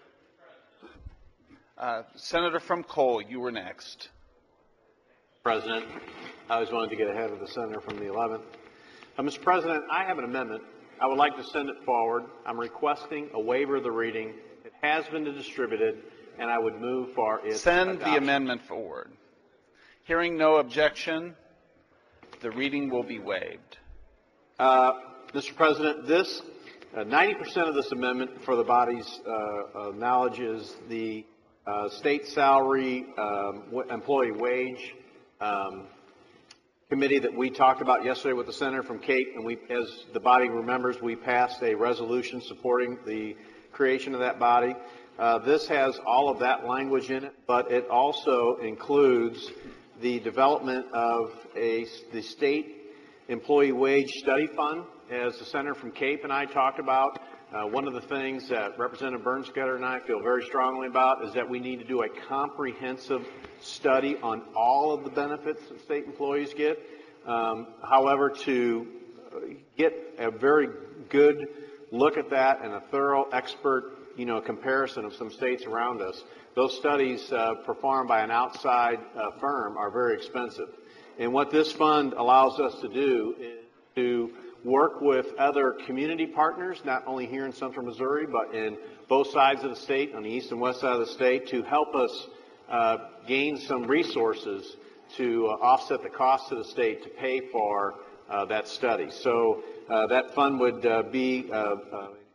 Senator from Cole, you were next. President, I always wanted to get ahead of the senator from the 11th. Mr. President, I have an amendment. I would like to send it forward. I'm requesting a waiver of the reading. It has been distributed, and I would move for its Send adoption. the amendment forward. Hearing no objection, the reading will be waived. Mr. President, 90% of this amendment, for the body's knowledge, is the state salary employee wage committee that we talked about yesterday with the senator from Cape, and as the body remembers, we passed a resolution supporting the creation of that body. This has all of that language in it, but it also includes the development of the state employee wage study fund, as the senator from Cape and I talked about. One of the things that Representative Bernskoetter and I feel very strongly about is that we need to do a comprehensive study on all of the benefits that state employees get. However, to get a very good look at that and a thorough expert, comparison of some states around us, those studies performed by an outside firm are very expensive. And what this fund allows us to do is to work with other community partners, not only here in Central Missouri, but in both sides of the state, on the east and west side of the state, to help us gain some resources to offset the cost to the state to pay for that study. So that fund would be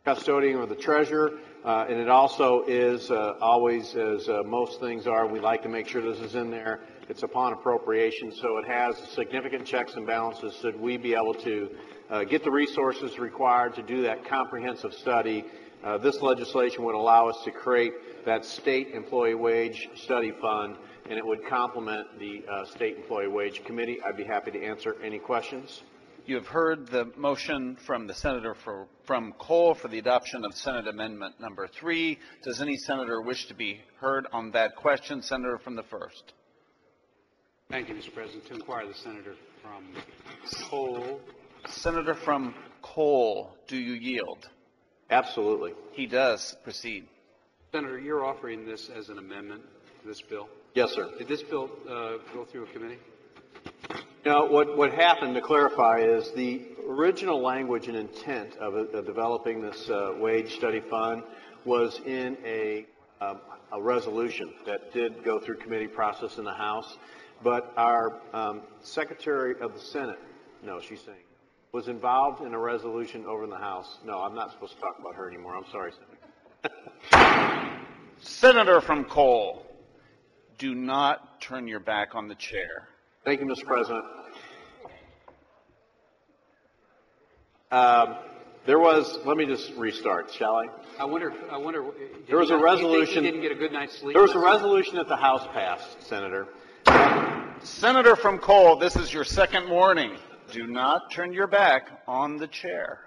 custodian or the treasurer, and it also is always, as most things are, we like to make sure this is in there. It's upon appropriation, so it has significant checks and balances should we be able to get the resources required to do that comprehensive study. This legislation would allow us to create that state employee wage study fund, and it would complement the State Employee Wage Committee. I'd be happy to answer any questions. You have heard the motion from the senator from Cole for the adoption of Senate Amendment number 3. Does any senator wish to be heard on that question? Senator from the 1st. Thank you, Mr. President. To inquire the senator from Cole. Senator from Cole, do you yield? Absolutely. He does. Proceed. Senator, you're offering this as an amendment to this bill? Yes, sir. Did this bill go through a committee? Now, what happened, to clarify, is the original language and intent of developing this wage study fund was in a resolution that did go through committee process in the House, but our Secretary of the Senate, no, she's saying, was involved in a resolution over in the House. No, I'm not supposed to talk about her anymore. I'm sorry, Senator. Senator from Cole, do not turn your back on the chair. Thank you, Mr. President. There was, let me just restart, shall I? I wonder. There was a resolution. You didn't get a good night's sleep. There was a resolution that the House passed, Senator. Senator from Cole, this is your second warning. Do not turn your back on the chair.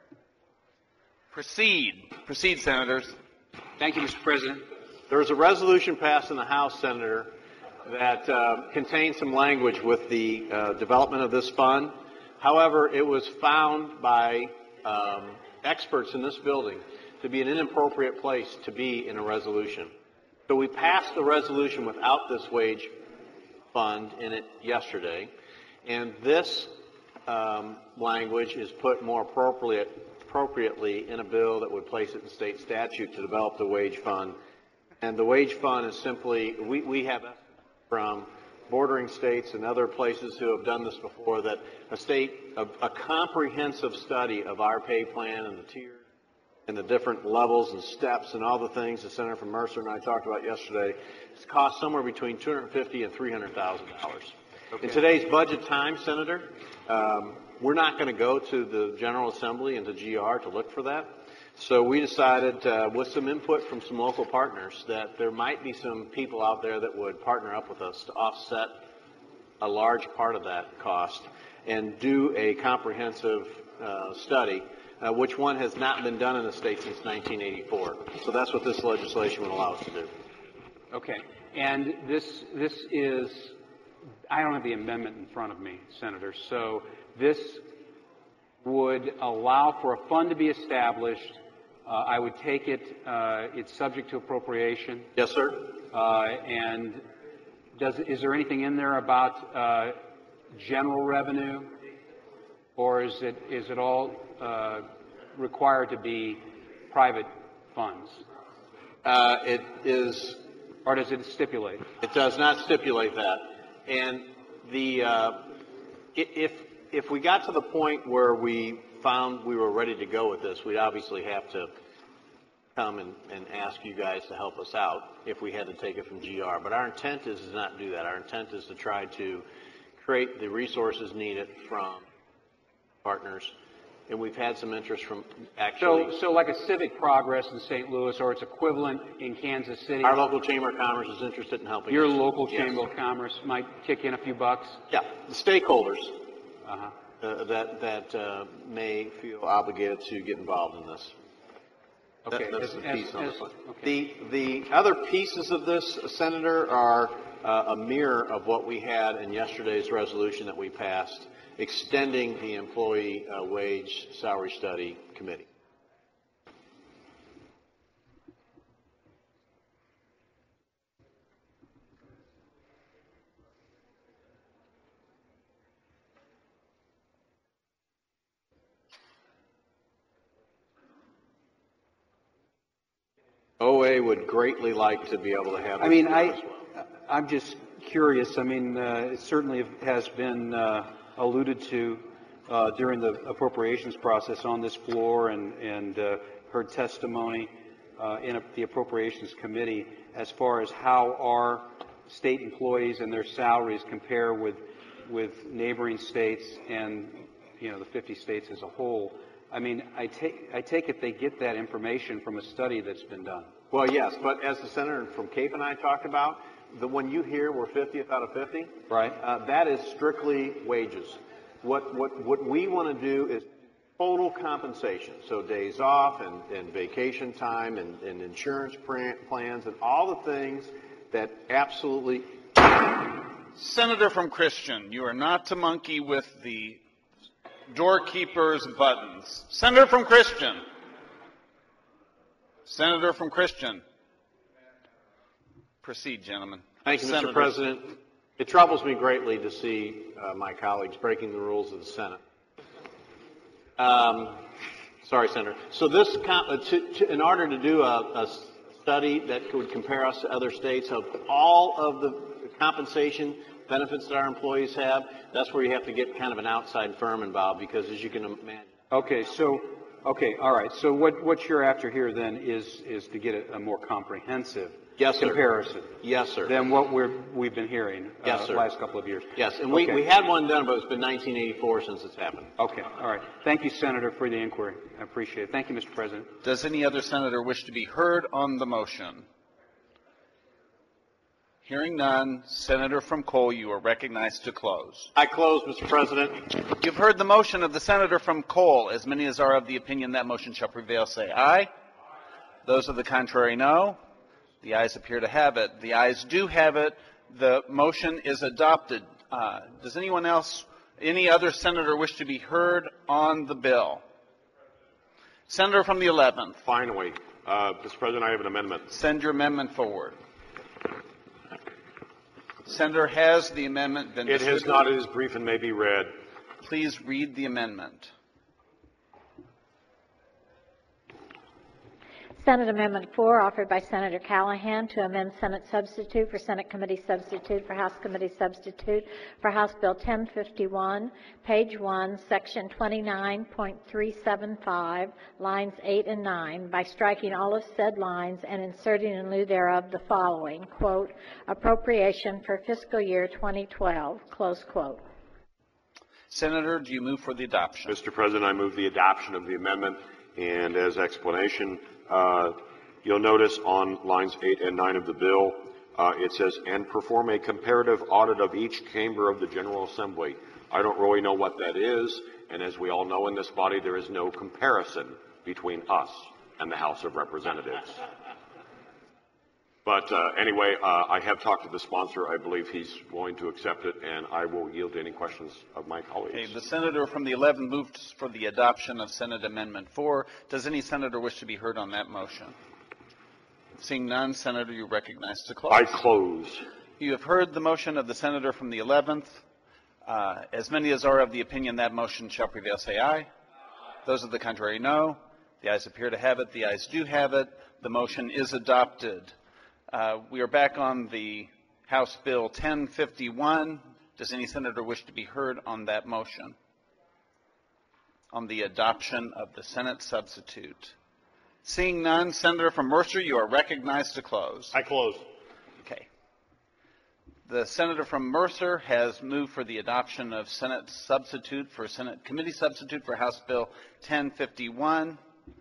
Proceed. Proceed, senators. Thank you, Mr. President. There was a resolution passed in the House, Senator, that contained some language with the development of this fund. However, it was found by experts in this building to be an inappropriate place to be in a resolution. So we passed the resolution without this wage fund in it yesterday, and this language is put more appropriately in a bill that would place it in state statute to develop the wage fund. And the wage fund is simply, we have from bordering states and other places who have done this before that a comprehensive study of our pay plan and the tiers and the different levels and steps and all the things the Senator from Mercer and I talked about yesterday, it's cost somewhere between $250,000 and $300,000. Okay. In today's budget time, Senator, we're not going to go to the General Assembly and to GR to look for that. So we decided, with some input from some local partners, that there might be some people out there that would partner up with us to offset a large part of that cost and do a comprehensive study, which one has not been done in the state since 1984. So that's what this legislation would allow us to do. Okay. And this is, I don't have the amendment in front of me, Senator, so this would allow for a fund to be established. I would take it, it's subject to appropriation. Yes, sir. And is there anything in there about general revenue, or is it all required to be private funds? It is. Or does it stipulate? It does not stipulate that. And if we got to the point where we found we were ready to go with this, we'd obviously have to come and ask you guys to help us out if we had to take it from GR. But our intent is to not do that. Our intent is to try to create the resources needed from partners. And we've had some interest from actually. So like a Civic Progress in St. Louis, or its equivalent in Kansas City? Our local Chamber of Commerce is interested in helping Your us. local Yes. Chamber of Commerce might kick in a few bucks? Yeah, the stakeholders that may feel obligated to get involved in this. Okay. That's the piece on this one. The other pieces of this, Senator, are a mirror of what we had in yesterday's resolution that we passed, extending the Employee Wage Salary Study Committee. OA would greatly like to be able to have. I mean, I'm just curious. I mean, it certainly has been alluded to during the appropriations process on this floor, and heard testimony in the Appropriations Committee as far as how our state employees and their salaries compare with neighboring states and, you know, the 50 states as a whole. I mean, I take it they get that information from a study that's been done. Well, yes, but as the senator from Cape and I talked about, the one you hear we're 50th out of 50, right? That is strictly wages. What we want to do is total compensation, so days off and vacation time and insurance plans and all the things that absolutely. Senator from Christian, you are not to monkey with the doorkeeper's buttons. Senator from Christian. Senator from Christian. Proceed, gentlemen. Thank you, Mr. Senators. President. It troubles me greatly to see my colleagues breaking the rules of the Senate. Sorry, Senator. So this, in order to do a study that would compare us to other states of all of the compensation benefits that our employees have, that's where you have to get kind of an outside firm involved, because as you can imagine. Okay, all right. So what you're after here then is to get a more comprehensive comparison. Yes, sir. Than what we've been hearing the last couple of years. Yes, and okay. we had one done, but it's been 1984 since it's happened. Okay, all right. Thank you, Senator, for the inquiry. I appreciate it. Thank you, Mr. President. Does any other senator wish to be heard on the motion? Hearing none, Senator from Cole, you are recognized to close. I close, Mr. President. You've heard the motion of the senator from Cole. As many as are of the opinion that motion shall prevail, say aye. Those of the contrary, no. The ayes appear to have it. The ayes do have it. The motion is adopted. Does anyone else, any other senator wish to be heard on the bill? Senator from the 11th. Finally, Mr. President, I have an amendment. Send your amendment forward. Senator, has the amendment been distributed? It has not. It is brief and may be read. Please read the amendment. Senate Amendment 4, offered by Senator Callahan to amend Senate substitute for Senate Committee substitute for House Committee substitute for House Bill 1051, page 1, section 29.375, lines 8 and 9, by striking all of said lines and inserting in lieu thereof the following, quote, appropriation for fiscal year 2012, close quote. Senator, do you move for the adoption? Mr. President, I move the adoption of the amendment, and as explanation, you'll notice on lines 8 and 9 of the bill, it says, and perform a comparative audit of each chamber of the General Assembly. I don't really know what that is, and as we all know in this body, there is no comparison between us and the House of Representatives. But anyway, I have talked to the sponsor. I believe he's willing to accept it, and I will yield to any questions of my colleagues. Okay, the senator from the 11th moved for the adoption of Senate Amendment 4. Does any senator wish to be heard on that motion? Seeing none, Senator, you recognize to close. I close. You have heard the motion of the senator from the 11th. As many as are of the opinion that motion shall prevail, say aye. Those of the contrary, no. The ayes appear to have it. The ayes do have it. The motion is adopted. We are back on the House Bill 1051. Does any senator wish to be heard on that motion? On the adoption of the Senate substitute. Seeing none, Senator from Mercer, you are recognized to close. I close. Okay. The senator from Mercer has moved for the adoption of Senate substitute for Senate Committee substitute for House Bill 1051.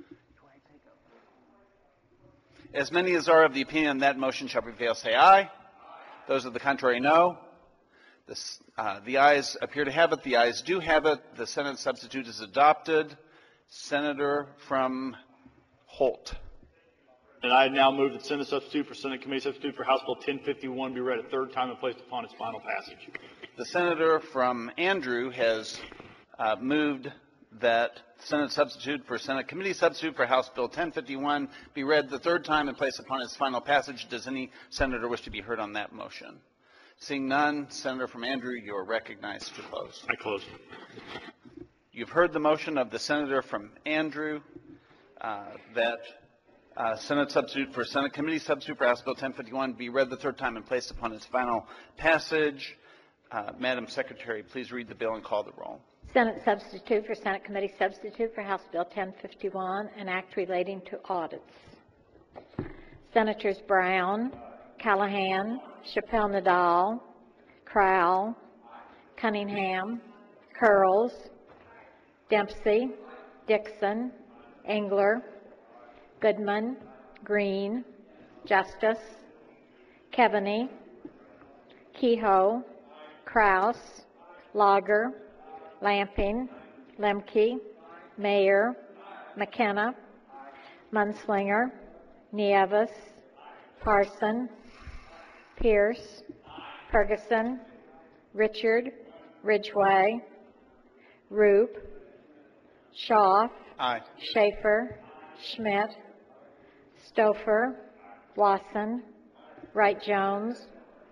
As many as are of the opinion that motion shall prevail, say aye. Those of the contrary, no. The ayes appear to have it. The ayes do have it. The Senate substitute is adopted. Senator from Holt. And I now move that Senate substitute for Senate Committee substitute for House Bill 1051 be read a third time and placed upon its final passage. The senator from Andrew has moved that Senate substitute for Senate Committee substitute for House Bill 1051 be read the third time and placed upon its final passage. Does any senator wish to be heard on that motion? Seeing none, Senator from Andrew, you are recognized to close. I close. You've heard the motion of the senator from Andrew that Senate substitute for Senate Committee substitute for House Bill 1051 be read the third time and placed upon its final passage. Madam Secretary, please read the bill and call the roll. Senate substitute for Senate Committee substitute for House Bill 1051, an act relating to audits. Senators Brown, Callahan, Chappelle Nadal, Crowell, Cunningham, Curls, Dempsey, Dixon, Engler, Goodman, Green, Justice, Keaveney, Kehoe, Kraus, Lager, Lamping, Lemke, Mayer, McKenna, Munslinger, Nieves, Parson, Pierce, Ferguson, Richard, Ridgway, Roop, Schaaf, Aye. Schaefer, Schmidt, Stouffer, Wasson, Wright-Jones,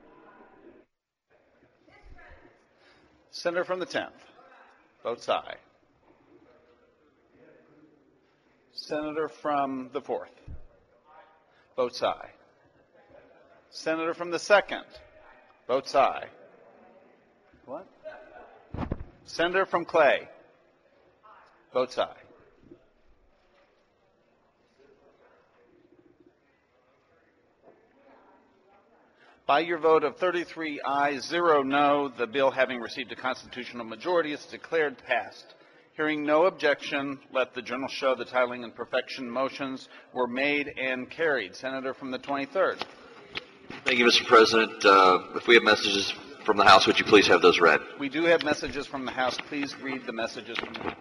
Senator from the 10th votes aye. Senator from the 4th votes aye. Senator from the 2nd votes aye. What? Senator from Clay votes aye. By your vote of 33 ayes, 0 no, the bill having received a constitutional majority is declared passed. Hearing no objection, let the journal show the titling and perfection motions were made and carried. Senator from the 23rd. Thank you, Mr. President. If we have messages from the House, would you please have those read? We do have messages from the House. Please read the messages from the House.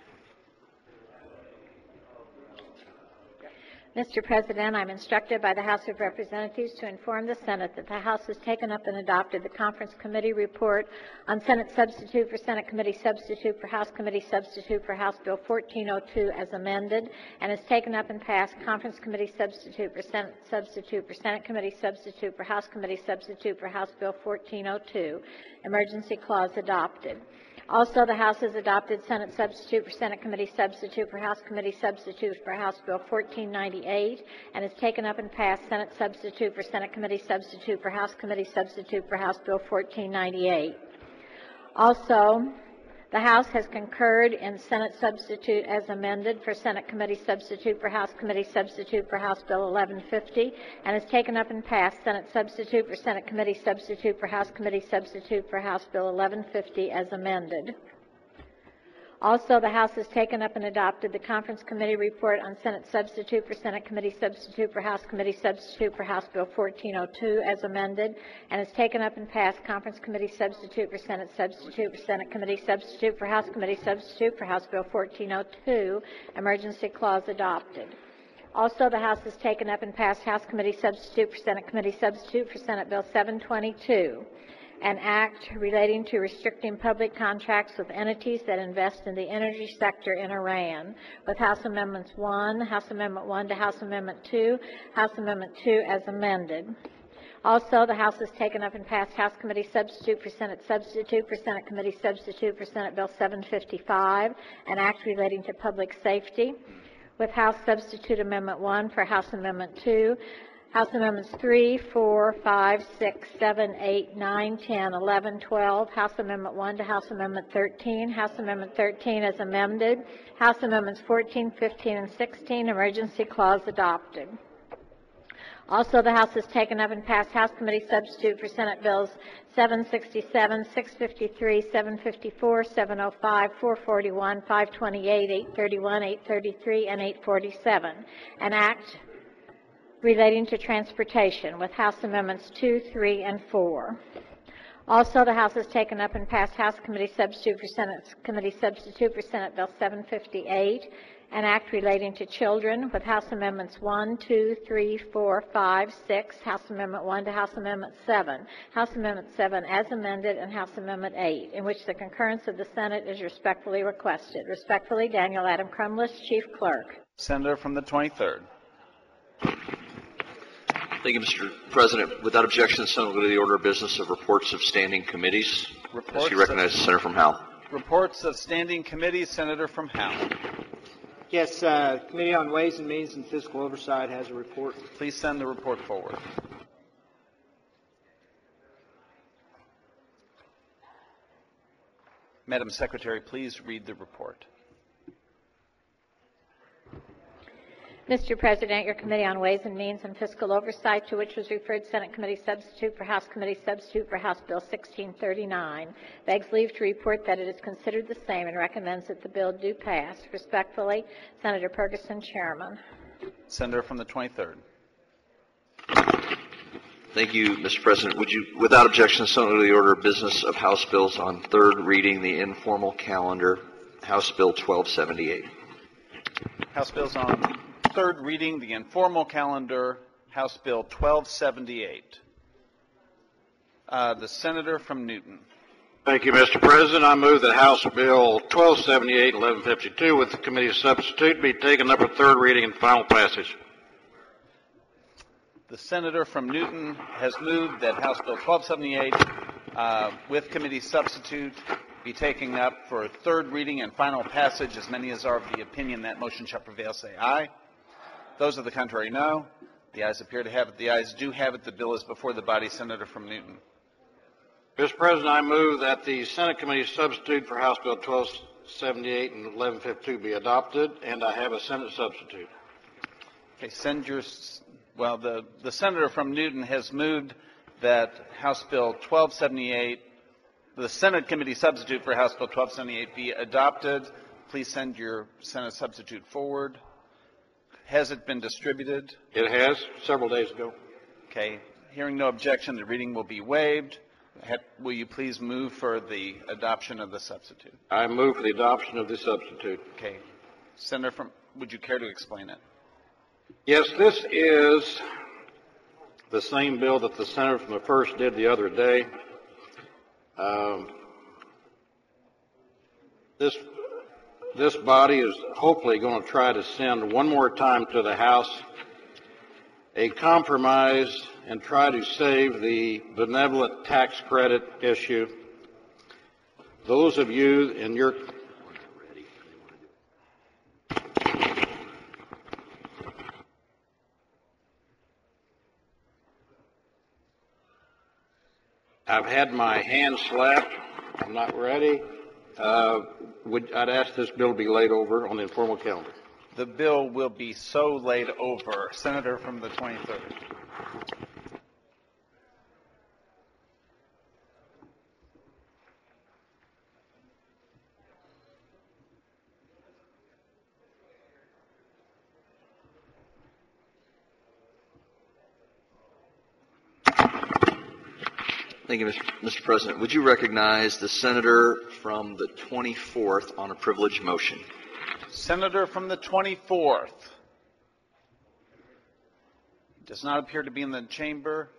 Mr. President, I'm instructed by the House of Representatives to inform the Senate that the House has taken up and adopted the Conference Committee report on Senate substitute for Senate Committee substitute for House Committee substitute for House Bill 1402 as amended, and has taken up and passed Conference Committee substitute for Senate substitute for Senate Committee substitute for House Committee substitute for House Bill 1402, emergency clause adopted. Also, the House has adopted Senate substitute for Senate Committee substitute for House Committee substitute for House Bill 1498 and has taken up and passed Senate substitute for Senate Committee substitute for House Committee substitute for House Bill 1498. Also, the House has concurred in Senate substitute as amended for Senate Committee substitute for House Committee substitute for House Bill 1150 and has taken up and passed Senate substitute for Senate Committee substitute for House Committee substitute for House Bill 1150 as amended. Also, the House has taken up and adopted the Conference Committee report on Senate substitute for Senate Committee substitute for House Committee substitute for House Bill 1402 as amended, and has taken up and passed Conference Committee substitute for Senate Committee substitute for House Committee substitute for House Bill 1402, emergency clause adopted. Also, the House has taken up and passed House Committee substitute for Senate Bill 722. An act relating to restricting public contracts with entities that invest in the energy sector in Iran, with House Amendments 1, House Amendment 1 to House Amendment 2, House Amendment 2 as amended. Also, the House has taken up and passed House Committee substitute for Senate Committee substitute for Senate Bill 755, an act relating to public safety, with House Substitute Amendment 1 for House Amendment 2, House Amendments 3, 4, 5, 6, 7, 8, 9, 10, 11, 12, House Amendment 1 to House Amendment 13, House Amendment 13 as amended, House Amendments 14, 15, and 16, emergency clause adopted. Also, the House has taken up and passed House Committee substitute for Senate Bills 767, 653, 754, 705, 441, 528, 831, 833, and 847, an act relating to transportation, with House Amendments 2, 3, and 4. Also, the House has taken up and passed House Committee substitute for Senate Committee substitute for Senate Bill 758, an act relating to children, with House Amendments 1, 2, 3, 4, 5, 6, House Amendment 1 to House Amendment 7, House Amendment 7 as amended, and House Amendment 8, in which the concurrence of the Senate is respectfully requested. Respectfully, Daniel Adam Crumless, Chief Clerk. Senator from the 23rd. Thank you, Mr. President. Without objection, the Senate will go to the order of business of reports of standing committees. As you recognize the Senator from Howell. Reports of standing committees. Senator from Howell. Yes, Committee on Ways and Means and Fiscal Oversight has a report. Please send the report forward. Madam Secretary, please read the report. Mr. President, your Committee on Ways and Means and Fiscal Oversight, to which was referred Senate Committee Substitute for House Committee Substitute for House Bill 1639, begs leave to report that it is considered the same and recommends that the bill do pass. Respectfully, Senator Ferguson, Chairman. Senator from the 23rd. Thank you, Mr. President. Would you, without objection, send to the order of business of House bills on third reading, the informal calendar, House Bill 1278. House bills on third reading, the informal calendar, House Bill 1278. The Senator from Newton. Thank you, Mr. President. I move that House Bill 1278 and 1152 with the committee substitute be taken up for third reading and final passage. The Senator from Newton has moved that House Bill 1278 with committee substitute be taken up for third reading and final passage. As many as are of the opinion that motion shall prevail, say aye. Those of the contrary, no. The ayes appear to have it. The ayes do have it. The bill is before the body. Senator from Newton. Mr. President, I move that the Senate committee substitute for House Bill 1278 and 1152 be adopted, and I have a Senate substitute. Okay, well, the Senator from Newton has moved that House Bill 1278, the Senate committee substitute for House Bill 1278 be adopted. Please send your Senate substitute forward. Has it been distributed? It has, several days ago. Okay. Hearing no objection, the reading will be waived. Will you please move for the adoption of the substitute? I move for the adoption of the substitute. Okay. Senator from, would you care to explain it? Yes, this is the same bill that the Senator from the 1st did the other day. This body is hopefully going to try to send one more time to the House a compromise and try to save the benevolent tax credit issue. Those of you in your I've had my hand slapped. I'm not ready. I'd ask this bill to be laid over on the informal calendar. The bill will be so laid over. Senator from the 23rd. Thank you, Mr. President. Would you recognize the Senator from the 24th on a privilege motion? Senator from the 24th. Does not appear to be in the chamber.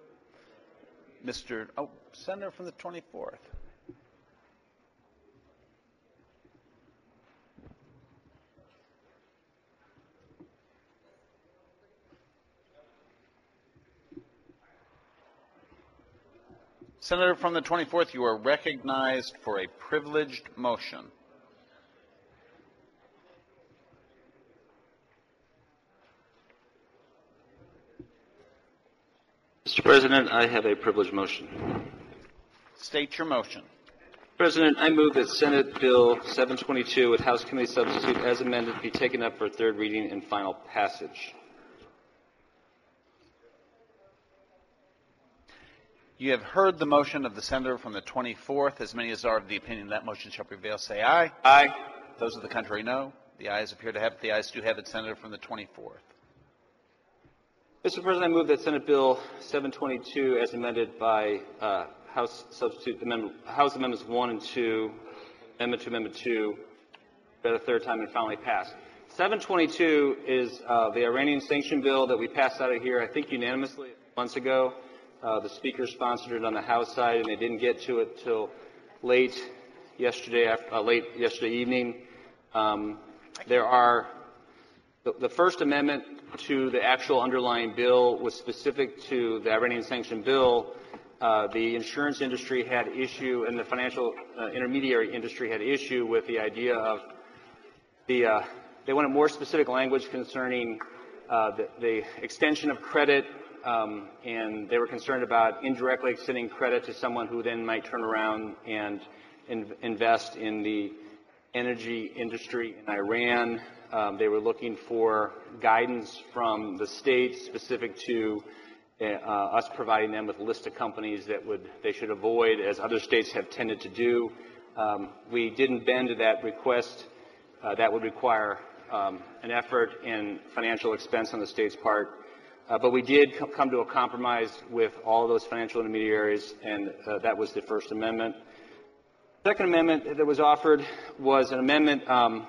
Senator from the 24th. Senator from the 24th, you are recognized for a privileged motion. Mr. President, I have a privileged motion. State your motion. President, I move that Senate Bill 722 with House Committee Substitute as amended be taken up for third reading and final passage. You have heard the motion of the Senator from the 24th. As many as are of the opinion that motion shall prevail, say aye. Aye. Those of the contrary, no. The ayes appear to have it. The ayes do have it. Senator from the 24th. Mr. President, I move that Senate Bill 722 as amended by House Amendments 1 and 2, Amendment to Amendment 2, for the third time and finally passed. 722 is the Iranian sanction bill that we passed out of here, I think unanimously months ago. The Speaker sponsored it on the House side, and they didn't get to it till late yesterday evening. There are the First Amendment to the actual underlying bill was specific to the Iranian sanction bill. The insurance industry had issue, and the financial intermediary industry had issue with the idea of they wanted more specific language concerning the extension of credit. And they were concerned about indirectly extending credit to someone who then might turn around and invest in the energy industry in Iran. They were looking for guidance from the state specific to us providing them with a list of companies that they should avoid, as other states have tended to do. We didn't bend to that request. That would require an effort and financial expense on the state's part. But we did come to a compromise with all of those financial intermediaries, and that was the First Amendment. The Second Amendment that was offered was an amendment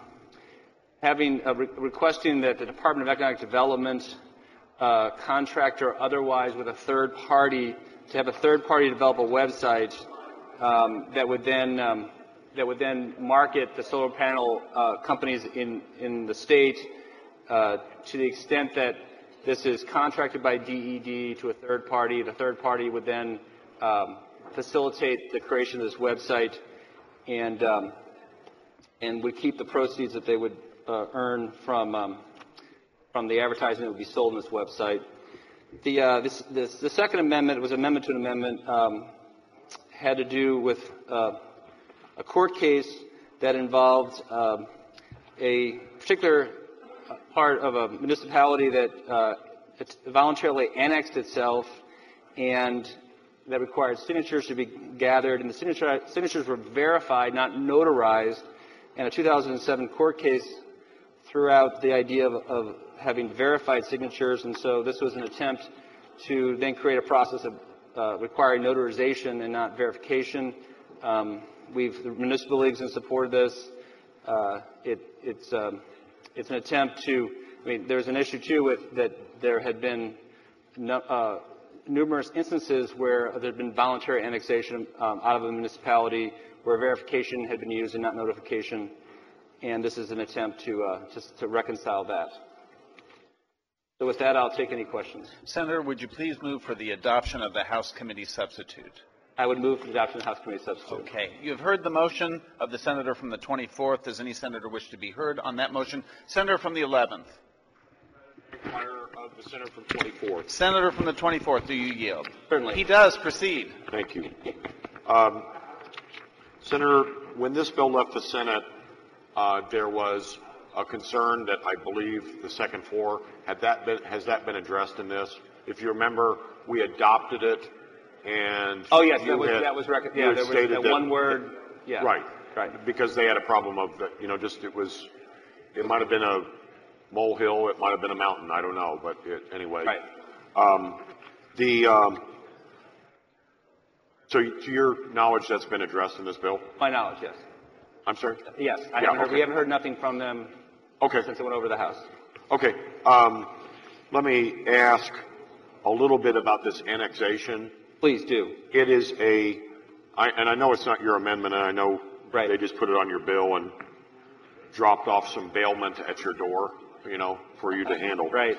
requesting that the Department of Economic Development contractor or otherwise with a third party to have a third party develop a website that would then market the solar panel companies in the state to the extent that this is contracted by DED to a third party. The third party would then facilitate the creation of this website and would keep the proceeds that they would earn from the advertising that would be sold on this website. The Second Amendment was an amendment to an amendment, had to do with a court case that involved a particular part of a municipality that voluntarily annexed itself and that required signatures to be gathered, and the signatures were verified, not notarized, and a 2007 court case threw out the idea of having verified signatures, and so this was an attempt to then create a process of requiring notarization and not verification. The municipal leagues in support of this. It's an attempt to, there's an issue too with that there had been numerous instances where there had been voluntary annexation out of a municipality where verification had been used and not notification, and this is an attempt to reconcile that. So with that, I'll take any questions. Senator, would you please move for the adoption of the House Committee substitute? I would move for the adoption of the House Committee substitute. Okay. You have heard the motion of the senator from the 24th. Does any senator wish to be heard on that motion? Senator from the 11th. Of the senator from 24th. Senator from the 24th, do you yield? Certainly. He does. Proceed. Thank you. Senator, when this bill left the Senate, there was a concern that I believe the second floor has that been addressed in this? If you remember, we adopted it, and oh yes, there was that one word. Yeah. Right. Because they had a problem of that. It might have been a molehill, it might have been a mountain. I don't know, but anyway. Right. So to your knowledge, that's been addressed in this bill? My knowledge, yes. I'm sorry? Yes. We haven't heard nothing from them since it went over to the House. Okay. Let me ask a little bit about this annexation. Please do. It is and I know it's not your amendment, and I know they just put it on your bill and dropped off some bailment at your door, for you to handle. Right.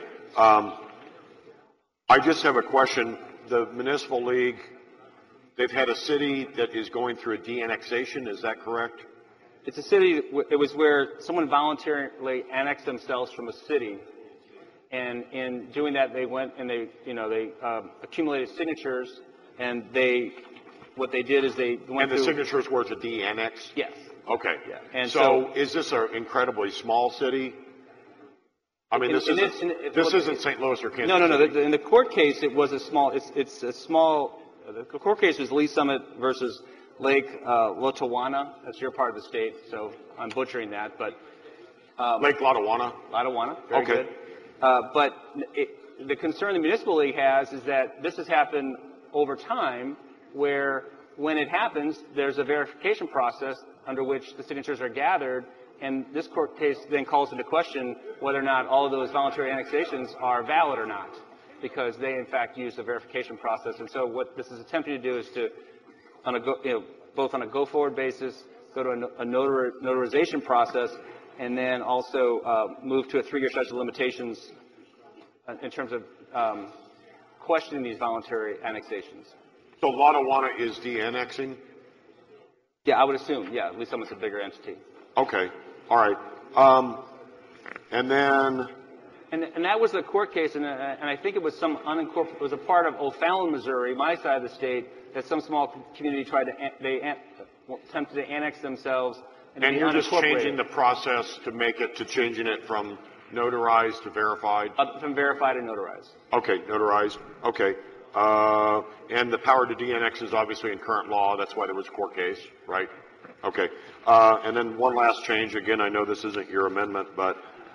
I just have a question. The Municipal League, they've had a city that is going through a de-annexation, is that correct? It's a city, it was where someone voluntarily annexed themselves from a city, and in doing that they went and they accumulated signatures, and what they did is they went And the signatures were to de-annex? Yes. Okay. Yeah. And so is this an incredibly small city? I mean, this isn't St. Louis or Kansas No. City. In the court case, it was a small. It's a small. The court case was Lee Summit versus Lake Lotawana. That's your part of the state, so I'm butchering that. But Lake Lotawana. Lotawana. Very okay. Good. But the concern the Municipal League has is that this has happened over time, where when it happens, there's a verification process under which the signatures are gathered. And this court case then calls into question whether or not all of those voluntary annexations are valid or not, because they, in fact, use the verification process. And so what this is attempting to do is to, both on a go-forward basis, go to a notarization process, and then also move to a 3-year statute of limitations in terms of questioning these voluntary annexations. So Lotawana is de-annexing? Yeah, I would assume. Yeah, at least someone's a bigger entity. Okay. All right. And then... And that was the court case, and I think it was it was a part of O'Fallon, Missouri, my side of the state, that some small community tried to, attempt to annex themselves. And be you're just unincorporated. changing the process to changing it from notarized to verified? From verified to notarized. Okay, notarized. Okay. And the power to de-annex is obviously in current law. That's why there was a court case, right? Okay. And then one last change. Again, I know this isn't your amendment, but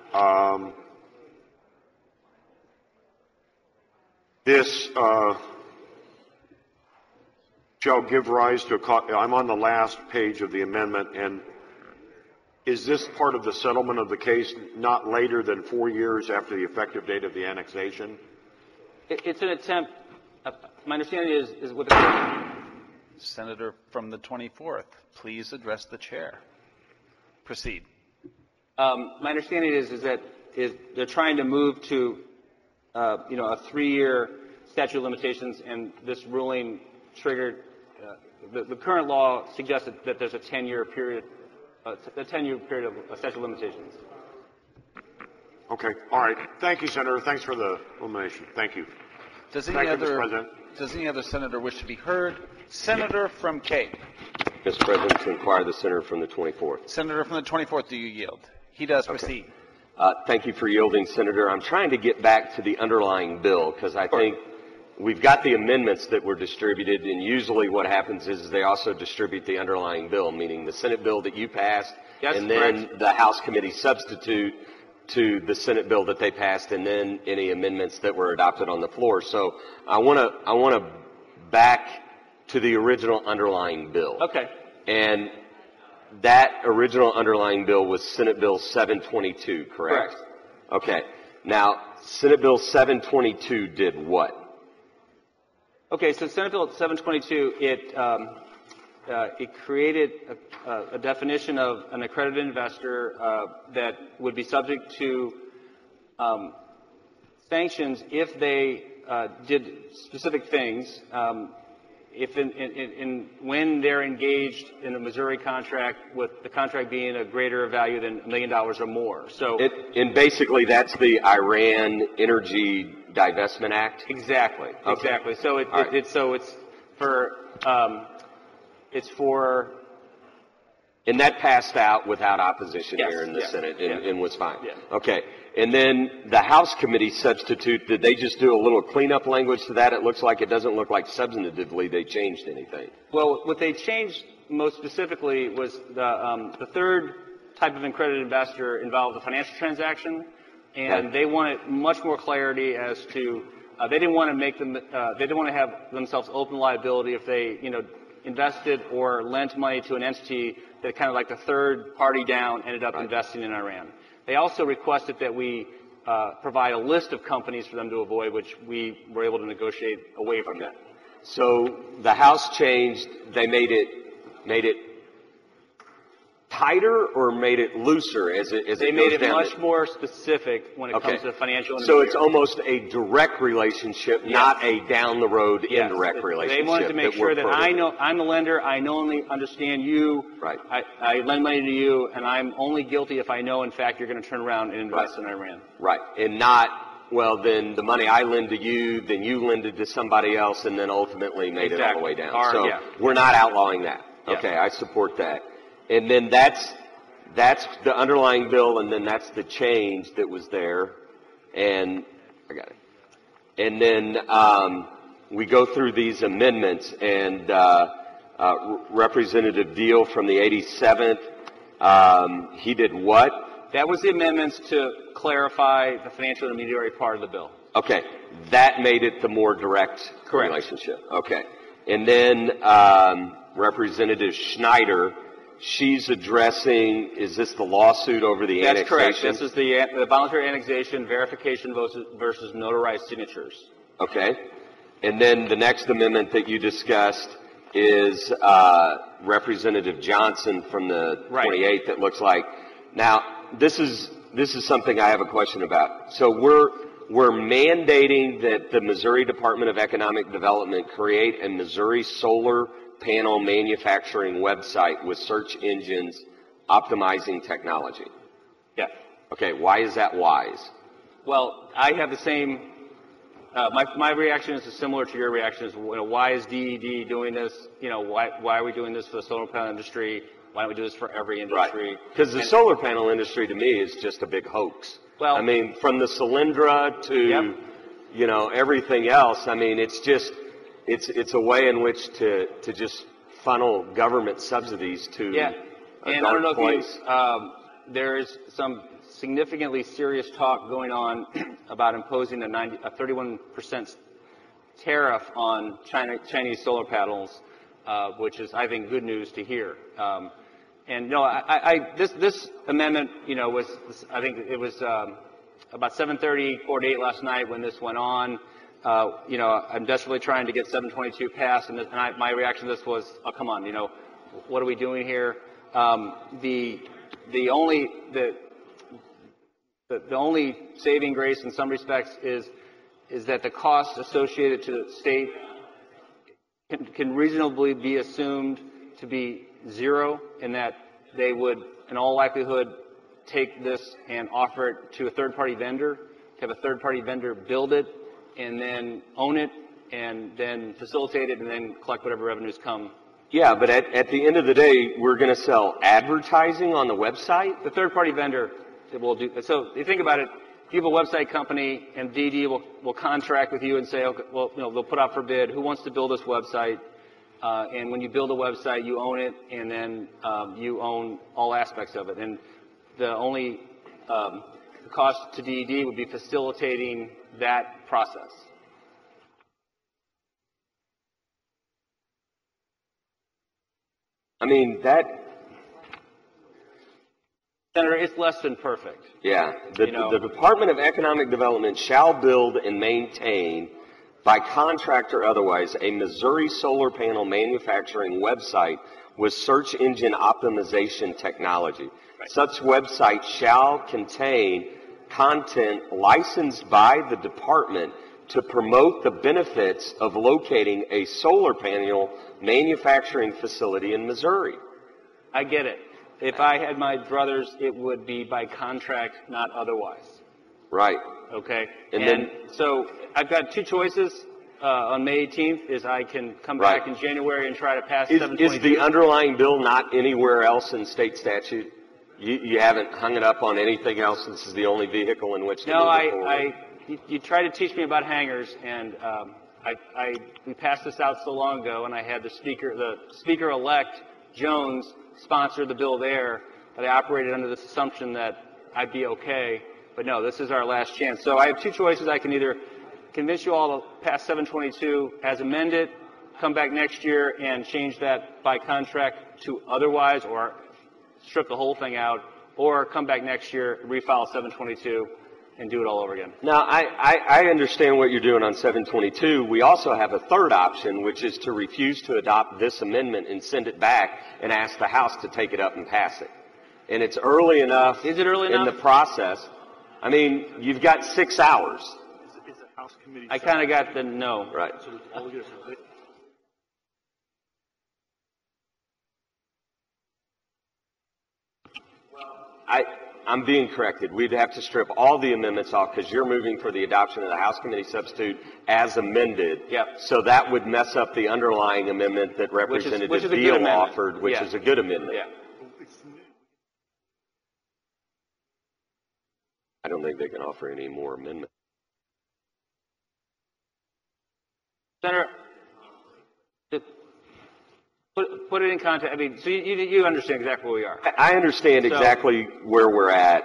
this shall give rise to I'm on the last page of the amendment, and is this part of the settlement of the case not later than 4 years after the effective date of the annexation? It's an attempt. My understanding is what the Senator from the 24th, please address the chair. Proceed. My understanding is that they're trying to move to a 3-year statute of limitations, and this ruling triggered the current law suggests that there's a 10-year period. A 10-year period of statute of limitations. Okay. All right. Thank you, Senator. Thanks for the illumination. Thank you. Does any other senator wish to be heard? Senator from Cape. Mr. President, to inquire the senator from the 24th. Senator from the 24th, do you yield? He does. Okay. Proceed. Thank you for yielding, Senator. I'm trying to get back to the underlying bill because I think we've got the amendments that were distributed, and usually what happens is they also distribute the underlying bill, meaning the Senate bill that you passed, and then the House committee substitute to the Senate bill that they passed, and then any amendments that were adopted on the floor. So I want to back to the original underlying bill. Okay. And that original underlying bill was Senate Bill 722, correct? Correct. Okay. Now, Senate Bill 722 did what? Okay, so Senate Bill 722, it created a definition of an accredited investor that would be subject to sanctions if they did specific things. When they're engaged in a Missouri contract, with the contract being a greater value than $1 million or more. So, and basically, that's the Iran Energy Divestment Act. Exactly. Okay. Exactly. So it's for. And that passed out without opposition Yes, here in the yes, Senate yeah. and was fine. Yeah. Okay. And then the House committee substitute, did they just do a little cleanup language to that? It looks like it doesn't look like substantively they changed anything. Well, what they changed most specifically was the third type of accredited investor involved a financial transaction, and they wanted much more clarity as to they didn't want to make them they didn't want to have themselves open liability if they invested or lent money to an entity that kind of like the third party down ended up investing in Iran. They also requested that we provide a list of companies for them to avoid, which we were able to negotiate away from that. So the House changed, they made it tighter or made it looser as it They made it much more specific when it comes to financial So it's almost a direct relationship, not a down the road indirect relationship. They wanted to make sure that I know I'm the lender, I only understand you, right. I lend money to you, and I'm only guilty if I know in fact you're going to turn around and invest in Iran. Right. And not, well, then the money I lend to you, then you lend it to somebody else, and then ultimately made it all the way down. We're not outlawing that. Yeah. Okay, I support that. And then that's the underlying bill, and then that's the change that was there. And I got it. And then we go through these amendments, and Representative Deal from the 87th, he did what? That was the amendments to clarify the financial intermediary part of the bill. Okay, that made it the more direct relationship. Okay. And then Representative Schneider, she's addressing, is this the lawsuit over the annexation? That's correct. This is the voluntary annexation verification versus notarized signatures. Okay. And then the next amendment that you discussed is Representative Johnson from the 28th, it looks like. Now, this is something I have a question about. So we're mandating that the Missouri Department of Economic Development create a Missouri solar panel manufacturing website with search engines optimizing technology. Yeah. Okay, why is that wise? Well, I have the same My reaction is similar to your reaction. Is, why is DED doing this? Why are we doing this for the solar panel industry? Why don't we do this for every industry? Because the solar panel industry to me is just a big hoax. Well, I mean, from the Solyndra to, everything else. I mean, it's just, it's a way in which to just funnel government subsidies to yeah. a And dark I don't know place. if there is some significantly serious talk going on about imposing a 31% tariff on Chinese solar panels, which is, I think, good news to hear. This amendment, I think it was about 7:30, 48 last night when this went on. I'm desperately trying to get 722 passed, and my reaction to this was, oh, come on, what are we doing here? The only saving grace in some respects is that the costs associated to the state can reasonably be assumed to be zero, in that they would, in all likelihood, take this and offer it to a third-party vendor, to have a third-party vendor build it, and then own it, and then facilitate it, and then collect whatever revenues come. Yeah, but at the end of the day, we're going to sell advertising on the website? The third-party vendor will do. So you think about it. If you have a website company and DD will contract with you and say, okay, well, they'll put out for bid, who wants to build this website? And when you build a website, you own it, and then you own all aspects of it. And the only cost to DED would be facilitating that process. I mean, that... Senator, it's less than perfect. Yeah. The Department of Economic Development shall build and maintain, by contract or otherwise, a Missouri solar panel manufacturing website with search engine optimization technology. Right. Such website shall contain content licensed by the department to promote the benefits of locating a solar panel manufacturing facility in Missouri. I get it. If I had my druthers, it would be by contract, not otherwise. Right. Okay. And so I've got two choices. On May 18th is I can come back in January and try to pass 722. Is the underlying bill not anywhere else in state statute? You haven't hung it up on anything else? This is the only vehicle in which to move it forward? You tried to teach me about hangars, and we passed this out so long ago, and I had the speaker-elect Jones sponsor the bill there, but I operated under this assumption that I'd be okay. But no, this is our last chance. So I have two choices. I can either convince you all to pass 722 as amended, come back next year and change that by contract to otherwise, or strip the whole thing out, or come back next year, refile 722, and do it all over again. Now, I understand what you're doing on 722. We also have a third option, which is to refuse to adopt this amendment and send it back and ask the House to take it up and pass it. And it's early enough. Is it early enough? In the process. I mean, you've got 6 hours. I kind of got the no. Right. I'm being corrected. We'd have to strip all the amendments off because you're moving for the adoption of the House Committee substitute as amended. Yep. So that would mess up the underlying amendment that Representative Beal offered, which is a good amendment. Yeah. I don't think they can offer any more amendments. Senator, put it in context. I mean, so you understand exactly where we are. I understand exactly where we're at.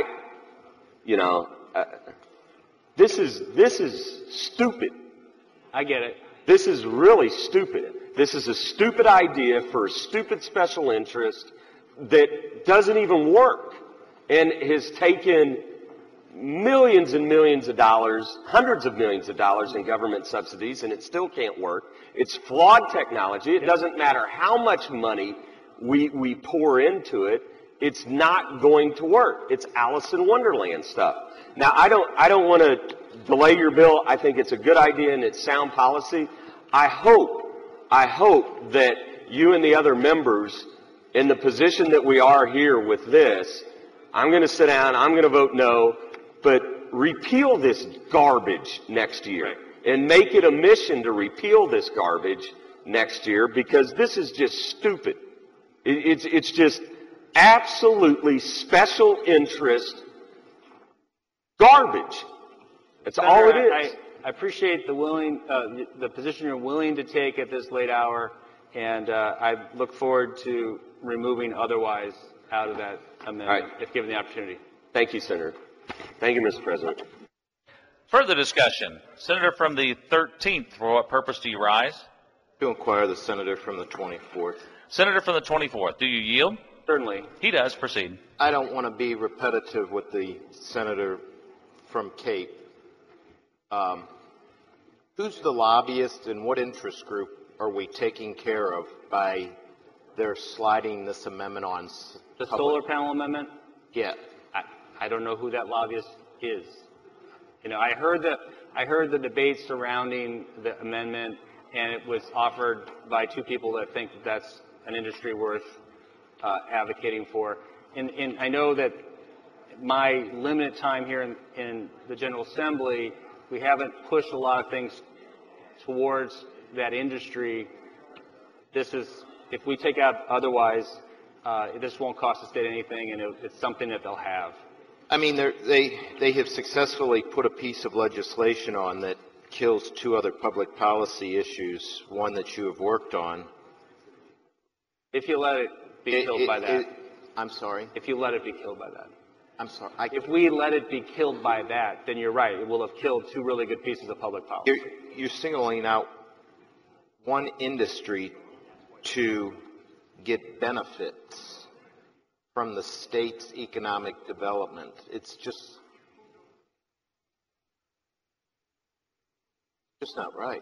This is stupid. I get it. This is really stupid. This is a stupid idea for a stupid special interest that doesn't even work and has taken millions and millions of dollars, hundreds of millions of dollars in government subsidies, and it still can't work. It's flawed technology. It doesn't matter how much money we pour into it. It's not going to work. It's Alice in Wonderland stuff. Now, I don't want to delay your bill. I think it's a good idea and it's sound policy. I hope that you and the other members, in the position that we are here with this, I'm going to sit down, I'm going to vote no, but repeal this garbage next year and make it a mission to repeal this garbage next year, because this is just stupid. It's just absolutely special interest garbage. That's all it is. I appreciate the position you're willing to take at this late hour, and I look forward to removing otherwise out of that amendment if given the opportunity. Thank you, Senator. Thank you, Mr. President. Further discussion. Senator from the 13th, for what purpose do you rise? To inquire the senator from the 24th. Senator from the 24th, do you yield? Certainly. He does. Proceed. I don't want to be repetitive with the senator from Cape. Who's the lobbyist and what interest group are we taking care of by their sliding this amendment on? The solar panel amendment? Yeah. I don't know who that lobbyist is. You know, I heard the debate surrounding the amendment, and it was offered by two people that think that that's an industry worth advocating for. And I know that my limited time here in the General Assembly, we haven't pushed a lot of things towards that industry. This is, if we take out otherwise, this won't cost the state anything, and it's something that they'll have. I mean, they have successfully put a piece of legislation on that kills two other public policy issues, one that you have worked on. If you let it be killed by that. I'm sorry? If you let it be killed by that. I'm sorry. If we let it be killed by that, then you're right. It will have killed two really good pieces of public policy. You're singling out one industry to get benefits from the state's economic development. It's just not right.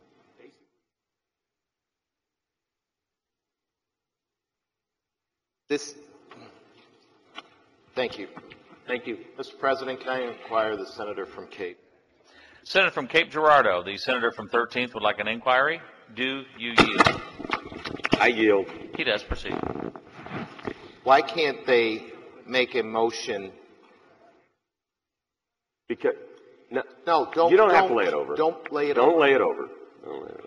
Thank you. Thank you. Mr. President, can I inquire the senator from Cape? Senator from Cape Girardeau, the senator from 13th would like an inquiry. Do you yield? I yield. He does. Proceed. Why can't they make a motion? Because no, don't. You don't have to lay it over. Don't lay it over. Don't lay it over. Don't lay it over.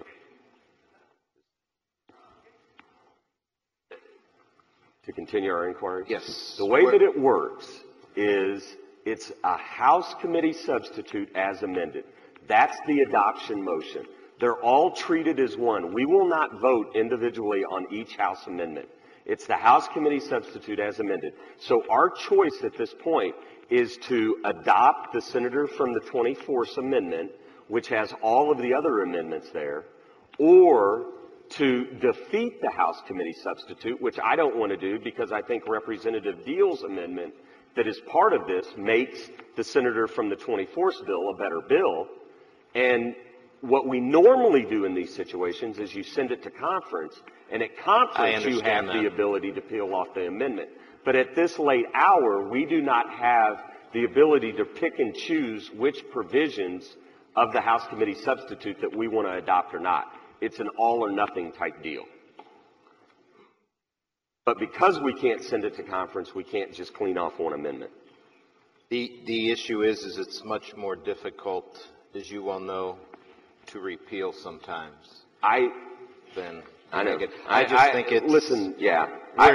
To continue our inquiry? Yes. The way that it works is it's a House committee substitute as amended. That's the adoption motion. They're all treated as one. We will not vote individually on each House amendment. It's the House committee substitute as amended. So our choice at this point is to adopt the senator from the 24th amendment, which has all of the other amendments there, or to defeat the House committee substitute, which I don't want to do because I think Representative Deal's amendment that is part of this makes the senator from the 24th bill a better bill. And what we normally do in these situations is you send it to conference, and at conference you have the ability to peel off the amendment. But at this late hour, we do not have the ability to pick and choose which provisions of the House committee substitute that we want to adopt or not. It's an all or nothing type deal. But because we can't send it to conference, we can't just clean off one amendment. The issue is it's much more difficult, as you well know, to repeal sometimes. I know. I just think it's. Listen, yeah.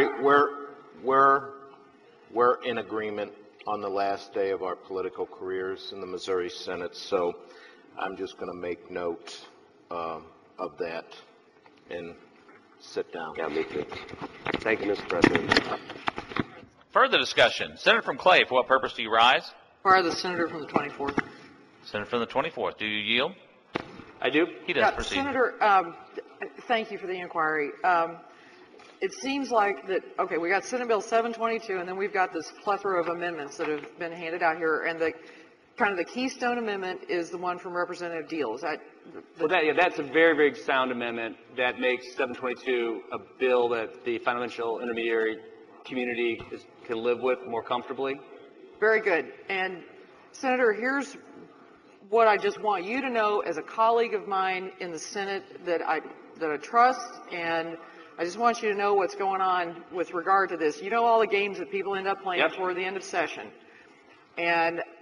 We're in agreement on the last day of our political careers in the Missouri Senate, so I'm just going to make note of that and sit down. Yeah, me too. Thank you, Mr. President. Further discussion. Senator from Clay, for what purpose do you rise? Inquire the senator from the 24th. Senator from the 24th, do you yield? I do. He does. Proceed. Senator, thank you for the inquiry. It seems like that, okay, we got Senate Bill 722, and then we've got this plethora of amendments that have been handed out here, and the keystone amendment is the one from Representative Deal. Is that? That's a very, very sound amendment that makes 722 a bill that the financial intermediary community can live with more comfortably. Very good. And Senator, here's what I just want you to know as a colleague of mine in the Senate that I trust, and I just want you to know what's going on with regard to this. You know all the games that people end up playing toward the end of session. And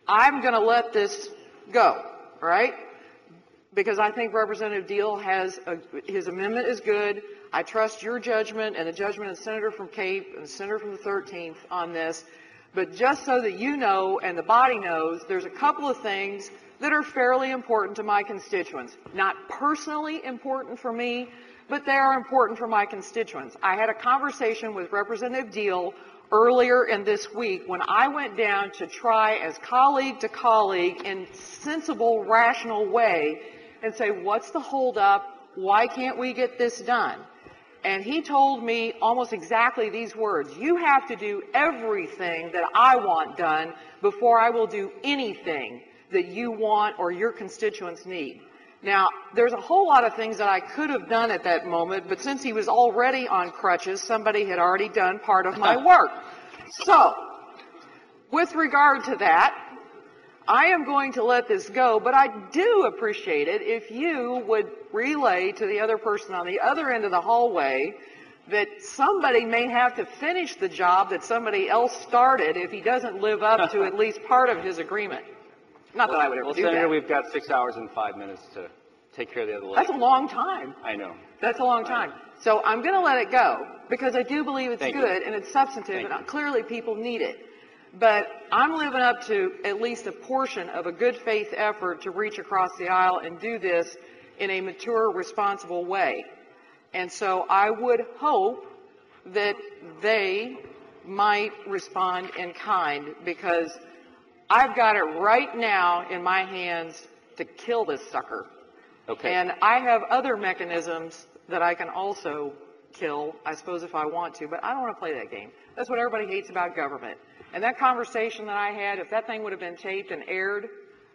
I'm going to let this go, right? Because I think Representative Deal his amendment is good. I trust your judgment and the judgment of the Senator from Cape and the Senator from the 13th on this. But just so that you know and the body knows, there's a couple of things that are fairly important to my constituents. Not personally important for me, but they are important for my constituents. I had a conversation with Representative Deal earlier in this week when I went down to try as colleague to colleague in sensible, rational way and say, what's the holdup? Why can't we get this done? And he told me almost exactly these words: you have to do everything that I want done before I will do anything that you want or your constituents need. Now, there's a whole lot of things that I could have done at that moment, but since he was already on crutches, somebody had already done part of my work. So, with regard to that, I am going to let this go, but I do appreciate it if you would relay to the other person on the other end of the hallway that somebody may have to finish the job that somebody else started if he doesn't live up to at least part of his agreement. Not that I would ever do Senator, that. we've got 6 hours and 5 minutes to take care of the other lady. That's a long time. I know. That's a long time. So I'm going to let it go because I do believe it's Thank good you. and it's substantive and clearly people need it. But I'm living up to at least a portion of a good faith effort to reach across the aisle and do this in a mature, responsible way. And so I would hope that they might respond in kind, because I've got it right now in my hands to kill this sucker. Okay. And I have other mechanisms that I can also kill, I suppose, if I want to, but I don't want to play that game. That's what everybody hates about government. And that conversation that I had, if that thing would have been taped and aired,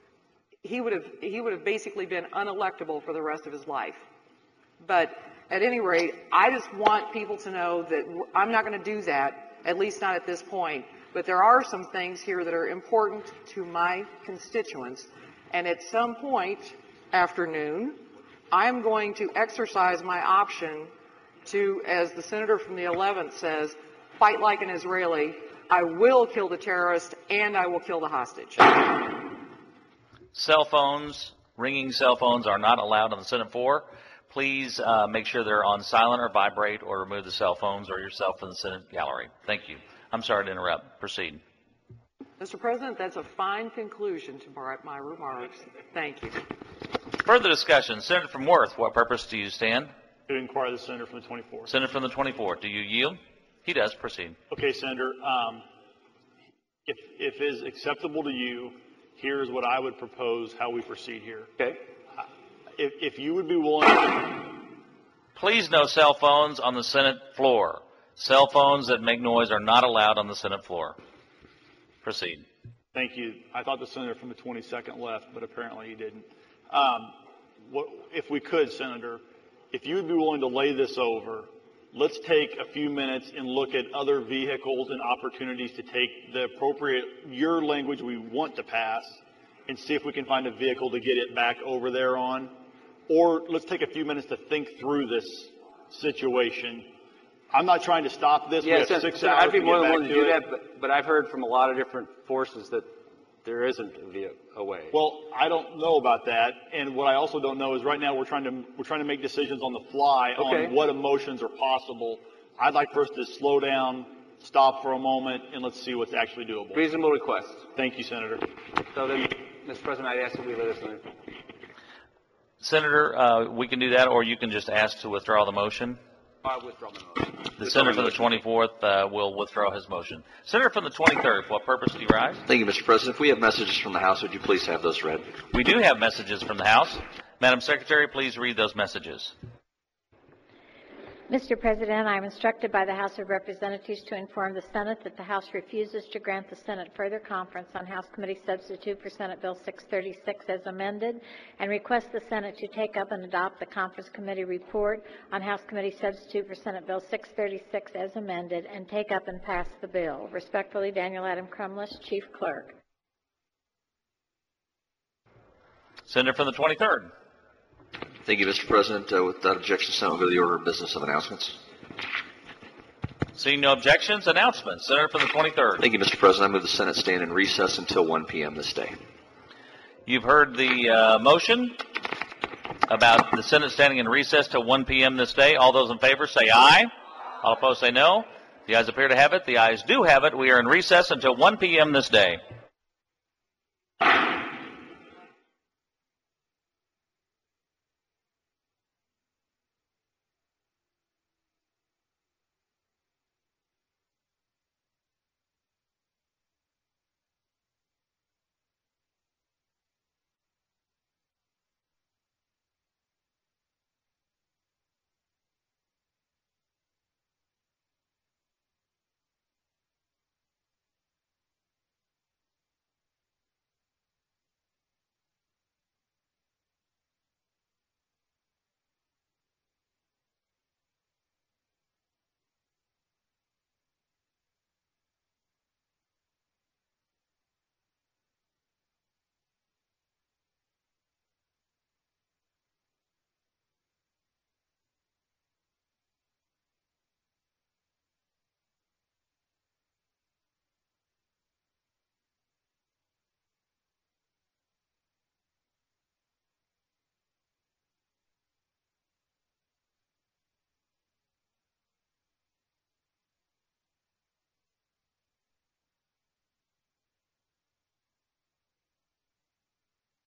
he would have basically been unelectable for the rest of his life. But at any rate, I just want people to know that I'm not going to do that, at least not at this point. But there are some things here that are important to my constituents. And at some point afternoon, I'm going to exercise my option to, as the senator from the 11th says, fight like an Israeli. I will kill the terrorist and I will kill the hostage. Cell phones, ringing cell phones are not allowed on the Senate floor. Please make sure they're on silent or vibrate, or remove the cell phones or yourself from the Senate gallery. Thank you. I'm sorry to interrupt. Proceed. Mr. President, that's a fine conclusion to my remarks. Thank you. Further discussion. Senator from Worth, what purpose do you stand? To inquire the senator from the 24th. Senator from the 24th, do you yield? He does. Proceed. Okay, Senator. If it is acceptable to you, here's what I would propose how we proceed here. Okay. If you would be willing. Please, no cell phones on the Senate floor. Cell phones that make noise are not allowed on the Senate floor. Proceed. Thank you. I thought the senator from the 22nd left, but apparently he didn't. If we could, Senator, if you would be willing to lay this over, let's take a few minutes and look at other vehicles and opportunities to take the appropriate, your language we want to pass, and see if we can find a vehicle to get it back over there on. Or let's take a few minutes to think through this situation. I'm not trying to stop this. Yeah, we have 6 hours I'd be to more get than back willing to do that, but I've heard from a lot of different forces that there isn't a way. Well, I don't know about that, and what I also don't know is right now we're trying to make decisions on the fly on what emotions are possible. I'd like for us to slow down, stop for a moment, and let's see what's actually doable. Reasonable request. Thank you, Senator. So then, Mr. President, I'd ask that we let this in. Senator, we can do that, or you can just ask to withdraw the motion. I withdraw my motion. The senator from the 24th will withdraw his motion. Senator from the 23rd, for what purpose do you rise? Thank you, Mr. President. If we have messages from the House, would you please have those read? We do have messages from the House. Madam Secretary, please read those messages. Mr. President, I am instructed by the House of Representatives to inform the Senate that the House refuses to grant the Senate further conference on House Committee Substitute for Senate Bill 636 as amended, and requests the Senate to take up and adopt the Conference Committee report on House Committee Substitute for Senate Bill 636 as amended, and take up and pass the bill. Respectfully, Daniel Adam Crumless, Chief Clerk. Senator from the 23rd. Thank you, Mr. President. Without objection, Senate will go to the order of business of announcements. Seeing no objections, announcements. Senator from the 23rd. Thank you, Mr. President. I move the Senate stand in recess until 1 p.m. this day. You've heard the motion about the Senate standing in recess till 1 p.m. this day. All those in favor say aye. All opposed say no. The ayes appear to have it. The ayes do have it. We are in recess until 1 p.m. this day.